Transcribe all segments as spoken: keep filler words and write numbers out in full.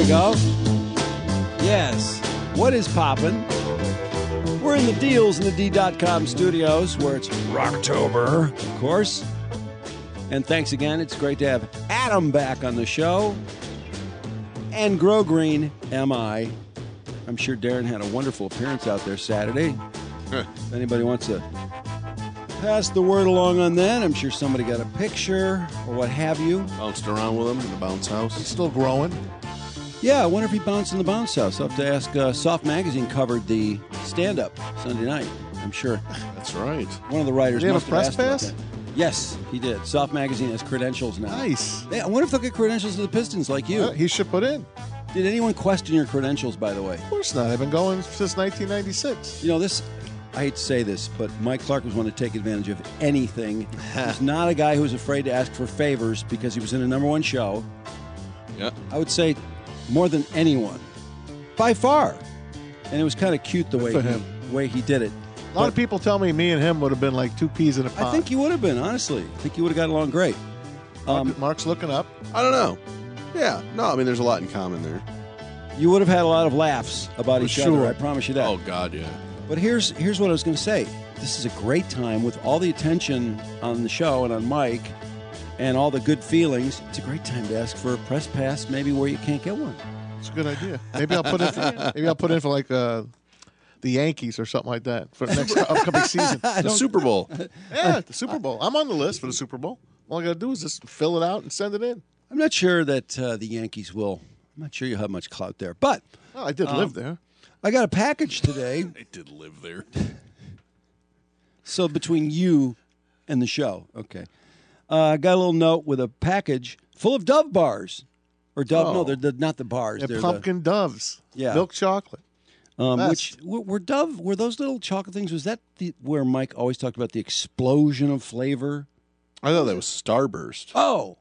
we go. Yes. What is poppin'? We're in the Deals in the D dot com studios where it's Rocktober, of course. And thanks again. It's great to have Adam back on the show. And Grow Green, M I. I'm sure Darren had a wonderful appearance out there Saturday. If anybody wants to pass the word along on that, I'm sure somebody got a picture or what have you. Bounced around with him in the bounce house. He's still growing. Yeah, I wonder if he bounced in the bounce house. I'll have to ask. uh, Soft Magazine covered the stand-up Sunday night. I'm sure. That's right. One of the writers Did he have must a press asked about pass? that. Yes, he did. Soft Magazine has credentials now. Nice. Yeah, I wonder if they'll get credentials to the Pistons like you. Uh, he should put in. Did anyone question your credentials, by the way? Of course not. I've been going since nineteen ninety-six. You know, this, I hate to say this, but Mike Clark was one to take advantage of anything. He's not a guy who was afraid to ask for favors because he was in a number one show. Yeah. I would say more than anyone, by far. And it was kind of cute the way for he, him. way he did it. A lot of people tell me me and him would have been like two peas in a pod. I think you would have been, honestly. I think you would have got along great. Um, Mark, Mark's looking up. I don't know. Yeah. No, I mean, there's a lot in common there. You would have had a lot of laughs about For each sure. other. I promise you that. Oh, God, yeah. But here's here's what I was going to say. This is a great time with all the attention on the show and on Mike and all the good feelings. It's a great time to ask for a press pass, maybe where you can't get one. It's a good idea. Maybe I'll put in. For, maybe I'll put in for like uh, the Yankees or something like that for the next upcoming season. The Super Bowl. Yeah, the Super Bowl. I'm on the list for the Super Bowl. All I got to do is just fill it out and send it in. I'm not sure that uh, the Yankees will. I'm not sure you'll have much clout there. But Oh, I did Um, live there. I got a package today. I did live there. So between you and the show, okay. Uh, I got a little note with a package full of Dove bars. Or Dove, Oh. no, they're the, not the bars. Yeah, they're pumpkin doves. Yeah. Milk chocolate. the, um, best. which were, were Dove, were those little chocolate things, was that the, where Mike always talked about the explosion of flavor? I thought that was Starburst. Oh.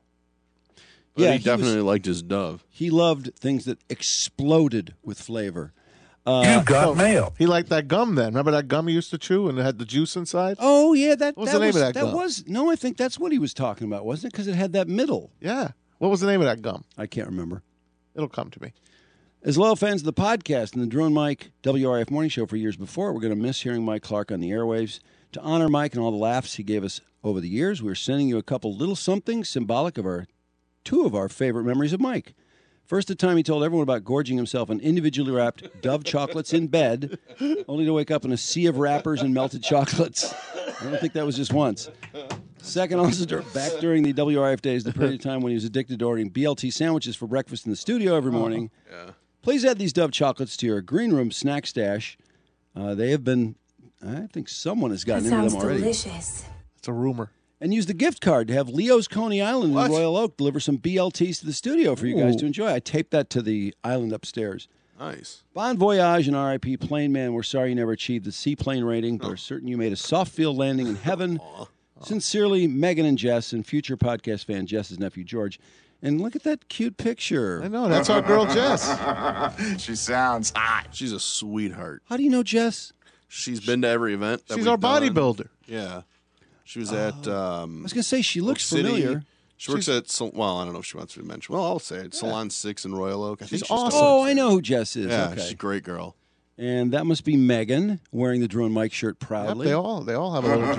But yeah, he was- definitely liked his Dove. He loved things that exploded with flavor. Uh, You've got mail. He liked that gum then. Remember that gum he used to chew and it had the juice inside? Oh, yeah. That, What was that the name was, of that that gum? was, no, I think that's what he was talking about, wasn't it? Because it had that middle. Yeah. What was the name of that gum? I can't remember. It'll come to me. As loyal fans of the podcast and the Drew and Mike W R F Morning Show for years before, we're going to miss hearing Mike Clark on the airwaves. To honor Mike and all the laughs he gave us over the years, we're sending you a couple little somethings symbolic of our two of our favorite memories of Mike. First, the time he told everyone about gorging himself on individually wrapped Dove chocolates in bed, only to wake up in a sea of wrappers and melted chocolates. I don't think that was just once. Second, also dur- back during the W R F days, the period of time when he was addicted to ordering B L T sandwiches for breakfast in the studio every morning. Yeah. Please add these Dove chocolates to your green room snack stash. Uh, they have been, I think someone has gotten That into sounds them already. delicious. It's a rumor. And use the gift card to have Leo's Coney Island What? in Royal Oak deliver some B L Ts to the studio for you guys Ooh. to enjoy. I taped that to the island upstairs. Nice. Bon voyage and R I P Plane Man. We're sorry you never achieved the seaplane rating, but are certain you made a soft field landing in heaven. Sincerely, Megan and Jess, and future podcast fan Jess's nephew George. And look at that cute picture. I know. That's our girl, Jess. She sounds hot. She's a sweetheart. How do you know Jess? She's been to every event. That She's we've our done. bodybuilder. Yeah. She was at. Um, I was going to say she looks Oak City. familiar. She works at, Sal- well, I don't know if she wants me to mention. Well, I'll say it. Salon six in Royal Oak. I think She's she still awesome. Oh, works I there. know who Jess is. Yeah, okay. she's a great girl. And that must be Megan wearing the Drew and Mike shirt Yep, proudly. they all they all have a little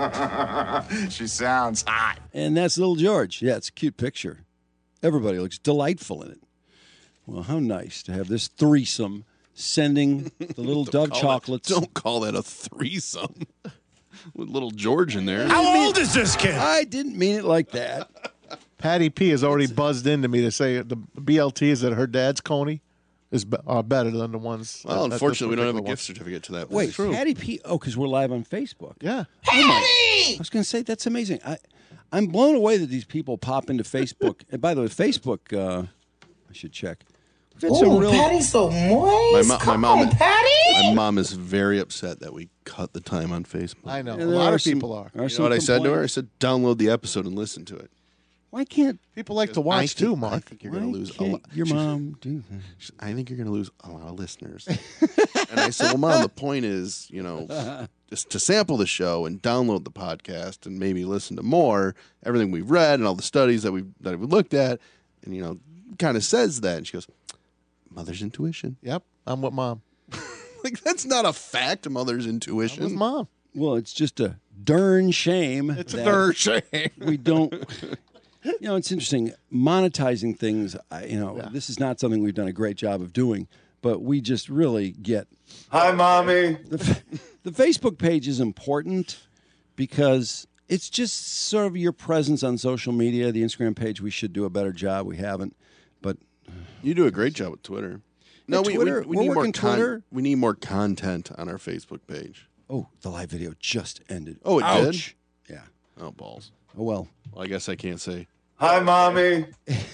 jewel. She sounds hot. And that's little George. Yeah, it's a cute picture. Everybody looks delightful in it. Well, how nice to have this threesome sending the little Dove Call chocolates. That, don't call that a threesome. With little George in there. How old is this kid? I didn't mean it like that. Patty P has already buzzed into me to say the B L Ts at her dad's Coney is be- are better than the ones. Well, at- at this unfortunately, we don't have a particular gift certificate to that. Wait, place. Patty P. Oh, because we're live on Facebook. Yeah. Oh my, I was going to say, that's amazing. I, I'm blown away that these people pop into Facebook. And by the way, Facebook, uh, I should check. We've had some Ooh, real- Patty's so moist. My, mo- Come my mom, on, Patty. my mom is very upset that we cut the time on Facebook. I know. And A there lot are of people some- are. are You some know what I said to her? I complaints. said, download the episode and listen to it. Why can't, People like to I watch think- too, I Mark. think you're why going to lose a can't lot. your She- mom do that? she- I think you're going to lose a lot of listeners. And I said, well, Mom, the point is, you know, just to sample the show and download the podcast and maybe listen to more, everything we've read and all the studies that we've, that we've looked at, and, you know, kind of says that. And she goes, Mother's intuition. Yep, I'm with mom. Like, that's not a fact, mother's I'm with intuition. mom. Well, it's just a darn shame. It's a that darn shame. We don't. You know, it's interesting. Monetizing things, I- you know, Yeah. this is not something we've done a great job of doing, but we just really get. Hi, Mommy. The, the Facebook page is important because it's just sort of your presence on social media. The Instagram page, we should do a better job. We haven't. But You do a great job with Twitter. No, Yeah, we, Twitter, we, we we're need more working con- Twitter. We need more content on our Facebook page. oh, the live video just ended. Oh, it Ouch. did? Yeah. Oh, balls. Oh, well. Well, I guess I can't say. Hi, Mommy.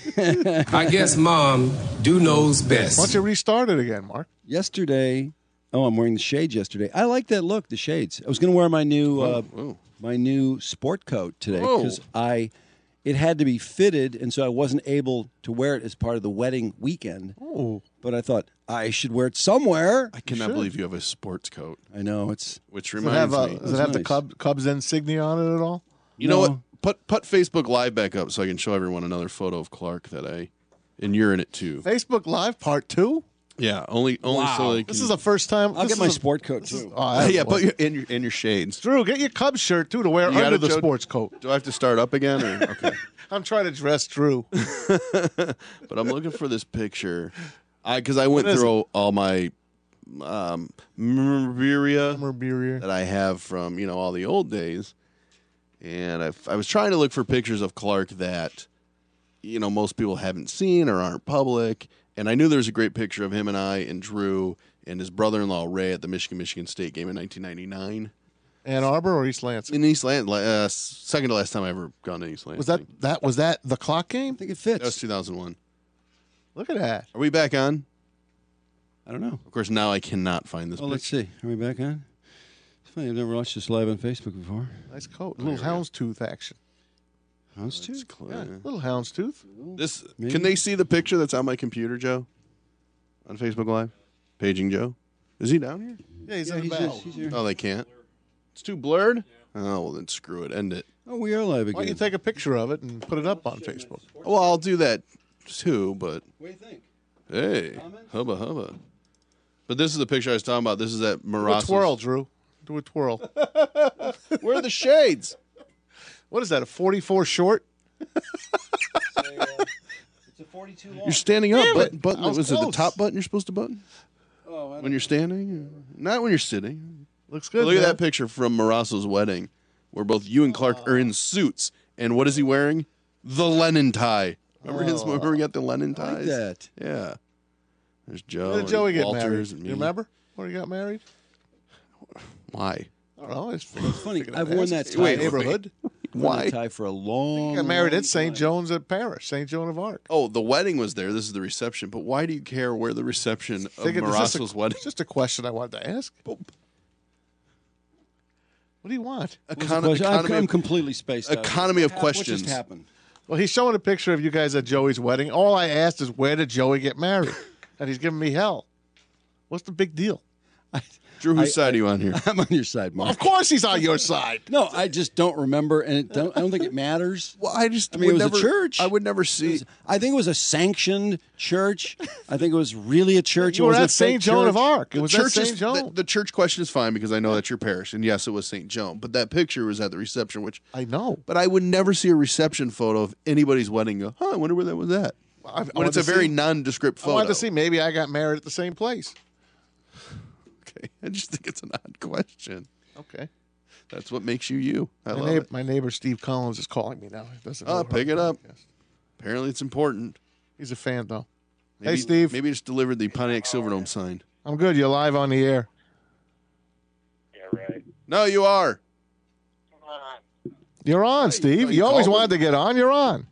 I guess mom do knows best. Why don't you restart it again, Mark? Yesterday, oh, I'm wearing the shades yesterday. I like that look, the shades. I was going to wear my new uh, Whoa. my new sport coat today Whoa. because I it had to be fitted, and so I wasn't able to wear it as part of the wedding weekend. Oh, But I thought I should wear it somewhere. I cannot believe you have a sports coat, I know it's which does it have, reminds uh, me. does it have the nice. Cubs, Cubs insignia on it at all? You know what? No. Put put Facebook Live back up so I can show everyone another photo of Clark that I, and you're in it too. Facebook Live Part Two. Yeah, only only so they can. This is the first time. I'll this get my is a- sport coat this is- too. oh, I have yeah, one. put your in your in your shades. Drew, get your Cubs shirt too to wear You got under it, the Joe? sports coat. Do I have to start up again? Or okay, I'm trying to dress Drew. but I'm looking for this picture. I because I went What is through all my um, memorabilia Memorabilia. that I have from you know all the old days, and I I was trying to look for pictures of Clark that you know most people haven't seen or aren't public. And I knew there was a great picture of him and I and Drew and his brother-in-law Ray at the Michigan Michigan State game in nineteen ninety-nine Ann Arbor or East Lansing? in East Lansing. Uh, second to last time I ever gone to East Lansing. Was that that was that the clock game? I think it That was fits. two thousand one. Look at that. Are we back on? I don't know. Of course, now I cannot find this Oh, let's picture. see. Are we back on? It's funny. I've never watched this live on Facebook before. Nice coat. A little houndstooth action. Those two. It's close. Yeah, little houndstooth. This Maybe. can they see the picture that's on my computer, Joe? On Facebook Live, paging Joe. Is he down here? Yeah, he's Yeah, in the he's, back. just, he's here. Oh, they can't. It's too blurred. Oh well, then screw it. End it. Oh, we are live again. Why don't you take a picture of it and put it up on Facebook? Well, I'll do that too. But What do you think? hey, hubba hubba. But this is the picture I was talking about. This is at Do a Maras's. twirl, Drew. Do a twirl. Where are the shades? What is that? A forty-four short? It's a forty-two long. You're standing up. Damn Button, it. button. I was Was it the close. top button you're supposed to button Oh, I when you're standing? Not when you're sitting. Looks good. Look at man. that picture from Marasso's wedding, where both you and Clark are in suits. And what is he wearing? The Lennon tie. Remember his? Remember we got the Lennon I like ties. that. Yeah. There's Joe. When did and Joey get Walters married? And me. You remember when he got married? Why? I don't know. It's Funny. figured I've I'd worn ask. that It's tie. my neighborhood. I've worn that Why? tie for a long. He got married long at Saint time. John's at Paris, Saint Joan of Arc. Oh, the wedding was there. This is the reception. But why do you care where the reception of Figured it's just a- Marasso's wedding? It's just a question I wanted to ask. What do you want? What's the Econ- question? I'm, economy I'm of- completely spaced out. economy of What questions. just happened? Well, he's showing a picture of you guys at Joey's wedding. All I asked is, where did Joey get married? And he's giving me hell. What's the big deal? Drew, whose I- side are you on here? I'm on your side, Mark. Of course he's on your side. No, I just don't remember, and it don't, I don't think it matters. Well, I just I mean, it would was a never, church. I would never It see. was- I think it was a sanctioned church. I think it was really a church. You it were wasn't at a fake Saint Joan of church. Arc. It The was church at is Saint Joan. the, the church question is fine because I know that's your parish, and yes, it was Saint Joan. But that picture was at the reception, which. I know. But I would never see a reception photo of anybody's wedding. and Go, huh? I wonder where that was at. I, I When wanted it's a to very see- nondescript I photo. wanted to see. Maybe I got married at the same place. Okay, I just think it's an odd question. Okay. That's what makes you you. I My, love neighbor, it. my neighbor Steve Collins is calling me now. He doesn't Oh, know pick her it up. podcast. Apparently, it's important. He's a fan though. Maybe, Hey, Steve. Maybe just delivered the Pontiac Silverdome sign. I'm good. You're live on the air. Yeah, right. No, you are. Come on. You're on, Steve. you You always called wanted to get on. You're on.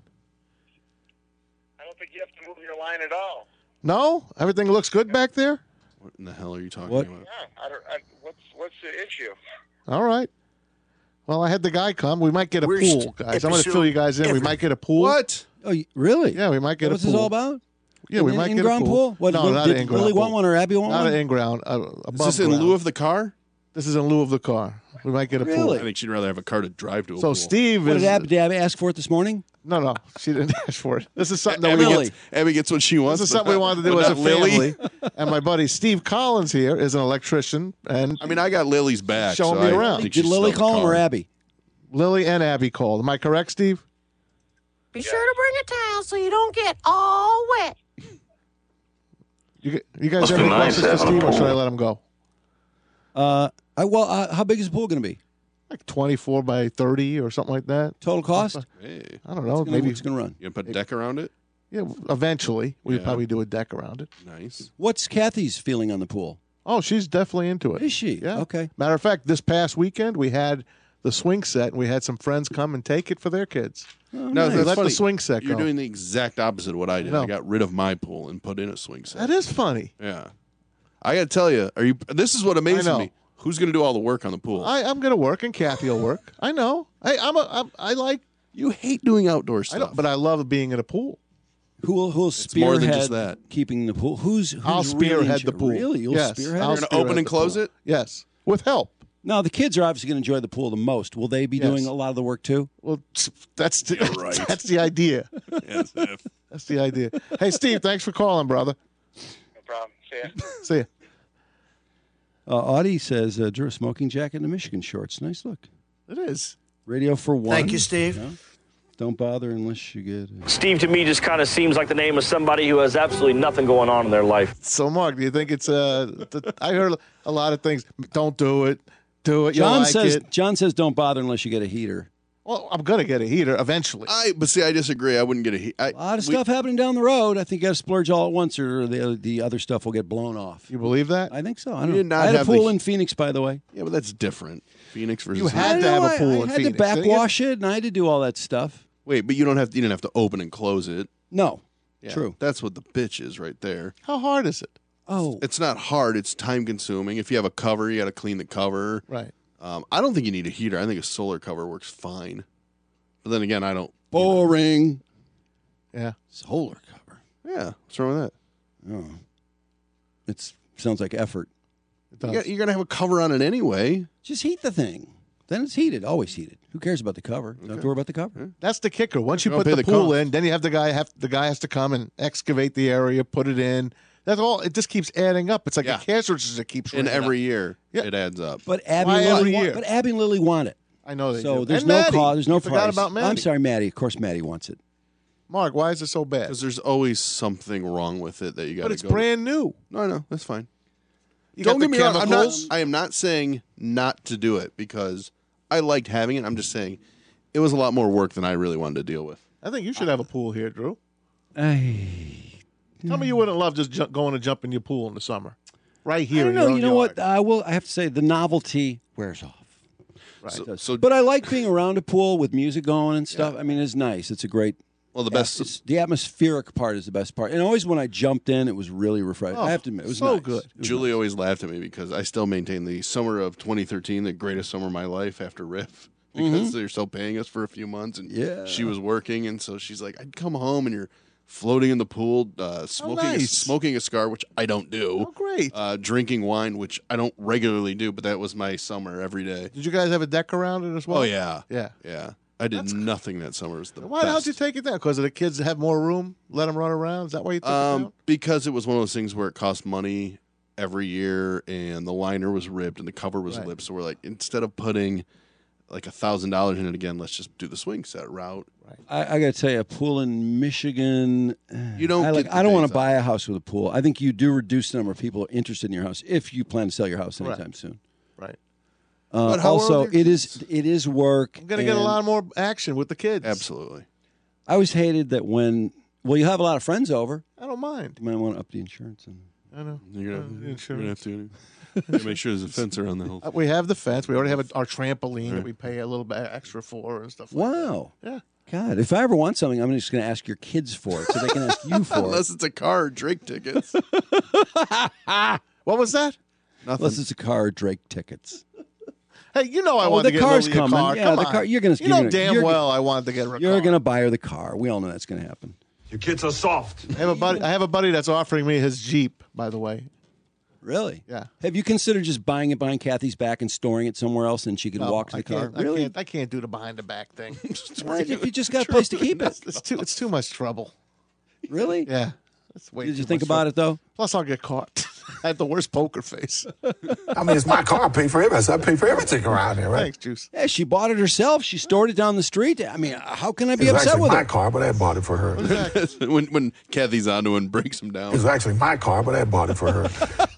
I don't think you have to move your line at all. No? Everything looks good back there? What in the hell are you talking What? about? Yeah. I don't, I, what's what's the issue? All right. Well, I had the guy come. We might get a Worst pool, guys. I'm going to episode fill you guys in. We ever. might get a pool. What? Oh, you- really? Yeah, we might get What's a pool. this all about? Yeah, we An might get a in-ground pool. pool. What, no, what, not did an in-ground Willie pool. want one or Abby want Not one? an in-ground. Uh, Is above this in ground. lieu of the car? This is in lieu of the car. We might get a Really? I think she'd rather have a car to drive to a pool. pool. So Steve What is. did Abby, did Abby ask for it this morning? No, no, she didn't ask for it. This is something that Abby, we Really? gets, Abby gets what she wants. This is but something we not- wanted to do but as a not Lily. family. And my buddy Steve Collins here is an electrician, and I mean, I got Lily's back. Showing so me I around. think Did she Lily smelled the call him or car. Abby? Lily and Abby called. Am I correct, Steve? Be sure to bring a towel so you don't get all wet. You, g- you guys have any questions for Steve, or should I let him go? Uh, I, well, uh, how big is the pool going to be? Like twenty-four by thirty or something like that. Total cost? Hey, I don't know. What's gonna- Maybe what's going to run? you gonna put a deck around it? yeah. Eventually, we'd Yeah. probably do a deck around it. Nice. What's Kathy's feeling on the pool? Oh, she's definitely into it. Is she? Yeah. Okay. Matter of fact, this past weekend we had the swing set, and we had some friends come and take it for their kids. No, nice. that's Let the funny. swing set You're go. doing the exact opposite of what I did. No. I got rid of my pool and put in a swing set. That is funny. Yeah. I got to tell you, are you? This is what amazes I know. me. Who's going to do all the work on the pool? I, I'm going to work, and Kathy will work. I know. I, I'm a, I'm, I like, you hate doing outdoor I stuff. don't, but I love being in a pool. Who will who'll more spearhead than just that. keeping the pool? Who's, who's I'll really spearhead in the charge? pool. Really? You'll Yes, spearhead I'll it? You're going to spearhead open and the close pool. it? Yes, with help. Now, the kids are obviously going to enjoy the pool the most. Will they be Yes. doing a lot of the work too? Well, that's the, right. that's the idea. Yes, if. That's the idea. Hey, Steve, thanks for calling, brother. No problem. See ya. See ya. Uh, Audie says, uh, Drew, a smoking jacket and a Michigan shorts. Nice look. It is. Radio for one. Thank you, Steve. No? Don't bother unless you get. Uh, Steve, to me, just kind of seems like the name of somebody who has absolutely nothing going on in their life. So, Mark, do you think it's uh? th- I heard a lot of things. Don't do it. Do it. You John like says. it. John says, don't bother unless you get a heater. Well, I'm gonna get a heater eventually. I, but see, I disagree. I wouldn't get a heat. I, A lot of we- stuff happening down the road. I think you got to splurge all at once, or the the other stuff will get blown off. You believe that? I think so. I We don't did know. not I had a have pool the- in Phoenix, by the way. Yeah, but that's different. Phoenix versus. You had I to know, have a pool I, in I had Phoenix, to didn't you? backwash it, and I had to do all that stuff. Wait, but you don't have. You didn't have to open and close it. No, Yeah, true. That's what the bitch is right there. How hard is it? Oh, It's not hard. It's time consuming. If you have a cover, you got to clean the cover. Right. Um, I don't think you need a heater. I think a solar cover works fine. But then again, I don't. boring. Yeah. Solar cover. Yeah, what's wrong with that? Oh, it sounds like effort. It You does. got, you're gonna have a cover on it anyway. Just heat the thing. Then it's heated. Always heated. Who cares about the cover? Don't have to worry about the cover. That's the kicker. Once you Don't put pay the, the pool cost. in, then you have the guy have the guy has to come and excavate the area, put it in. That's all. It just keeps adding up. It's like Yeah. a cash register that keeps And running every up. year, Yeah. it adds up. But Abby, Why and Lily every want, year? but Abby and Lily want it. I know they So do. there's And no Maddie. cost. There's no You price. forgot about Maddie. I'm sorry, Maddie. Of course, Maddie wants it. Mark, why is it so bad? Because there's always something wrong with it that you got to But it's go. brand new. No, no, that's fine. You Don't got get the me wrong. I'm not. chemicals. I am not saying not to do it because I liked having it. I'm just saying it was a lot more work than I really wanted to deal with. I think you should have a pool here, Drew. I, Tell me you wouldn't love just ju- going to jump in your pool in the summer, right I here. don't in know. your You own know what? yard. I will. I have to say the novelty wears off. Right. So, It does. so but I like being around a pool with music going and stuff. I mean, it's nice. It's a great. well, the best. It's, the atmospheric part is the best part. And always when I jumped in, it was really refreshing. Oh, I have to admit, it was so nice. good. It was Julie nice. always laughed at me because I still maintain the summer of twenty thirteen, the greatest summer of my life after Riff, because they're still paying us for a few months, and Yeah. she was working, and so she's like, I'd come home and you're floating in the pool, uh, smoking a, nice. smoking a cigar, which I don't do. Oh, great. Uh, drinking wine, which I don't regularly do, but that was my summer every day. Did you guys have a deck around it as well? Oh yeah, Yeah. yeah. I did nothing that summer. It was the Why best. don't you take it down? Because the kids have more room, let them run around. Is that why you took it Um, down? because it was one of those things where it cost money every year, and the liner was ripped and the cover was Right. ripped. So we're like, instead of putting like a thousand dollars in it again, let's just do the swing set route. I, I got to tell you, a pool in Michigan. You don't I, like, get the I don't want days to buy a house with a pool. I think you do reduce the number of people interested in your house if you plan to sell your house anytime Right. soon. Right. Uh, But how old also, are your it is it is work. I'm going to get a and lot more action with the kids. Absolutely. I always hated that when well, you have a lot of friends over. I don't mind. You might want to up the insurance. And, I know. You're Uh, gonna, you're insurance. gonna have to, you're gonna make sure there's a fence around the whole. Uh, We have the fence. We already have a, our trampoline that we pay a little bit extra for and stuff like that. wow. Yeah. God, if I ever want something, I'm just going to ask your kids for it, so they can ask you for Unless it. it's a car or Drake tickets. What was that? Nothing. Unless it's a car or Drake tickets. Hey, you know I Oh, wanted the to get car's Lily a coming. car. Yeah, Come the on. car- you're gonna- You you're know gonna- damn you're- well I wanted to get her a You're car. going to buy her the car. We all know that's going to happen. You kids are soft. I have a buddy. I have a buddy that's offering me his Jeep. By the way, Really? Yeah. Have you considered just buying it behind Kathy's back and storing it somewhere else, and she could No, walk to I the car? can't, I Really? can't. I can't do the behind the back thing. Well, if you just got a place to keep it. It's too. It's too much trouble. Really? Yeah. That's way Did you too think much about trouble. it though? Plus, I'll get caught. I have the worst poker face. I mean, it's my car. I pay for everything. I pay for everything around here, right? Thanks, Juice. Yeah, she bought it herself. She stored it down the street. I mean, how can I be It was upset actually with my her? car, but I bought it for her. when when Kathy's onto him and breaks him down. It was actually my car, but I bought it for her.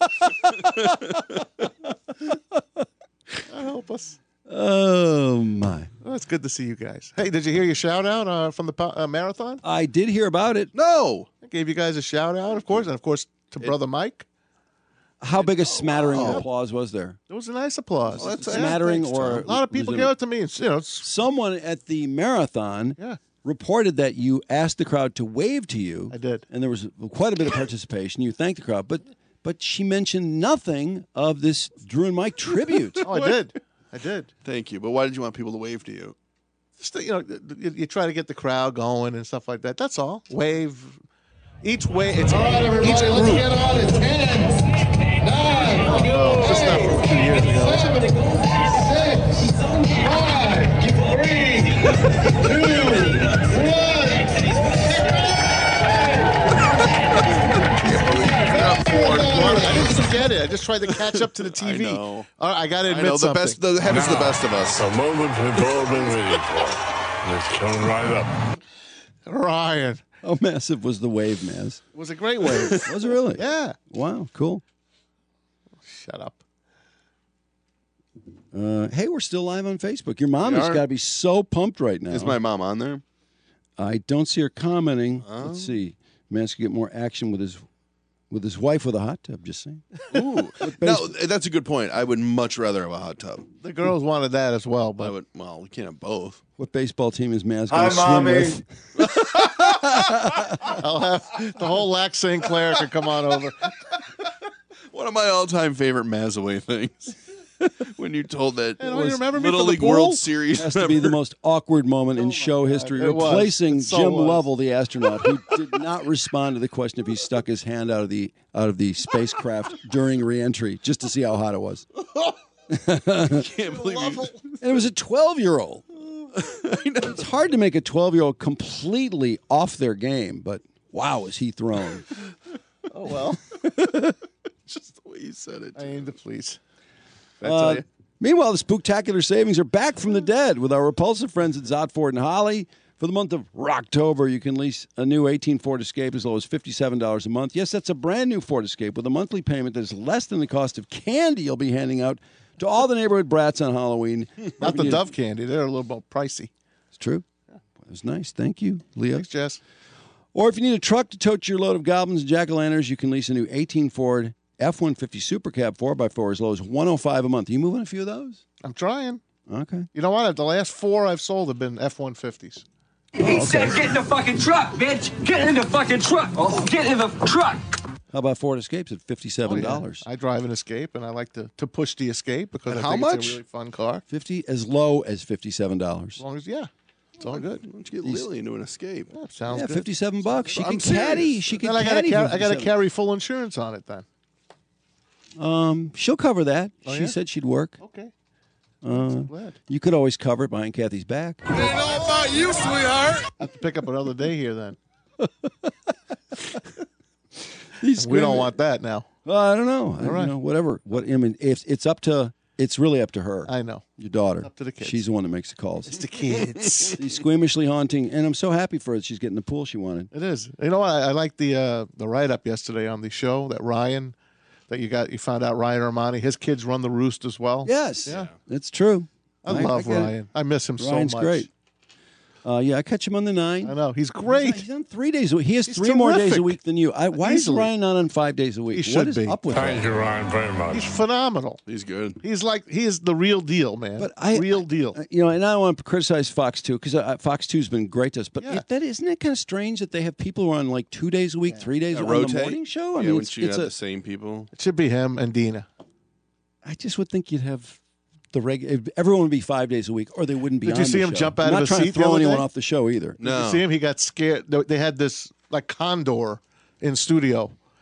God help us. Oh my! Well, it's good to see you guys. Hey, did you hear your shout out uh, from the po- uh, marathon? I did hear about it. No. I gave you guys a shout out, of course, and of course to brother Mike. How big a smattering of applause was there? It was a nice applause. Well, that's- Yeah, Smattering thanks, or Tom. a lot of people was it gave a- it to me. It's, you know, it's, Someone at the marathon yeah, reported that you asked the crowd to wave to you. I did. And there was quite a bit of participation. You thanked the crowd, but but she mentioned nothing of this Drew and Mike tribute. Oh, I did. I did. Thank you. But why did you want people to wave to you? Just you know, you, you try to get the crowd going and stuff like that. That's all. Wave. Each way. It's all right, everybody. Each Let's group. get on it. Ten, nine, Oh, just not from a few years ago. seven, six, five, three, two, I didn't forget it. I just tried to catch up to the T V. I know. All right, I got to I admit know the something. best. The heaven's the best of us. A moment we've all been waiting for. It's coming right up. Ryan. How massive was the wave, Maz? It was a great wave. Was it really? Yeah. Wow, cool. Shut up. Uh, hey, we're still live on Facebook. Your mom We has are? got to be so pumped right now. Is my mom on there? I don't see her commenting. Oh. Let's see. Maz could get more action with his with his wife with a hot tub. Just saying. Ooh. No, that's a good point. I would much rather have a hot tub. The girls wanted that as well, I but would. Well, we can't have both. What baseball team is Maz Hi, going to swim Mommy. with? I'll have the whole Lac Saint Clair can come on over. One of my all-time favorite Mazaway things. When you told that Hey, don't you remember me Little from the League pool? World Series Has to be the member. most awkward moment in show history, It was. replacing It so Jim was. Lovell, the astronaut, who did not respond to the question if he stuck his hand out of the out of the spacecraft during reentry, just to see how hot it was. Can't believe you. And it was a twelve-year-old. It's hard to make a twelve-year-old completely off their game, but wow, is he thrown? Oh, well. Just the way you said it. I aim to please. Uh, meanwhile, the spooktacular savings are back from the dead with our repulsive friends at Zott Ford and Holly. For the month of Rocktober, you can lease a new eighteen Ford Escape as low as fifty-seven dollars a month. Yes, that's a brand new Ford Escape with a monthly payment that is less than the cost of candy you'll be handing out to all the neighborhood brats on Halloween. Not the Dove candy. They're a little bit pricey. It's true. It was nice. Thank you, Leo. Thanks, Jess. Or if you need a truck to tote your load of goblins and jack-o'-lanterns, you can lease a new eighteen Ford F one fifty Super Cab four by four as low as one hundred five dollars a month. Are you moving a few of those? I'm trying. Okay. You know what? The last four I've sold have been F one fifties. He said, get in the fucking truck, bitch. Get in the fucking truck. Oh, get in the truck. How about Ford Escapes at fifty-seven dollars? I drive an Escape, and I like to, to push the Escape because And I how think much? it's a really fun car. Fifty as low as fifty-seven dollars. As long as, yeah, it's all good. Why don't you get Lily into an Escape? Yeah, sounds Yeah, good. fifty-seven bucks. She I'm can caddy. serious. She can Then I got to caddy. carry, for I got to fifty-seven. carry full insurance on it then. Um, she'll cover that. Oh, she yeah? said she'd work. Okay. Uh, I'm glad. you could always cover it behind Kathy's back. It ain't all about you, sweetheart. I have to pick up another day here then. These We don't screaming- want that now. Well, I don't know. I All right. don't know. Whatever. What I mean, if it's up to, it's really up to her. I know. Your daughter. Up to the kids. She's the one that makes the calls. It's the kids. She's squeamishly haunting, and I'm so happy for her that she's getting the pool she wanted. It is. You know what? I, I like the uh, the write up yesterday on the show that Ryan, that you got. You found out Ryan Armani, his kids run the Roost as well. Yes. Yeah. It's true. I love get it. Ryan. I miss him Ryan's so much. great. Uh, yeah, I catch him on the nine. I know he's great. He's on three days a week. He has He's three more days a terrific. week than you. I, why Easily. is Ryan not on five days a week? He should what is be. up with Thank that? you, Ryan, very much. He's phenomenal. He's good. He's like he is the real deal, man. But I- real deal. Uh, You know, and I don't want to criticize Fox two because uh, Fox two's been great to us. But Yeah. if that isn't it kind of strange that they have people who are on like two days a week, three days Yeah, on rotate. the morning show? I yeah, mean, when it's, you it's have a, the same people. It should be him and Dina. I just would think you'd have the reg. Everyone would be five days a week, or they wouldn't be. Did on you see the him show. jump out I'm of not his trying seat to the throw other anyone day? off the show either. Did No. you see him? He got scared. They- They had this like condor in studio,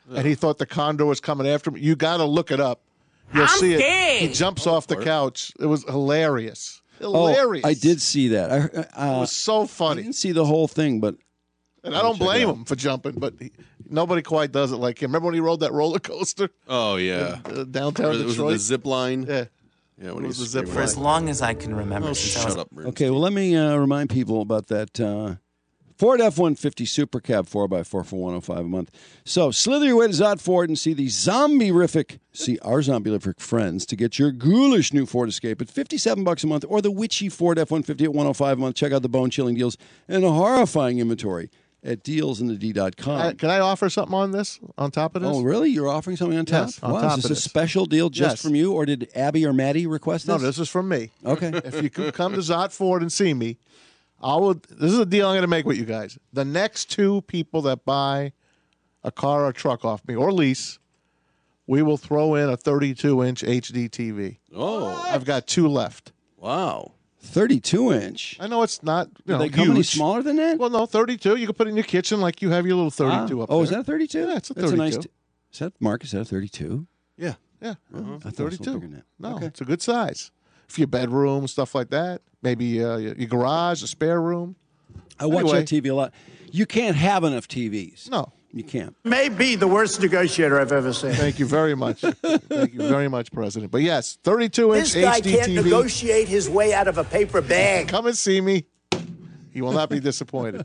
and he thought the condor was coming after him. You got to look it up. You'll I'm see it. scared. He jumps off the couch. It was hilarious. Oh, Hilarious. I did see that. I, uh, It was so I funny. didn't see the whole thing, but And I don't blame him for jumping, but he, nobody quite does it like him. Remember when he rode that roller coaster Oh yeah, uh, downtown was it Detroit? the zip line? Yeah. Yeah, when It he was the zip screaming line. like- As long as I can remember. Oh, since I shut was, up, Bernstein. okay. Well, let me uh, remind people about that uh, Ford F one fifty Super Cab four by four for one hundred five a month. So slither your way to Zott Ford and see the zombie-rific, see our zombie-rific friends to get your ghoulish new Ford Escape at fifty-seven bucks a month, or the witchy Ford F one fifty at one hundred five a month. Check out the bone-chilling deals and a horrifying inventory at deals in the d dot com. Uh, can I offer something on this, on top of this? Oh, really? You're offering something on top? Yes, on wow, top is of this a this. special deal just Yes. from you, or did Abby or Maddie request this? No, this is from me. Okay. If you could come to Zott Ford and see me, I would. This is a deal I'm going to make with you guys. The next two people that buy a car or truck off me or lease, we will throw in a thirty-two inch H D T V. Oh, I've got two left. wow. thirty-two inch. I know it's not. You Do know, they come any huge. smaller than that? Well, no, thirty-two. You can put it in your kitchen like you have your little thirty-two Ah. up oh, there. is that a thirty-two? Yeah, it's a That's nice. thirty-two. T- is that Mark? Is that a thirty-two? Yeah. Yeah, I thought it was a little thirty-two. bigger than that. No, Okay. it's a good size. For your bedroom, stuff like that. Maybe uh, your your garage, a spare room. I watch Anyway. that T V a lot. You can't have enough T Vs. No. You can't. May be the worst negotiator I've ever seen. Thank you very much. Thank you very much, President. But yes, thirty-two inch This guy H D can't T V. negotiate his way out of a paper bag. Come and see me. You will not be disappointed.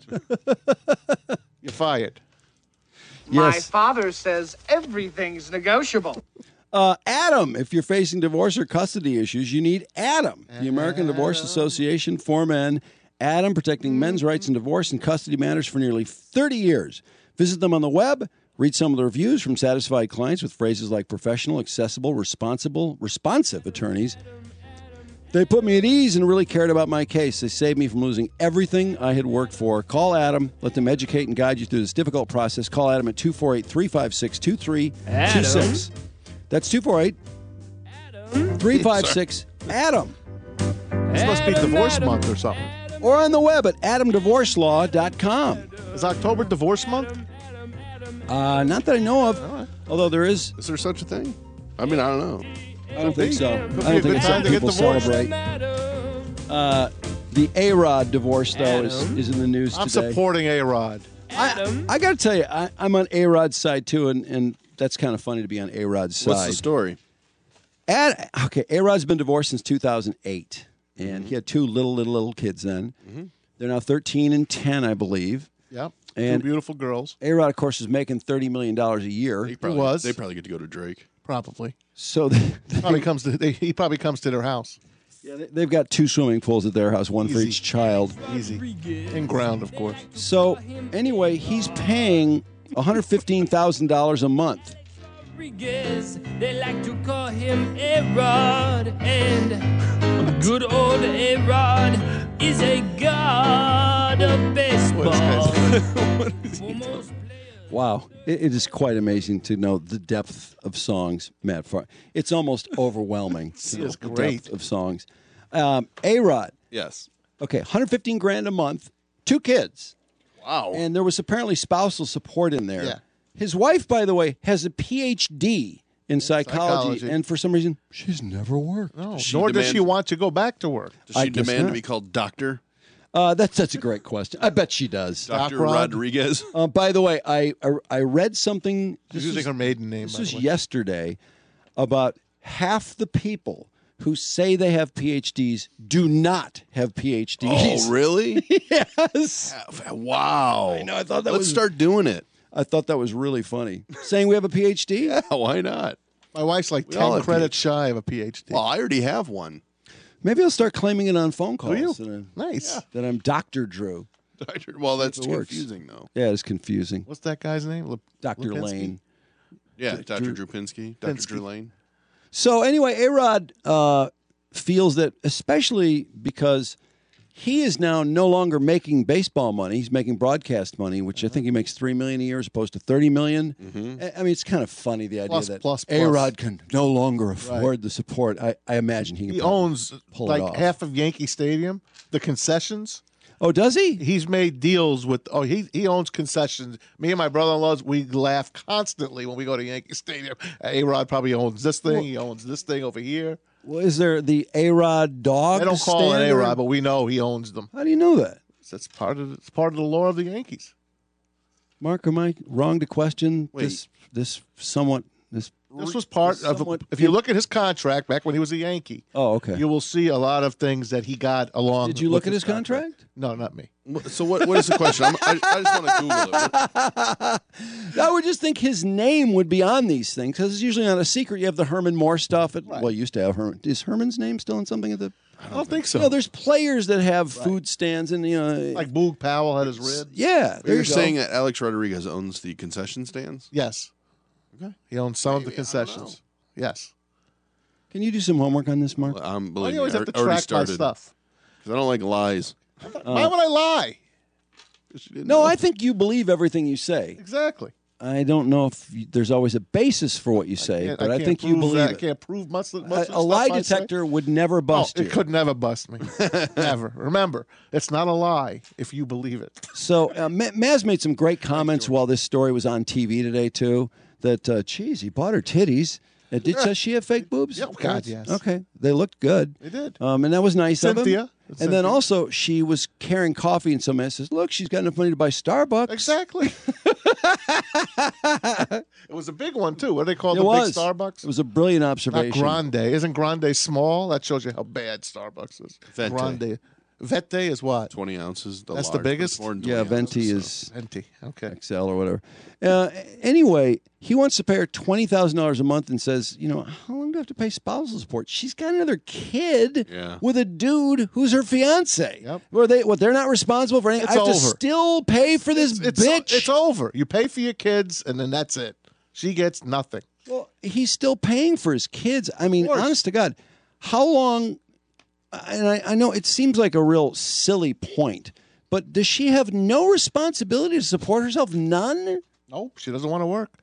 You're fired. My Yes. father says everything's negotiable. Uh, Adam, if you're facing divorce or custody issues, you need Adam, the American Divorce Association for Men. Adam, protecting men's rights in divorce and custody matters for nearly thirty years. Visit them on the web. Read some of the reviews from satisfied clients with phrases like professional, accessible, responsible, responsive attorneys. They put me at ease and really cared about my case. They saved me from losing everything I had worked for. Call Adam. Let them educate and guide you through this difficult process. Call Adam at two four eight, three five six, two three two six. That's two four eight, three five six, Adam. This must be divorce month or something. Or on the web at adam divorce law dot com. Is October divorce month? Uh, not that I know of. Although there is. Is there such a thing? I mean, I don't know. I don't think so. I Could be a don't think good it's time something to get people divorced. celebrate. Uh, the A-Rod divorce, though, is, is in the news I'm today. supporting A-Rod. I, I got to tell you, I, I'm on A-Rod's side, too, and, and that's kind of funny to be on A-Rod's side. What's the story? Ad, okay, A-Rod's been divorced since two thousand eight, and he had two little, little, little kids then. Mm-hmm. They're now thirteen and ten, I believe. Yep. And Two beautiful girls. A-Rod, of course, is making thirty million dollars a year. He probably, was. They probably get to go to Drake. Probably. So they, Probably comes to. They, he probably comes to their house. yeah, they- they've got two swimming pools at their house, one for Easy. each child. Easy. In ground, of course. So anyway, he's paying one hundred fifteen thousand dollars a month. Rodriguez, they like to call him A-Rod, and good old A-Rod is a god of baseball. Wow, it, it is quite amazing to know the depth of songs, Matt Farr. It's almost overwhelming. to know is the great. depth of songs. Um, A-Rod, Yes. okay, one hundred fifteen grand a month, two kids, Wow. and there was apparently spousal support in there. Yeah. His wife, by the way, has a P H D in psychology, psychology. and for some reason, she's never worked. No, she nor does demand- she want to go back to work. Does she I guess demand not. to be called Doctor Uh, that's that's a great question. I bet she does. Doctor Rod? Rodriguez? Uh, by the way, I I, I read something. She's This using was, her maiden name. this by was the way. yesterday about half the people who say they have P H Ds do not have P H Ds. Oh, really? Yes. Wow. I know. I thought that Let's was start doing it. I thought that was really funny. Saying we have a P H D? Yeah, why not? My wife's like We all ten have credits shy of a P H D. Well, I already have one. Maybe I'll start claiming it on phone calls. you? That I'm, Nice. that I'm Doctor Drew. Doctor. Well, that's If it works. confusing, though. Yeah, it's confusing. What's that guy's name? Le- Doctor Lipinski? Lane. Yeah, D- Doctor Drew- Drupinski, Doctor Pinsky. Drew Lane. So anyway, A-Rod uh, feels that, especially because he is now no longer making baseball money; he's making broadcast money, which I think he makes three million a year as opposed to thirty million. I- I mean, it's kind of funny the idea Plus, that plus, plus. A-Rod can no longer afford the support. I, I imagine he can He probably owns pull it like off. half of Yankee Stadium, the concessions. Oh, does he? He's made deals with. Oh, he he owns concessions. Me and my brother-in-laws, we laugh constantly when we go to Yankee Stadium. A-Rod probably owns this thing. He owns this thing over here. Well, is there the A-Rod dog? They don't call stand it or- A-Rod, but we know he owns them. How do you know that? That's part of it's part of the lore of the Yankees. Mark, am I wrong to question Wait. this? This somewhat this. This was part this of. somewhat- If you look at his contract back when he was a Yankee, Oh, okay. you will see a lot of things that he got along. Did you with look at his contract? No, not me. So what? What is the question? I'm, I, I just want to Google it. What- I would just think his name would be on these things because it's usually not a secret. You have the Herman Moore stuff. At, Well, you used to have Herman. Is Herman's name still in something at the? I don't think so. You know, there's players that have food stands and you know, Like Boog Powell had his ribs. yeah. There You're you go. saying that Alex Rodriguez owns the concession stands? Yes. Okay. He owns some of the Maybe, I don't concessions. Yes. Can you do some homework on this, Mark? I'm Why believe do you always me, have to I already track my started. stuff? Because I don't like lies. Why would I lie? No, I think you believe everything you say. Exactly. I don't know if you, there's always a basis for what you say, can't- but I I, can't think you prove believe that. I it. can't prove much, much A, of the a stuff lie I say. detector would never Oh, bust it you. could never bust me. Never. Remember, it's not a lie if you believe it. So uh, Ma- Maz made some great comments while this story was on T V today too. That uh, geez, he bought her titties. Uh, did does she have fake boobs? Yeah, God, yes. Okay, they looked good. They did. Um, and that was nice of Cynthia. him. And Cynthia. then also she was carrying coffee, and some man says, "Look, she's got enough money to buy Starbucks." Exactly. It was a big one too. What do they call It the was big Starbucks? It was a brilliant Not observation. Grande. Isn't Grande small? That shows you how bad Starbucks is. Venti. Grande. Vette is what? twenty ounces. The That's the large, but it's biggest? more than Yeah, twenty Venti ounces, so. is Venti. Okay. X L or whatever. Uh, anyway, he wants to pay her twenty thousand dollars a month and says, you know, how long do I have to pay spousal support? She's got another kid Yeah. with a dude who's her fiance. Yep. Were they? What? They're not responsible for anything. It's I have over. to still pay for this It's, bitch. it's over. You pay for your kids, and then that's it. She gets nothing. Well, he's still paying for his kids. I mean, course. honest to God, how long? And I, I know it seems like a real silly point, but does she have no responsibility to support herself? None? Nope. She doesn't want to work.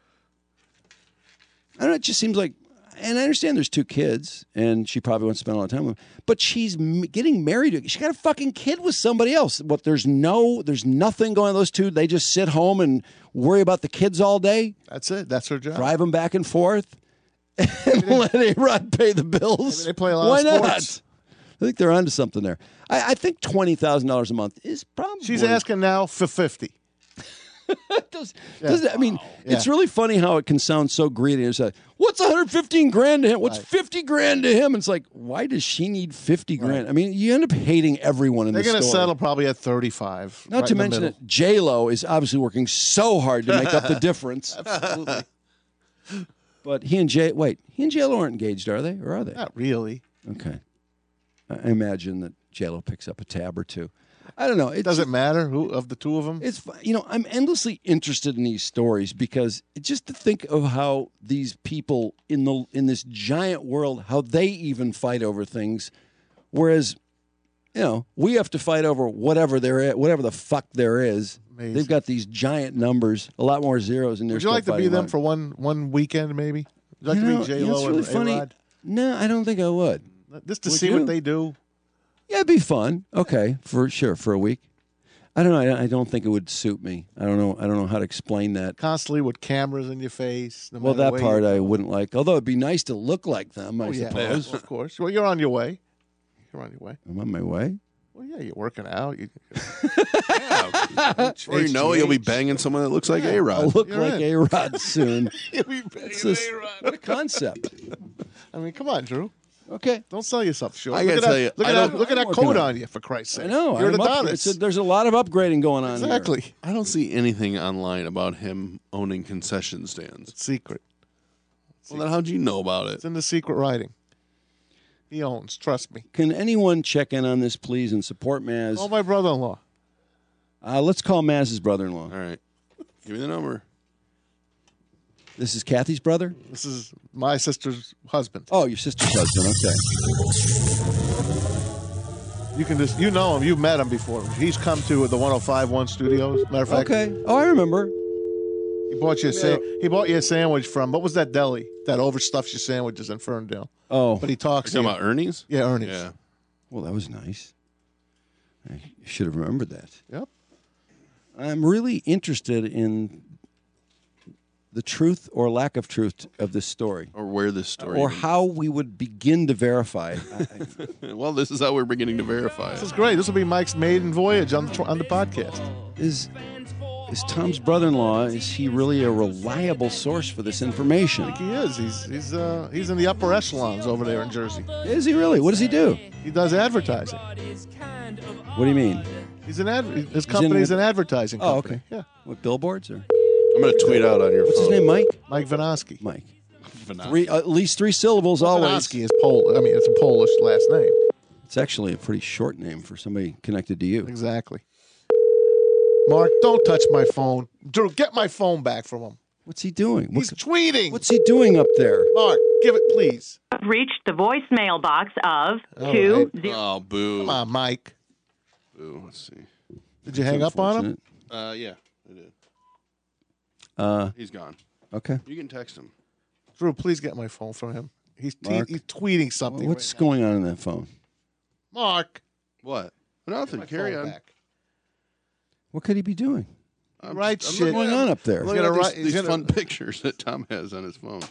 I don't know. It just seems like, and I understand there's two kids, and she probably wants to spend a lot of time with them, but she's m- getting married. She got a fucking kid with somebody else. What? There's no, there's nothing going on. Those two, they just sit home and worry about the kids all day, That's it. That's her job. drive them back and forth, and let A-Rod pay the bills. Maybe they play a lot Why of sports. not? I think they're onto something there. I, I think twenty thousand dollars a month is probably. She's asking now for fifty. Does, Yeah. does that, I mean, it's Yeah. really funny how it can sound so greedy. It's like, what's one hundred fifteen grand to him? What's Right. fifty grand to him? It's like, why does she need fifty grand? I mean, you end up hating everyone in They're the going to story. settle probably at thirty-five. Not right to in the mention middle. that J Lo is obviously working so hard to make up the difference. Absolutely. But he and J wait, he and J Lo aren't engaged, are they? Or are they? Not really. Okay. I imagine that J Lo picks up a tab or two. I don't know. It Does it matter who of the two of them? It's you know I'm endlessly interested in these stories because just to think of how these people in the in this giant world how they even fight over things, whereas you know we have to fight over whatever there is, whatever the fuck there is. Amazing. They've got these giant numbers, a lot more zeros, and they're Would you still like to be fighting them hard. for one one weekend, maybe? Would you like You to know, be J you know, Lo it's really and funny. A-Rod? No, I don't think I would. Just to Would see you? what they do. Yeah, it'd be fun. Okay, for sure, for a week. I don't know. I, I don't think it would suit me. I don't know. I don't know how to explain that. Constantly with cameras in your face. No Well, matter that where part you I go. wouldn't like. Although it'd be nice to look like them, I Oh, yeah, suppose. of course. Well, you're on your way. You're on your way. I'm on my way. Well, yeah, you're working out. You, Or you know, you'll be banging someone that looks like Yeah. A-Rod. I'll look You're like in. A-Rod soon. you'll be banging It's this- A-Rod. what a concept. I mean, come on, Drew. Okay. Don't sell yourself short. I look gotta at tell that, you, look I at that, don't- look at I'm that working coat on on you, for Christ's sake. I know. You're an I'm up- Adonis. it's a- there's a lot of upgrading going on here. Exactly. I don't see anything online about him owning concession stands. It's secret. Well, then how'd you know about it? It's in the secret writing. He owns. Trust me. Can anyone check in on this, please, and support Maz? Oh, my brother-in-law. Uh, let's call Maz's brother-in-law. All right. Give me the number. This is Kathy's brother? This is my sister's husband. Oh, your sister's husband. Okay. You can just, you know him. You've met him before. He's come to the one oh five one studios. Matter of fact, Okay. Oh, I remember. he bought you a sa- he bought you a sandwich from, what was that deli that overstuffs your sandwiches in Ferndale? Oh. But he talks You to talking you. about Ernie's? Yeah, Ernie's. Yeah. Well, that was nice. I should have remembered that. Yep. I'm really interested in the truth or lack of truth of this story. Or where this story Or even- how we would begin to verify it. Well, this is how we're beginning to verify This it. is great. This will be Mike's maiden voyage on the, tr- on the podcast. Is is Tom's brother-in-law, is he really a reliable source for this information? He is. He's he's uh, he's in the upper echelons over there in Jersey. Is he really? What does he do? He does advertising. What do you mean? He's an ad. His in company's the- an advertising Oh, company. okay. Yeah. What, billboards? Or I'm going to tweet out on your What's phone. his name, Mike? Mike Vanosky. Mike. Vanasky. Three, at least three syllables always. Vanosky is Pol. I mean, it's a Polish last name. It's actually a pretty short name for somebody connected to you. Exactly. Mark, don't touch my phone. Drew, get my phone back from him. What's he doing? He's What, tweeting. what's he doing up there? Mark, give it, please. Reached the voicemail box of All two right. zero. Oh, boo. Come on, Mike. Boo. Let's see. Did you hang up on him? Unfortunate. Uh, yeah, I did. Uh, He's gone. okay. You can text him. Drew, please get my phone from him. He's te- Mark? he's tweeting something. What's right going on in that phone? now. Mark? What? Nothing. My Carry phone on. back. What could he be doing? I'm, Right I'm shit. looking What's at- going on up there? I'm looking He's at gonna these, write- he's these gonna- fun pictures that Tom has on his phone.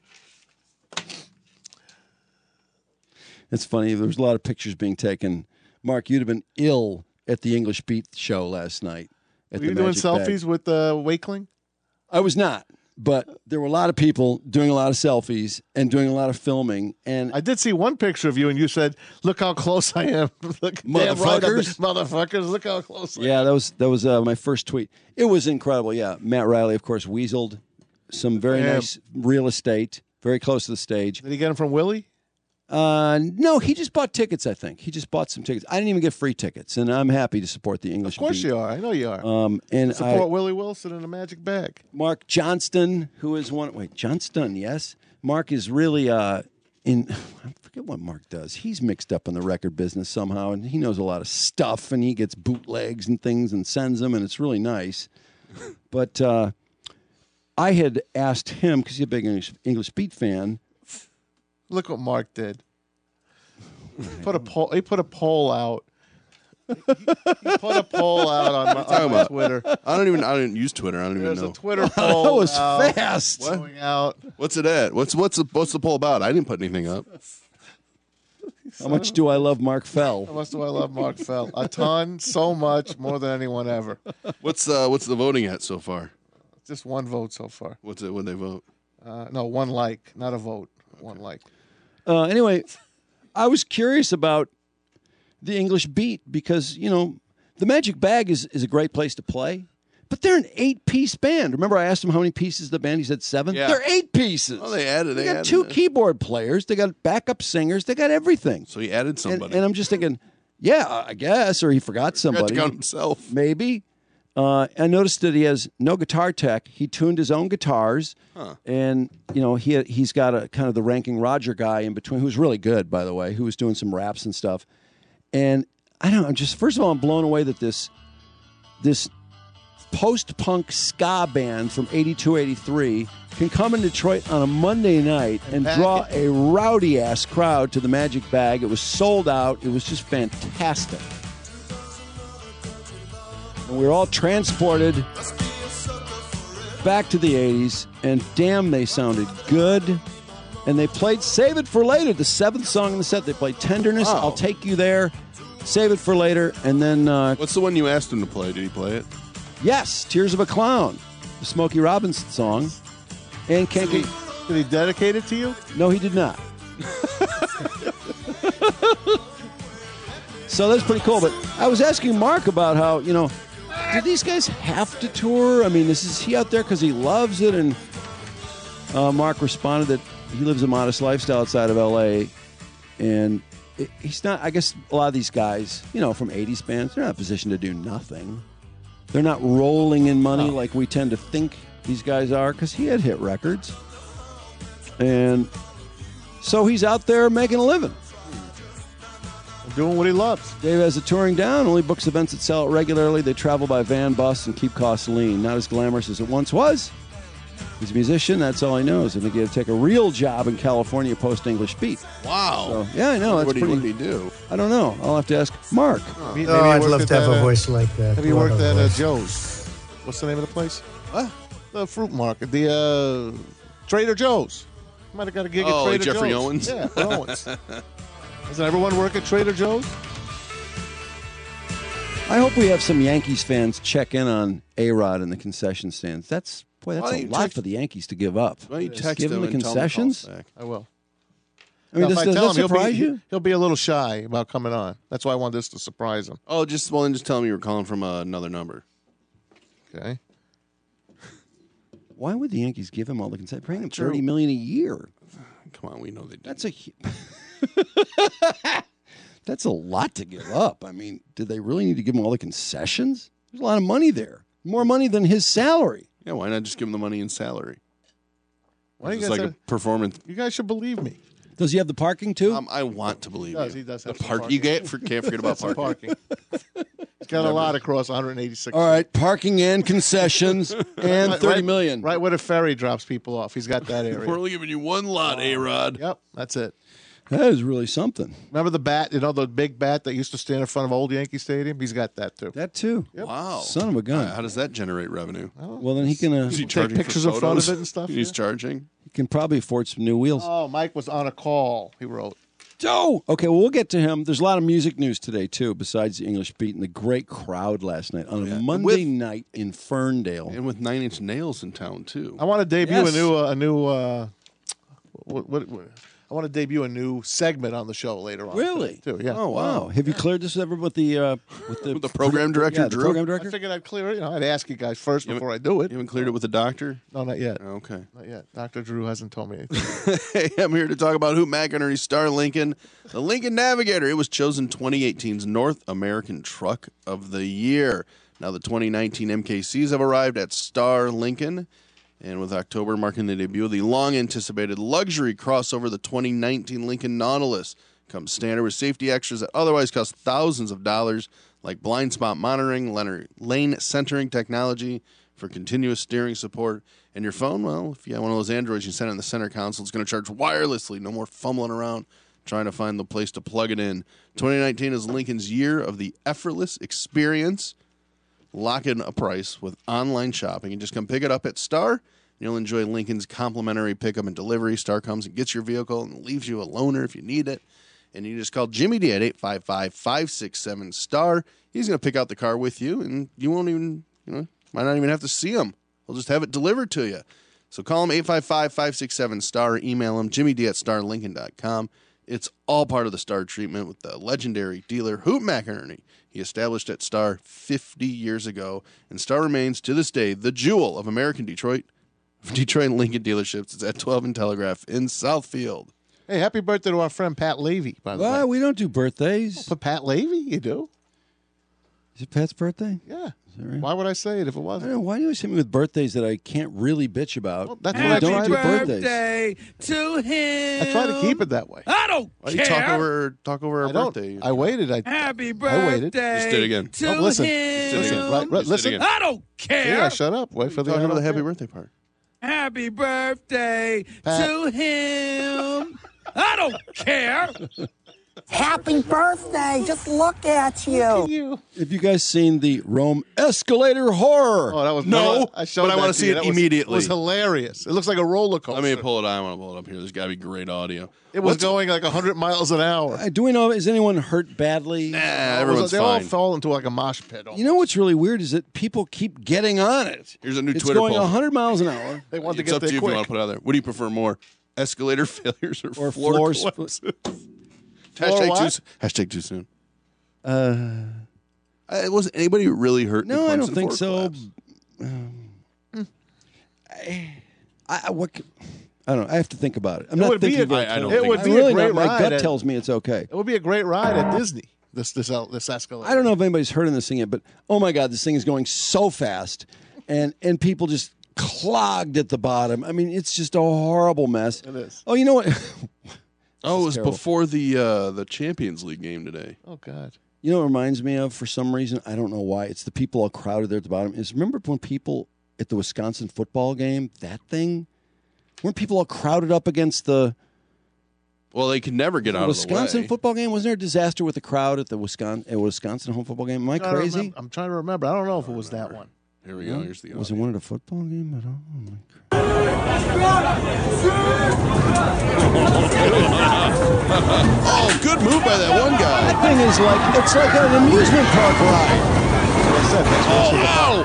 It's funny. There was a lot of pictures being taken. Mark, you'd have been ill at the English Beat show last night. At Were the you doing Magic Bag. selfies with uh, Wakeling? I was not, but there were a lot of people doing a lot of selfies and doing a lot of filming. And I did see one picture of you, and you said, "Look how close I am, look, damn right I'm Motherfuckers. the- motherfuckers! Look how close." I am. yeah, that was that was uh, my first tweet. It was incredible. Yeah, Matt Riley, of course, weaseled some very Yeah. nice real estate, very close to the stage. Did he get them from Willie? Uh, no, he just bought tickets. I think he just bought some tickets. I didn't even get free tickets, and I'm happy to support the English. Of course Beat. you are. I know you are. Um, and Support I, Willie Wilson in a magic bag. Mark Johnston, who is one. Wait, Johnston, yes. Mark is really uh, in. I forget what Mark does. He's mixed up in the record business somehow, and he knows a lot of stuff, and he gets bootlegs and things and sends them, and it's really nice. But uh, I had asked him because he's a big English, English Beat fan. Look what Mark did. Put a poll. He put a poll out. He, he put a poll out on my, on my Twitter. I don't even. I don't use Twitter. I don't There's even know. a Twitter poll. That was out, fast. going out. What's it at? What's what's the what's the poll about? I didn't put anything up. How much do I love Mark Fell? How much do I love Mark Fell? A ton, so much, more than anyone ever. What's uh what's the voting at so far? Just one vote so far. What's it when they vote? Uh, no, one like, not a vote. One like. Uh, anyway, I was curious about the English Beat because, you know, the Magic Bag is, is a great place to play, but they're an eight-piece band. Remember I asked him how many pieces the band? He said seven. Yeah. They're eight pieces. Oh, they added. They, They, got added two it. keyboard players. They got backup singers. They got everything. So he added And, somebody. and I'm just thinking, yeah, I guess, or he forgot Forgot to somebody. count himself. Maybe. Uh, I noticed that he has no guitar tech. He tuned his own guitars, Huh. and you know he he's got a kind of the Ranking Roger guy in between, who's really good, by the way, who was doing some raps and stuff. And I don't know. I'm just first of all, I'm blown away that this this post-punk ska band from eighty-two, eighty-three can come in Detroit on a Monday night and back draw it. a rowdy-ass crowd to the Magic Bag. It was sold out. It was just fantastic. And we were all transported back to the eighties, and damn, they sounded good. And they played Save It for Later, the seventh song in the set. They played Tenderness, Wow. I'll Take You There, Save It for Later, and then, uh, What's the one you asked him to play? Did he play it? yes, Tears of a Clown, the Smokey Robinson song. And Can't Did he, Get... did he dedicate it to you? No, he did not. So that's pretty cool. But I was asking Mark about how, you know, do these guys have to tour? I mean, is, is he out there because he loves it? And uh, Mark responded that he lives a modest lifestyle outside of L A. And it, he's not, I guess a lot of these guys, you know, from eighties bands, they're not in a position to do nothing. They're not rolling in money like we tend to think these guys are, because he had hit records. And so he's out there making a living. Doing what he loves. Dave has a touring down, only books events that sell out regularly. They travel by van, bus, and keep costs lean. Not as glamorous as it once was, He's a musician. That's all he knows. And they get to take a real job in California post-English beat. Wow. So, yeah, I know. That's what, did, pretty, what did he do? I don't know. I'll have to ask Mark. Oh, maybe Oh, you I'd worked love at to have that, a uh, voice like that. Have you Love worked a at uh, voice. Joe's? What's the name of the place? What? The fruit market. The uh, Trader Joe's. You might have got a gig Oh, at like Trader Jeffrey Joe's. Owens? Yeah, for Owens. Doesn't everyone work at Trader Joe's? I hope we have some Yankees fans check in on A-Rod in the concession stands. That's boy, that's Why a don't you lot text- for the Yankees to give up. Why don't you Just text give him them the and tell him to call concessions. us back? I will. I mean, Now, does, if I does tell that him, he'll surprise be, you? He'll be a little shy about coming on. That's why I want this to surprise him. Oh, just well, then just tell him you were calling from uh, another number. Okay. Why would the Yankees give him all the concessions? Paying him True. thirty million dollars a year. Come on, we know they did. That's a hu- that's a lot to give up. I mean, did they really need to give him all the concessions? There's a lot of money there. More money than his salary. Yeah, why not just give him the money in salary? Why do you It's guys like a have- performance. You guys should believe me. Does he have the parking too? Um, I want to believe He does. you. He does The have some park. parking. You can't, for, can't forget about Some parking. parking. He's got a lot across one hundred eighty-six. All right, parking and concessions and Right- thirty right- million. Right where the ferry drops people off. He's got that area. We're only giving you one lot, A-Rod. Yep, that's it. That is really something. Remember the bat? You know the big bat that used to stand in front of old Yankee Stadium? He's got that too. That too. Wow. Son of a gun. How, how does that generate revenue? Well, then he can uh, Is he Take charging pictures for in front of photos? it and stuff, He's yeah. charging. he can probably afford some new wheels. Oh, Mike was on a call. He wrote. Oh, okay. Well, we'll get to him. There's a lot of music news today too, besides the English beat and the great crowd last night on a Yeah. Monday With- night in Ferndale. And with Nine Inch Nails in town too. I want to debut Yes. a new uh, a new. Uh, what, what, what, I want to debut a new segment on the show later on. Really? Too. Yeah. Oh wow! Have you cleared this ever with the uh, with the, With the program director, Yeah, the Drew? program I director. figured I'd clear it. You know, I'd ask you guys first You haven't- before I do it. You haven't cleared it with the doctor? No, not yet. Okay. Not yet. Doctor Drew hasn't told me anything. Hey, I'm here to talk about Hoot McInerney's Star Lincoln, the Lincoln Navigator. It was chosen twenty eighteen's North American Truck of the Year. Now the twenty nineteen M K Cs have arrived at Star Lincoln, and with October marking the debut of the long-anticipated luxury crossover, the twenty nineteen Lincoln Nautilus comes standard with safety extras that otherwise cost thousands of dollars, like blind spot monitoring, lener- lane centering technology for continuous steering support. And your phone, well, if you have one of those Androids you send in the center console, it's going to charge wirelessly. No more fumbling around trying to find the place to plug it in. twenty nineteen is Lincoln's year of the effortless experience. Lock in a price with online shopping and just come pick it up at Star. And you'll enjoy Lincoln's complimentary pickup and delivery. Star comes and gets your vehicle and leaves you a loaner if you need it. And you just call Jimmy D at eight five five, five six seven, STAR. He's going to pick out the car with you, and you won't even, you know, might not even have to see him. He'll just have it delivered to you. So call him eight five five, five six seven, STAR or email him Jimmy D at star lincoln dot com. It's all part of the Star treatment with the legendary dealer Hoot McInerney. He established at Star fifty years ago, and Star remains to this day the jewel of American Detroit. Detroit Lincoln dealerships. It's at twelve and Telegraph in Southfield. Hey, happy birthday to our friend Pat Levy, by the Well, way. we don't do birthdays. For Pat Levy, you do? Is it Pat's birthday? Yeah. Is that right? Why would I say it if it I don't wasn't? know. Why do you always hit me with birthdays that I can't really bitch about? Well, that's when what we I don't do try to- birthdays. Birthday to him. I try to keep it that way. I don't Why do you care. talk over talk over our I don't. birthday? I waited. I, Happy I birthday. waited. Just did it again. To Oh, listen. him. Just did it Listen, again. right, right, Just did it listen. again. I don't care. Yeah, shut up. Wait for the Talking over the happy okay. birthday part. Happy birthday Pat. to him. I don't care. Happy birthday. Just look at you. You. Have you guys seen the Rome escalator horror? Oh, that was No, I showed but I that wanna to see you. it That was- immediately. It was hilarious. It looks like a roller coaster. Let me pull it. I want to pull it up here. There's got to be great audio. It was What's- going like one hundred miles an hour. Uh, do we know, is anyone hurt badly? Nah, It was- everyone's they all fine. fell into like a mosh pit. You know what's really weird is that people keep getting on it. Here's a new It's Twitter going poll. one hundred miles an hour. They want to It's get up to there you if you quick. want to put it out there. What do you prefer more? Escalator failures or, Or floor floors- collapses? Floor hashtag, what? too, s- hashtag too soon. Uh, Uh, wasn't anybody really hurt? in the no, I Clemson don't think floor so. collapse? Um, I, I, what, c- I don't know. I have to think about it. I'm It not would be thinking a- very I- I don't clearly. It would I'm be a really great not. My ride gut at- tells me it's okay. It would be a great ride at Disney. This this el- this escalator. I don't know if anybody's heard of this thing yet, but oh my God, this thing is going so fast, and and people just clogged at the bottom. I mean, it's just a horrible mess. It is. Oh, you know what? Oh, it was terrible. before the uh, the Champions League game today. Oh God. You know what it reminds me of for some reason? I don't know why. It's the people all crowded there at the bottom. Is remember when people at the Wisconsin football game? That thing? Weren't people all crowded up against the Well, they could never get the out Wisconsin of the way. football game? Wasn't there a disaster with the crowd at the Wisconsin at Wisconsin home football game? Am I I'm trying to crazy? remember- I'm trying to remember. I don't know if it was that one. Here we go. Here's the Was it one at a football game? I don't know. Oh, good move by that one guy. That thing is like, it's like an amusement park ride. Like I said, that's Oh, most of the ow,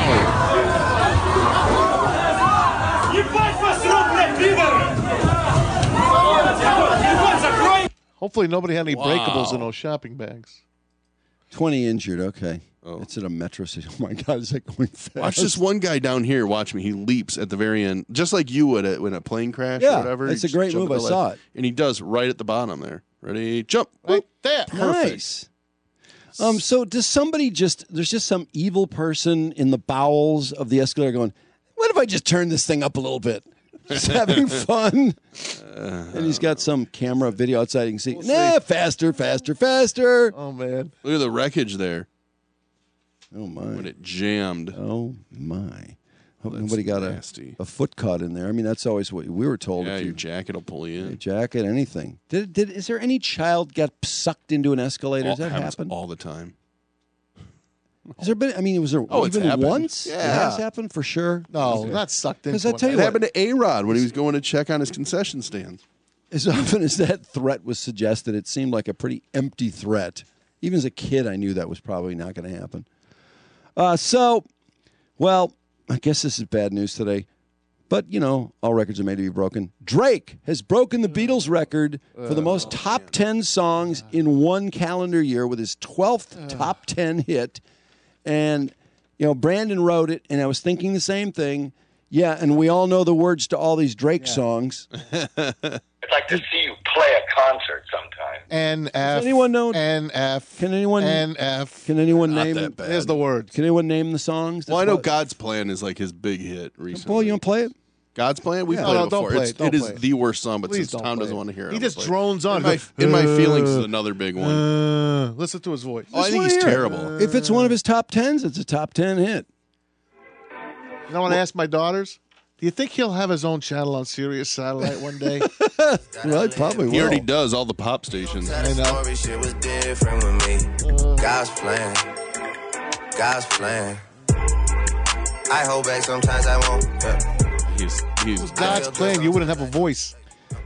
ow. Hopefully nobody had any Wow. breakables in those shopping bags. twenty injured, okay. Oh. It's at a metro station. Oh, my God, is that going fast? Watch this one guy down here. Watch me. He leaps at the very end, just like you would at, when a plane crash Yeah, or whatever. it's You a great jump move. at I the saw left. it. And he does right at the bottom there. Ready? Jump. Right there. Nice. Um, so does somebody just, there's just some evil person in the bowels of the escalator going, what if I just turn this thing up a little bit? Just having fun. And he's got some camera video outside. You can see, We'll nah, see. faster, faster, faster. Oh, man. Look at the wreckage there. Oh, my. When it jammed. Oh, my. Hope That's nobody got nasty. a, a foot caught in there. I mean, that's always what we were told. Yeah, if you, your jacket will pull you a in. jacket, anything. Did, did Is there any child get sucked into an escalator? All, Does that happens happen? all the time. Has there been, I mean, was there Oh, it's even happened. once? Yeah. It has happened for sure. No, not sucked into Because I it. tell you It what, happened to A-Rod when he was going to check on his concession stands. as often as that threat was suggested, it seemed like a pretty empty threat. Even as a kid, I knew that was probably not going to happen. Uh, so, well, I guess this is bad news today. But, you know, all records are made to be broken. Drake has broken the Beatles record for the most top ten songs in one calendar year with his twelfth top ten hit. And, you know, Brandon wrote it, and I was thinking the same thing. Yeah, and we all know the words to all these Drake songs. I'd like to see you play a concert sometime. N F. Does anyone know? N F. Can anyone N F. Can anyone Not name? that bad. There's the words. Can anyone name the songs? Well, I know what- God's Plan is like his big hit recently. Paul, you want to play it? God's Plan? We've Yeah. played No, it no, don't before. play It's, it. Don't it is play it. the worst song, but Please since don't Tom play doesn't it. want to hear it, He I'm just gonna play it. drones on. In my, in my feelings is another big one. Uh, listen to his voice. Oh, I think he's Wanna hear it. terrible. If it's one of his top tens, it's a top ten hit. You know what I asked my daughters? Do you think he'll have his own channel on Sirius Satellite one day? Well, he probably He will. already does all the pop stations. I know. Shit was different with me. God's plan. God's plan. I hold back sometimes I won't. Yeah. He's he's God's plan, you wouldn't have a voice.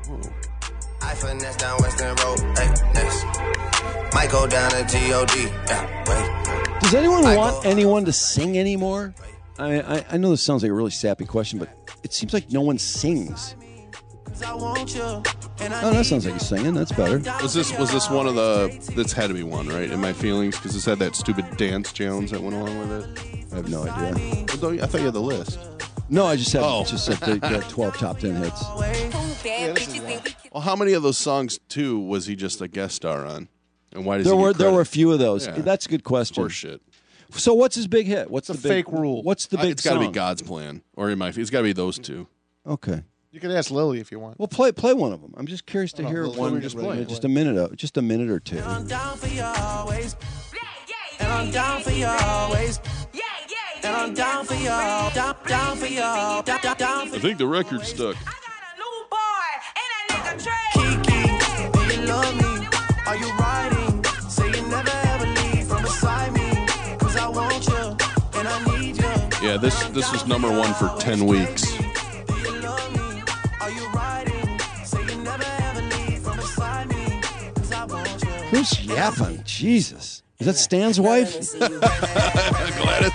I finesse down Western Road. Hey, next. Might go down to G O D. Yeah, wait. Does anyone want anyone to sing anymore? I, I I know this sounds like a really sappy question, but it seems like no one sings. Oh, that sounds like he's singing. That's better. Was this was this one of the? This had to be one, right? In My Feelings, because this had that stupid dance challenge that went along with it. I have no idea. Well, don't you- I thought you had the list. No, I just had Oh. just said they got twelve top ten hits. Well, how many of those songs too was he just a guest star on? And why does There he get were there credit? were a few of those. Yeah. That's a good question. Horse shit. So what's his big hit? What's It's the a big, fake rule. What's the Uh, big It's got to be song? God's Plan, or in my. It's got to be those two. Okay. You can ask Lily if you want. Well, play play one of them. I'm just curious to Oh, hear well, one. we just play it. just a minute, of, just a minute or two. I'm down for you always. And I'm down for you always. And I'm down for you. Down, down for you. Down, down, down for I think the record's stuck. Kiki. Do you love me? Are you riding? Say you never ever leave from beside me. Cause I want you. And I need you. Yeah, this this was number one for ten weeks. Do you love me? Are you riding? Say you never ever leave from beside me. Cause I want you. Who's yapping? Jesus. Is that Stan's wife? Gladys.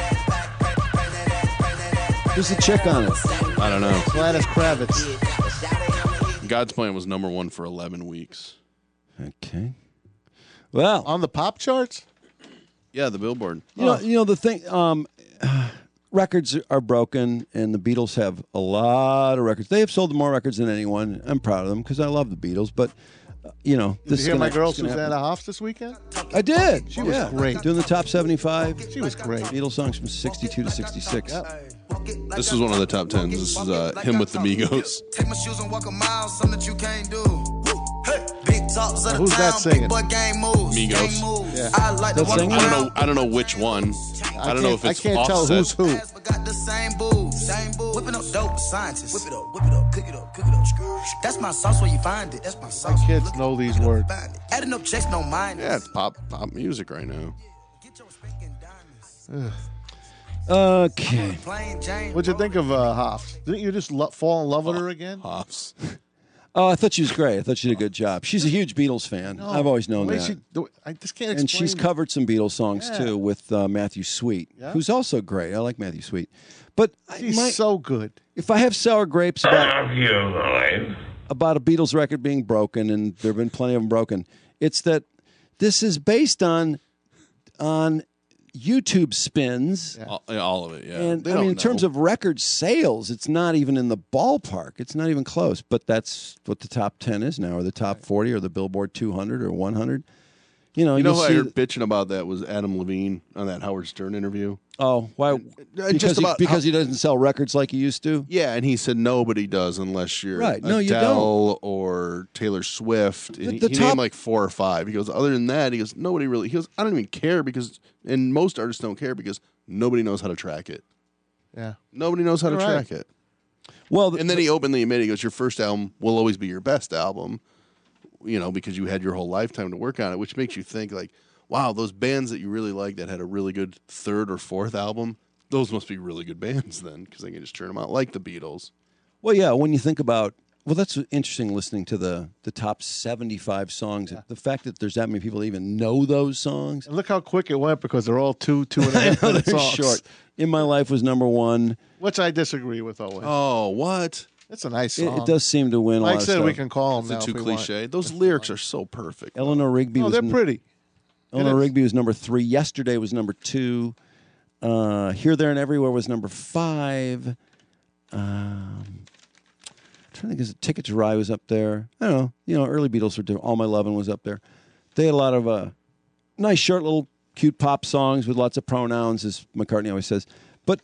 Who's the chick on it? I don't know. Gladys Kravitz. God's Plan was number one for eleven weeks. Okay. Well, On the pop charts? Yeah, the Billboard. you know, you know the thing. Um, records are broken, and the Beatles have a lot of records. They have sold more records than anyone. I'm proud of them because I love the Beatles. But uh, you know, Did this you is hear gonna, my girl it's gonna Susanna happen. Hoffs this weekend? I did. She was yeah. great. Doing the top seventy-five. She was great. Beatles songs from sixty-two to sixty-six. This is one of the top tens. This is uh, him with the Migos. Take my shoes and walk a mile, something that you can't do. Hey, big talks of the Who's that town, singing? big boy gang moves. Migos. Gang moves. Yeah. I like That's to singing? I don't know. I don't know which one. I, don't know if can't- it's I can't tell Offset. who's who. Got the same booze. Same booze. Whipping up dope, scientists. Whip it up, whip it up, cook it up, cook it up. That's my sauce where you find it. That's my sauce. My kids know these words. Adding up checks, no mind. Yeah, it's pop pop music right now. Okay. What'd you think of uh, Hoffs? Didn't you just lo- fall in love with her again? Hoffs. Oh, I thought she was great. I thought she did a good job. She's a huge Beatles fan. No. I've always known The way that. she- the- I just can't explain. And she's covered some Beatles songs Yeah. too with uh, Matthew Sweet, Yeah. who's also great. I like Matthew Sweet, but I- She's my- so good. if I have sour grapes about about a Beatles record being broken, and there have been plenty of them broken, it's that this is based on on YouTube spins. Yeah. All, yeah, all of it. Yeah. And They I don't mean, in know. terms of record sales, it's not even in the ballpark. It's not even close. But that's what the top ten is now, or the top forty, or the Billboard two hundred, or one hundred. You know, you know you'll who I see. heard bitching about that was Adam Levine on that Howard Stern interview. Oh, why? Because, just he, about because how- he doesn't sell records like he used to. Yeah, and he said nobody does unless you're Right. No, you Adele or Taylor Swift. And The- he, the he top- named like four or five. He goes, other than that, he goes, nobody really. He goes, I don't even care because, and most artists don't care because nobody knows how to track it. Yeah. Nobody knows how You're to right. track it. Well, And then he openly admitted, he goes, your first album will always be your best album, you know, because you had your whole lifetime to work on it, which makes you think like, wow, those bands that you really like that had a really good third or fourth album, those must be really good bands then, because they can just turn them out like the Beatles. Well, yeah. When you think about, well, that's interesting. Listening to the the top seventy-five songs, the fact that there's that many people that even know those songs. And look how quick it went because they're all two, two and a I half know minute they're songs. short. In My Life was number one. Which I disagree with, Owen. Oh, what? It's a nice It, song. it does seem to win. a Mike lot of said we stuff. can call him now. Is it if too we want. cliche? Those lyrics are so perfect. Eleanor Rigby. No, was they're n- pretty. Eleanor is. Rigby was number three. Yesterday was number two. Uh, Here, There, and Everywhere was number five. Um, I'm trying to think, is Ticket to Ride was up there. I don't know. You know, early Beatles were different. All My Lovin' was up there. They had a lot of uh, nice, short, little, cute pop songs with lots of pronouns, as McCartney always says. But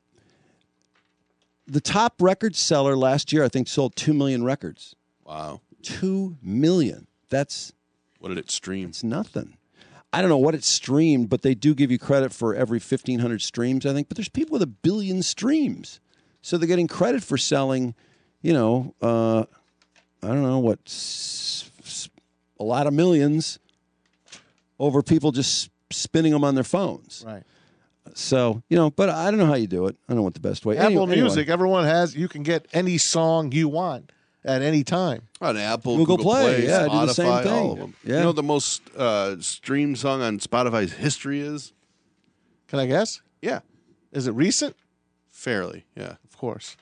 the top record seller last year, I think, sold two million records. Wow. Two million. That's What did it stream? it's nothing. I don't know what it streamed, but they do give you credit for every fifteen hundred streams, I think. But there's people with a billion streams. So they're getting credit for selling, you know, uh, I don't know, what, s- s- a lot of millions over people just spinning them on their phones. Right. So, you know, but I don't know how you do it. I don't know what the best way. Apple Anyway- Music, everyone has, you can get any song you want at any time. On Apple, Google Google, Play, Play, yeah, Spotify, do the same thing. all of them. Yeah. You know what the most uh, streamed song on Spotify's history is? Can I guess? Yeah. Is it recent? Fairly, yeah. Of course.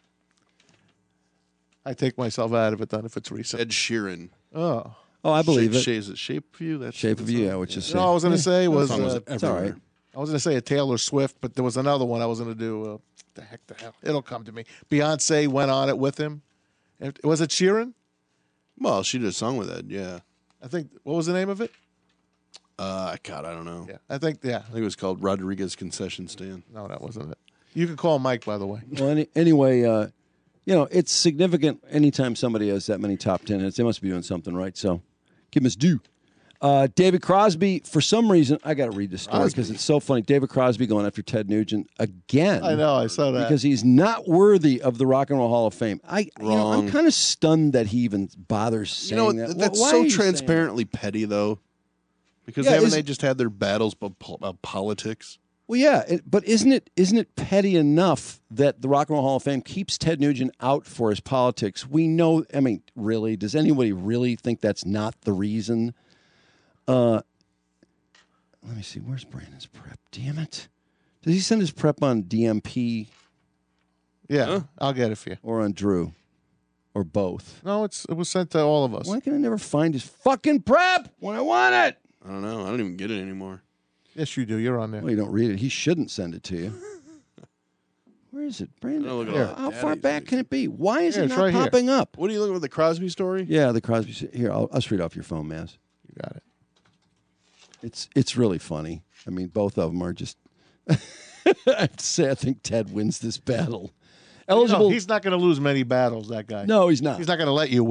I take myself out of it then if it's recent. Ed Sheeran. Oh. Oh, I believe shape, it. Shape, is it Shape of You? That's Shape the of You, song? yeah, which is No, I was going to Yeah. say was, Song was uh, It's all right. I was going to say a Taylor Swift, but there was another one I was going to do. Uh, the heck the hell? It'll come to me. Beyonce went on it with him. It- Was it Sheeran? Well, she did a song with Ed, yeah. I think, what was the name of it? Uh, God, I don't know. Yeah, I think, yeah. I think it was called Rodriguez Concession Stand. No, that wasn't it. You can call Mike, by the way. Well, any, anyway, uh, you know, it's significant anytime somebody has that many top ten hits. They must be doing something right. So give him his due. Uh, David Crosby, for some reason, I got to read this story because it's so funny. David Crosby going after Ted Nugent again. I know, I saw that. Because he's not worthy of the Rock and Roll Hall of Fame. I, you know, I'm Wrong. kind of stunned that he even bothers You saying know, that. that's Why are so you saying transparently petty, though. Because Yeah, haven't is- they just had their battles about, about politics? Well, yeah, it, but isn't it isn't it petty enough that the Rock and Roll Hall of Fame keeps Ted Nugent out for his politics? We know. I mean, really, does anybody really think that's not the reason? Uh, let me see. Where's Brandon's prep? Damn it! Does he send his prep on D M P Yeah, Huh? I'll get it for you. or on Drew, or both? No, it's it was sent to all of us. Why can I never find his fucking prep when I want it? I don't know. I don't even get it anymore. Yes, you do. You're on there. Well, you don't read it. He shouldn't send it to you. Where is it, Brandon? Oh, look at Here, all that how data far he's back can it be? Why is Here, it it's not right here. popping up? What are you looking at, the Crosby story? Yeah, the Crosby. Here, I'll, I'll just read off your phone, Maz. You got it. It's it's really funny. I mean, both of them are just. I have to say, I think Ted wins this battle. Eligible. No, he's not going to lose many battles. That guy. No, he's not. He's not going to let you win.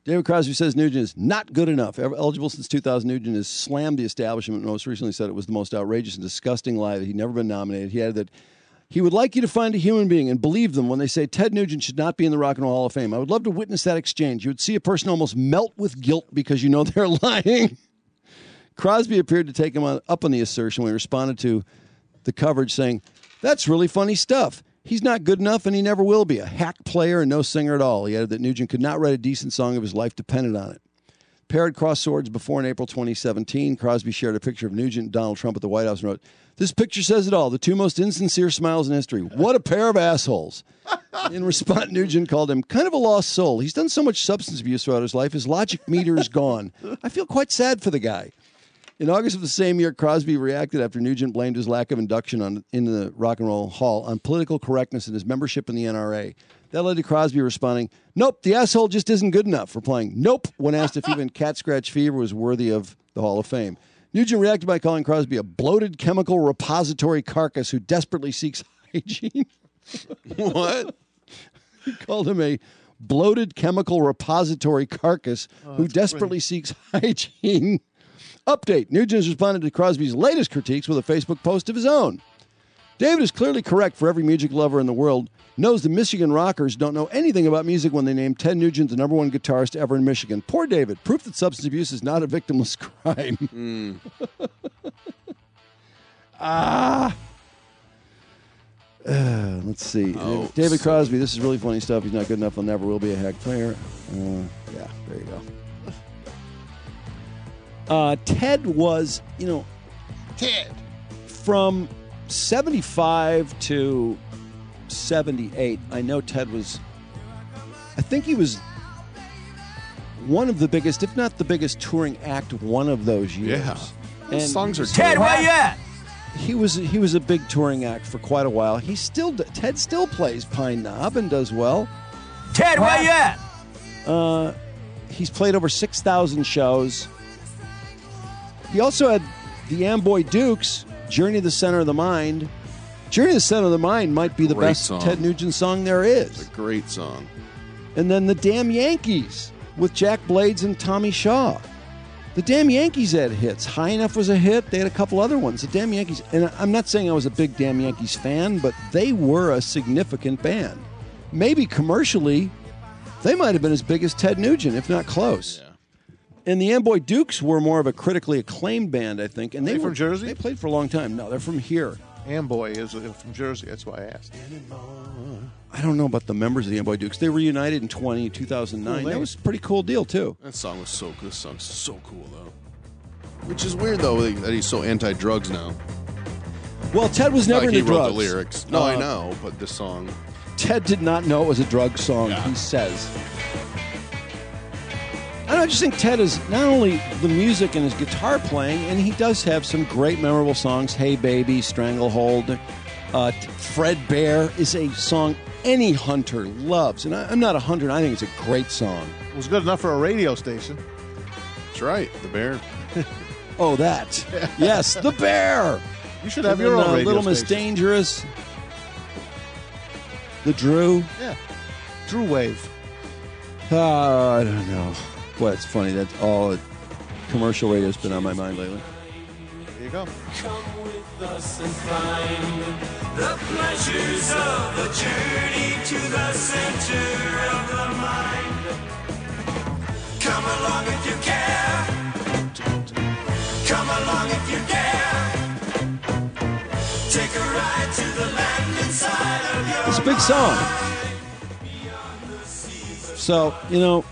David Crosby says Nugent is not good enough. Ever eligible since two thousand, Nugent has slammed the establishment. Most recently said it was the most outrageous and disgusting lie that he'd never been nominated. He added that he would like you to find a human being and believe them when they say Ted Nugent should not be in the Rock and Roll Hall of Fame. I would love to witness that exchange. You would see a person almost melt with guilt because you know they're lying. Crosby appeared to take him on, up on the assertion when he responded to the coverage saying, that's really funny stuff. He's not good enough, and he never will be. A hack player and no singer at all. He added that Nugent could not write a decent song if his life depended on it. Paired crossed swords before in April twenty seventeen. Crosby shared a picture of Nugent and Donald Trump at the White House and wrote, this picture says it all. The two most insincere smiles in history. What a pair of assholes. In response, Nugent called him kind of a lost soul. He's done so much substance abuse throughout his life, his logic meter is gone. I feel quite sad for the guy. In August of the same year, Crosby reacted after Nugent blamed his lack of induction on, into the Rock and Roll Hall on political correctness and his membership in the N R A. That led to Crosby responding, nope, the asshole just isn't good enough, replying, nope, when asked if even Cat Scratch Fever was worthy of the Hall of Fame. Nugent reacted by calling Crosby a bloated chemical repository carcass who desperately seeks hygiene. What? He called him a bloated chemical repository carcass Oh, who that's desperately great. seeks hygiene. Update. Nugent has responded to Crosby's latest critiques with a Facebook post of his own. David is clearly correct for every music lover in the world knows the Michigan rockers don't know anything about music when they name Ted Nugent the number one guitarist ever in Michigan. Poor David. Proof that substance abuse is not a victimless crime. Mm. ah. Uh, let's see. Oh, David Crosby, this is really funny stuff. He's not good enough. He'll never will be a hack player. Uh, yeah, there you go. Uh, Ted was, you know, Ted. From seventy-five to seventy-eight, I know Ted was, I think he was one of the biggest, if not the biggest touring act one of those years. Yeah. And Those songs are Ted, where you at? He was he was a big touring act for quite a while. He still Ted still plays Pine Knob and does well. Ted, where you at? Uh, he's played over six thousand shows. He also had the Amboy Dukes, Journey to the Center of the Mind. Journey to the Center of the Mind might be the Great best song. Ted Nugent song there is. It's a great song. And then the Damn Yankees with Jack Blades and Tommy Shaw. The Damn Yankees had hits. High Enough was a hit. They had a couple other ones. The Damn Yankees, and I'm not saying I was a big Damn Yankees fan, but they were a significant band. Maybe commercially, they might have been as big as Ted Nugent, if not close. Yeah. And the Amboy Dukes were more of a critically acclaimed band, I think. And Are they, they were from Jersey? They played for a long time. No, they're from here. Amboy is uh, from Jersey. That's why I asked. I don't know about the members of the Amboy Dukes. They reunited in twenty, two thousand nine. Cool that name. was a pretty cool deal, too. That song was so good. This song's so cool, though. Which is weird, though, that he's so anti-drugs now. Well, Ted was never like into he wrote drugs. the lyrics. No, I Uh, know, but this song. Ted did not know it was a drug song, Yeah. he says. I, don't know, I just think Ted is not only the music and his guitar playing, and he does have some great memorable songs. Hey Baby, Stranglehold. Uh, Fred Bear is a song any hunter loves. And I, I'm not a hunter, and I think it's a great song. It was good enough for a radio station. That's right, the bear. Oh, that. Yes, the Bear. You should have And your then, own uh, radio Little Miss station. Dangerous. The Drew. Yeah. Drew Wave. Uh, I don't know. Boy, it's funny. That's all commercial radio's been on my mind lately. There you go. Come with us and find the pleasures of the journey to the center of the mind. Come along if you care. Come along if you dare. Take a ride to the land inside of your It's a big song. So, you know,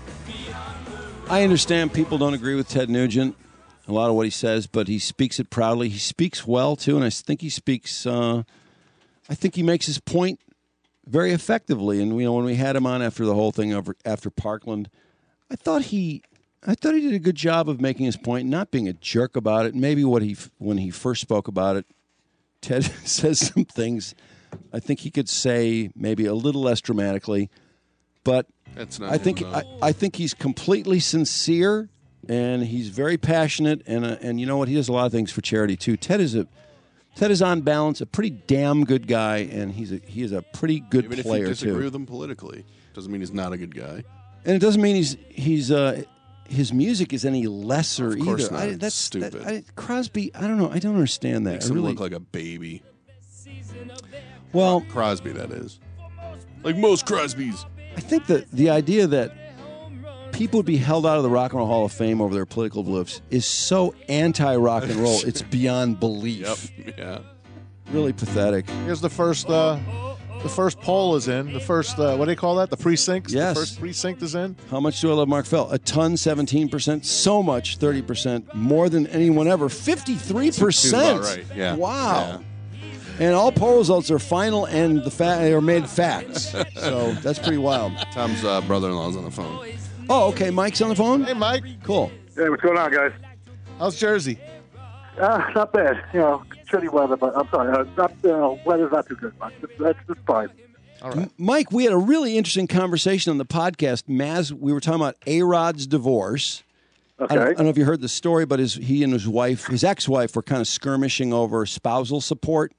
I understand people don't agree with Ted Nugent, a lot of what he says, but he speaks it proudly. He speaks well, too, and I think he speaks, uh, I think he makes his point very effectively. And, you know, when we had him on after the whole thing over after Parkland, I thought he... I thought he did a good job of making his point, not being a jerk about it. Maybe what he when he first spoke about it, Ted says some things I think he could say maybe a little less dramatically, but That's not I think him, I, though. I think he's completely sincere and he's very passionate and uh, and you know what, he does a lot of things for charity too. Ted is a Ted is on balance a pretty damn good guy, and he's a he is a pretty good Even player if you disagree too. with him politically, doesn't mean he's not a good guy. And it doesn't mean he's he's uh, his music is any lesser Of course either. not. I, It's that's stupid. That, I, Crosby, I don't know. I don't understand that. Makes I him really, look like a baby. well, Crosby, that is. Like most Crosbys. I think that the idea that people would be held out of the Rock and Roll Hall of Fame over their political beliefs is so anti-rock and roll. It's beyond belief. Yep. Yeah. Really pathetic. Here's the first. Uh, the first poll is in. The first. Uh, what do they call that? The precinct. Yes. The first precinct is in. How much do I love Mark Fell? A ton, seventeen percent. So much, thirty percent. More than anyone ever. fifty-three percent. Seems about right. Yeah. Wow. And all poll results are final and the fa- are made facts. So that's pretty wild. Tom's uh, brother-in-law's on the phone. Oh, okay. Mike's on the phone? Hey, Mike. Cool. Hey, what's going on, guys? How's Jersey? Uh, not bad. You know, shitty weather, but I'm sorry. Uh, not, you know, weather's not too good, but that's just fine. All right. Mike, we had a really interesting conversation on the podcast. Maz, we were talking about A-Rod's divorce. Okay. I don't, I don't know if you heard the story, but his, he and his wife, his ex-wife, were kind of skirmishing over spousal support.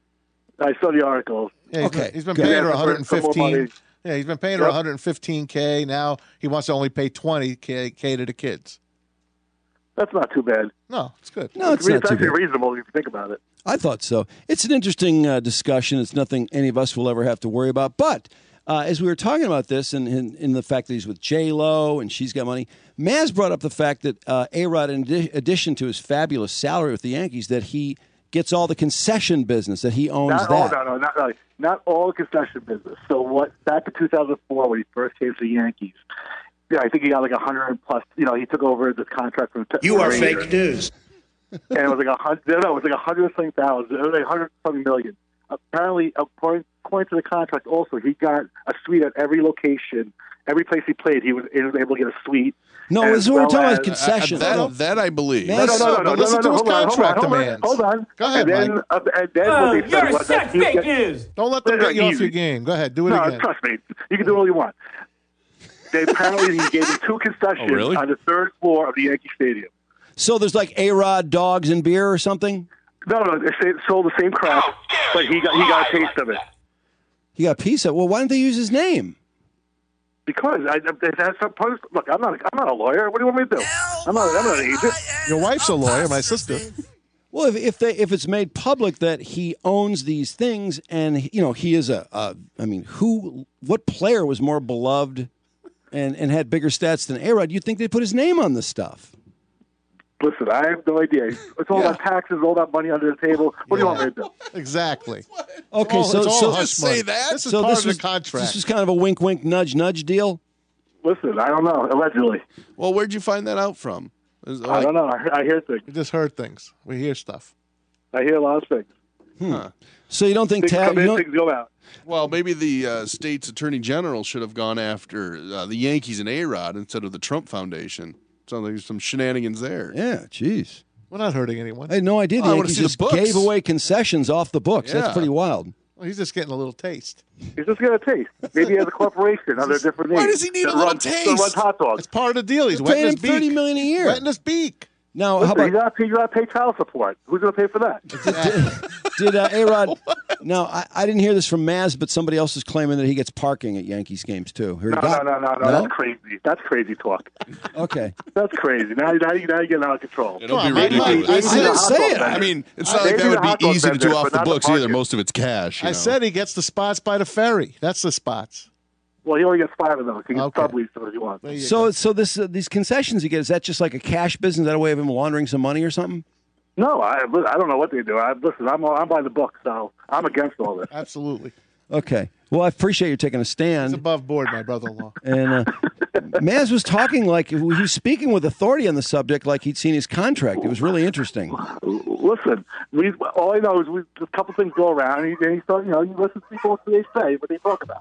I saw the article. Yeah, he's Okay, been, he's been good. paying her Yeah, one hundred for- for more fifteen. money. Yeah, he's been paying her Yep. one hundred fifteen K. Now he wants to only pay twenty K to the kids. That's not too bad. No, it's good. No, it's I mean, not it's too actually bad. reasonable if you think about it. I thought so. It's an interesting uh, discussion. It's nothing any of us will ever have to worry about. But uh, as we were talking about this and in, in the fact that he's with J-Lo and she's got money, Maz brought up the fact that uh, A-Rod, in addi- addition to his fabulous salary with the Yankees, that he gets all the concession business, that he owns Not that. all, no, no, not, no, not all concession business. So what? Back in two thousand four, when he first came to the Yankees, yeah, I think he got like a hundred plus. You know, he took over this contract from. You are Rangers. fake news. And it was like a hundred. No, it was like a hundred something thousand. It was like a hundred something million. Apparently, according, according to the contract, also he got a suite at every location, every place he played. He was, he was able to get a suite. No, as this is what we're well talking as- about concessions. That, that I believe. Man, No, no, no, no, no, But listen no, to no, his hold on, hold contract on, hold on, demands. Hold on. Go ahead, and then, Mike. uh, and then what they said Oh, was you're that a he sick was fake get- Don't let them They're get you off easy. your game. Go ahead. Do it No, again. trust me. You can do all you want. They apparently he gave him two concessions Oh, really? on the third floor of the Yankee Stadium. So there's like A-Rod dogs and beer or something? No, no, they say- sold the same crap, but he got he got a taste of it. He got a piece of Well, why don't they use his name? Because I, that's supposed. Look, I'm not. I'm not a lawyer. What do you want me to do? I'm not. I'm not an agent. Your wife's a lawyer, my sister. Well, if if, they, if it's made public that he owns these things, and you know he is a, a, I mean, who, what player was more beloved, and and had bigger stats than A-Rod? You'd think they'd put his name on this stuff. Listen, I have no idea. It's all Yeah. about taxes, all that money under the table. What do you want me to do? Exactly. Okay, all- so it's all so hush money. say that? This is so part this of was the contract. this was kind of a wink, wink, nudge, nudge deal. Listen, I don't know. Allegedly, Well, where'd you find that out from? Is it I like- don't know. I, I hear things. we just heard things. We hear stuff. I hear a lot of things. Huh. So you don't think Things Tab? come You in, don't, things go out. Well, maybe the uh, state's attorney general should have gone after uh, the Yankees and A-Rod instead of the Trump Foundation. Sounds like there's some shenanigans there. yeah, jeez. We're not hurting anyone. I had no idea the Oh, I wanna Yankees see the just books. gave away concessions off the books. That's Yeah. pretty wild. Well, he's just getting a little taste. He's just going to taste. Maybe he has a corporation under a different name. Why does he need a that little runs, taste? That runs hot dogs. It's part of the deal. He's They're wetting paying his him thirty beak. million a year. Wetting his beak. Now, Listen, how you about got to pay, you got to pay child support. Who's going to pay for that? did uh, A-Rod? No, I, I didn't hear this from Maz, but somebody else is claiming that he gets parking at Yankees games too. Heard No, he no, got- no, no, no. That's crazy. That's crazy talk. Okay. That's crazy. Now, now, you- now you're getting out of control. It'll Come be on, Mike, ridiculous. Mike, I Maybe didn't the hot say dog it. I vendor. mean, it's not like Maybe that would the hot be dog easy to do vendor, off but the not the books either. market. Most of it's cash. you I know. said he gets the spots by the ferry. That's the spots. Well, he only gets five of those. He can Okay. sublease those if he wants. There you So, go. so this uh, these concessions he gets, is that just like a cash business? Is that a way of him laundering some money or something? No, I I don't know what they do. I, listen, I'm I'm by the book, so I'm against all this. Absolutely. Okay. Well, I appreciate you taking a He's stand. above board, my brother-in-law. And uh, Maz was talking like he was speaking with authority on the subject, like he'd seen his contract. It was really interesting. Listen, we all I know is we a couple things go around, and you, and you start, you know, you listen to people what they say, what they talk about.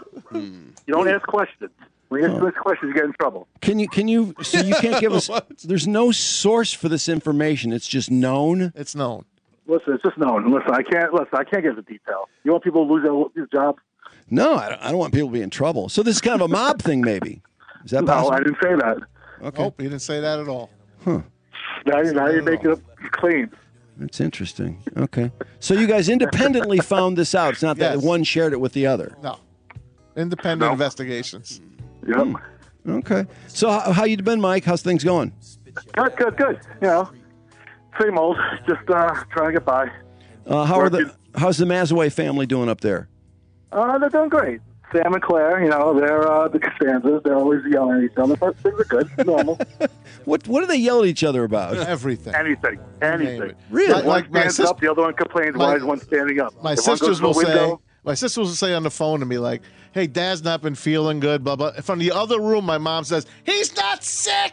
You don't ask questions. When you ask questions, you get in trouble. Can you? Can you? So you can't give us. There's no source for this information. It's just known. It's known. Listen, it's just known. Listen, I can't. Listen, I can't get the detail. You want people to lose their, their jobs? No, I don't, I don't want people to be in trouble. So this is kind of a mob thing, maybe. Is that No, possible? I didn't say that. Okay. Nope, he didn't say that at all. Huh. Now, you- now you're making up claims. That's interesting. Okay. So you guys independently found this out. It's not that Yes. one shared it with the other. No. Independent investigations. Yep. Okay. So how, how you been, Mike? How's things going? Good, good, good. You know, same old. Just uh, trying to get by. Uh, how are the How's the Mazaway family doing up there? Uh, they're doing great. Sam and Claire, you know, they're uh, the Costanzas. They're always yelling at each other, but things are good. Normal. What What do they yell at each other about? Everything. Anything. Anything. Really? One Like my stands sis- up, the other one complains. my- Why is one standing up? My If one sisters goes will to the say, window, my sisters will say on the phone to me like, "Hey, Dad's not been feeling good." Blah blah. From the other room, my mom says, "He's not sick.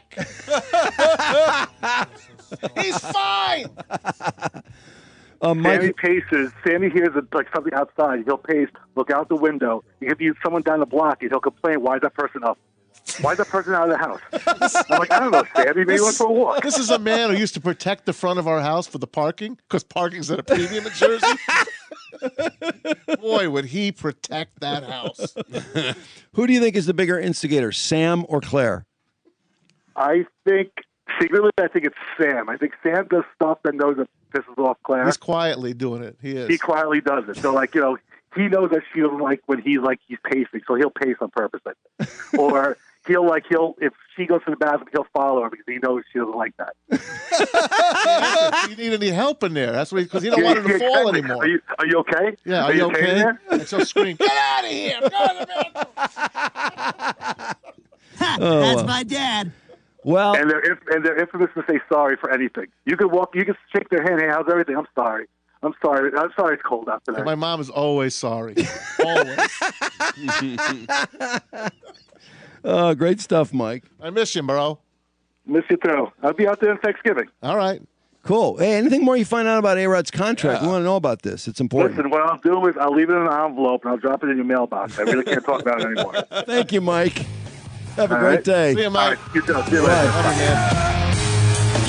He's fine." Uh, Mike, Sammy paces. Sammy hears a, like something outside. He'll pace, look out the window. If you someone down the block, he'll complain. Why is that person up? Why is that person out of the house? I'm like, I don't know, Sammy. Maybe he went for a walk. This is a man who used to protect the front of our house for the parking because parking's at a premium in Jersey. Boy, would he protect that house. who do you think is the bigger instigator, Sam or Claire? I think secretly, I think it's Sam. I think Sam does stuff that knows that pisses off Claire. He's quietly doing it. He is. He quietly does it. So, like, you know, he knows that she doesn't like when he's like he's pacing, so he'll pace on purpose. I think. Or he'll like he'll if she goes to the bathroom, he'll follow her because he knows she doesn't like that. You need any help in there? That's because he don't want her to fall anymore. Are you, are you okay? Yeah, are, you okay? in there? And she'll scream, "Get out of here! Go to the bathroom!" Oh, That's well. my dad. Well, And they're inf- and they're infamous to say sorry for anything. You can walk, you can shake their hand. Hey, how's everything? I'm sorry. I'm sorry. I'm sorry. It's cold out today. My mom is always sorry. Always. uh, great stuff, Mike. I miss you, bro. Miss you too. I'll be out there on Thanksgiving. All right. Cool. Hey, anything more you find out about A-Rod's contract? We want to know about this. It's important. Listen, what I'll do is I'll leave it in an envelope and I'll drop it in your mailbox. I really can't talk about it anymore. Thank you, Mike. Have a All great right. day. See you, Mike. All right, you too. See you Bye. later. Love you, man.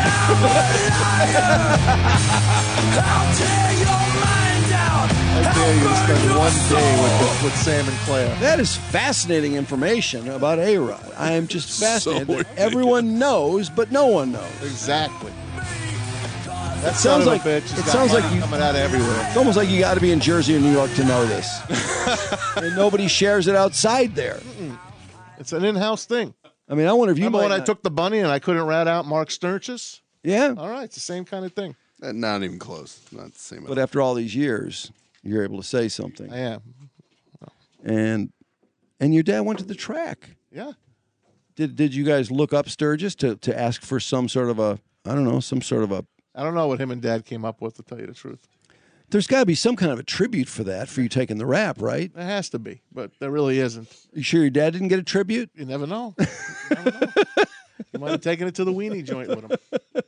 I dare you to spend one day with, with Sam and Claire. That is fascinating information about A-Rod. I am just fascinated So that everyone knows, but no one knows. Exactly. That sounds son of a like- bitch has it got sounds like money you- coming out of everywhere. It's almost like you got to be in Jersey or New York to know this. And nobody shares it outside there. It's an in-house thing. I mean, I wonder if you Remember might when I not- took the bunny and I couldn't rat out Mark Sturchis? Yeah. All right, it's the same kind of thing. Uh, Not even close. Not the same. But after all these years, you're able to say something. I am. And and your dad went to the track. Yeah. Did did you guys look up Sturgis to, to ask for some sort of a, I don't know, some sort of a, I don't know what him and Dad came up with, to tell you the truth. there's got to be some kind of a tribute for that, for you taking the rap, right? There has to be, but there really isn't. You sure your dad didn't get a tribute? You never know. You never know. You might have taken it to the weenie joint with him.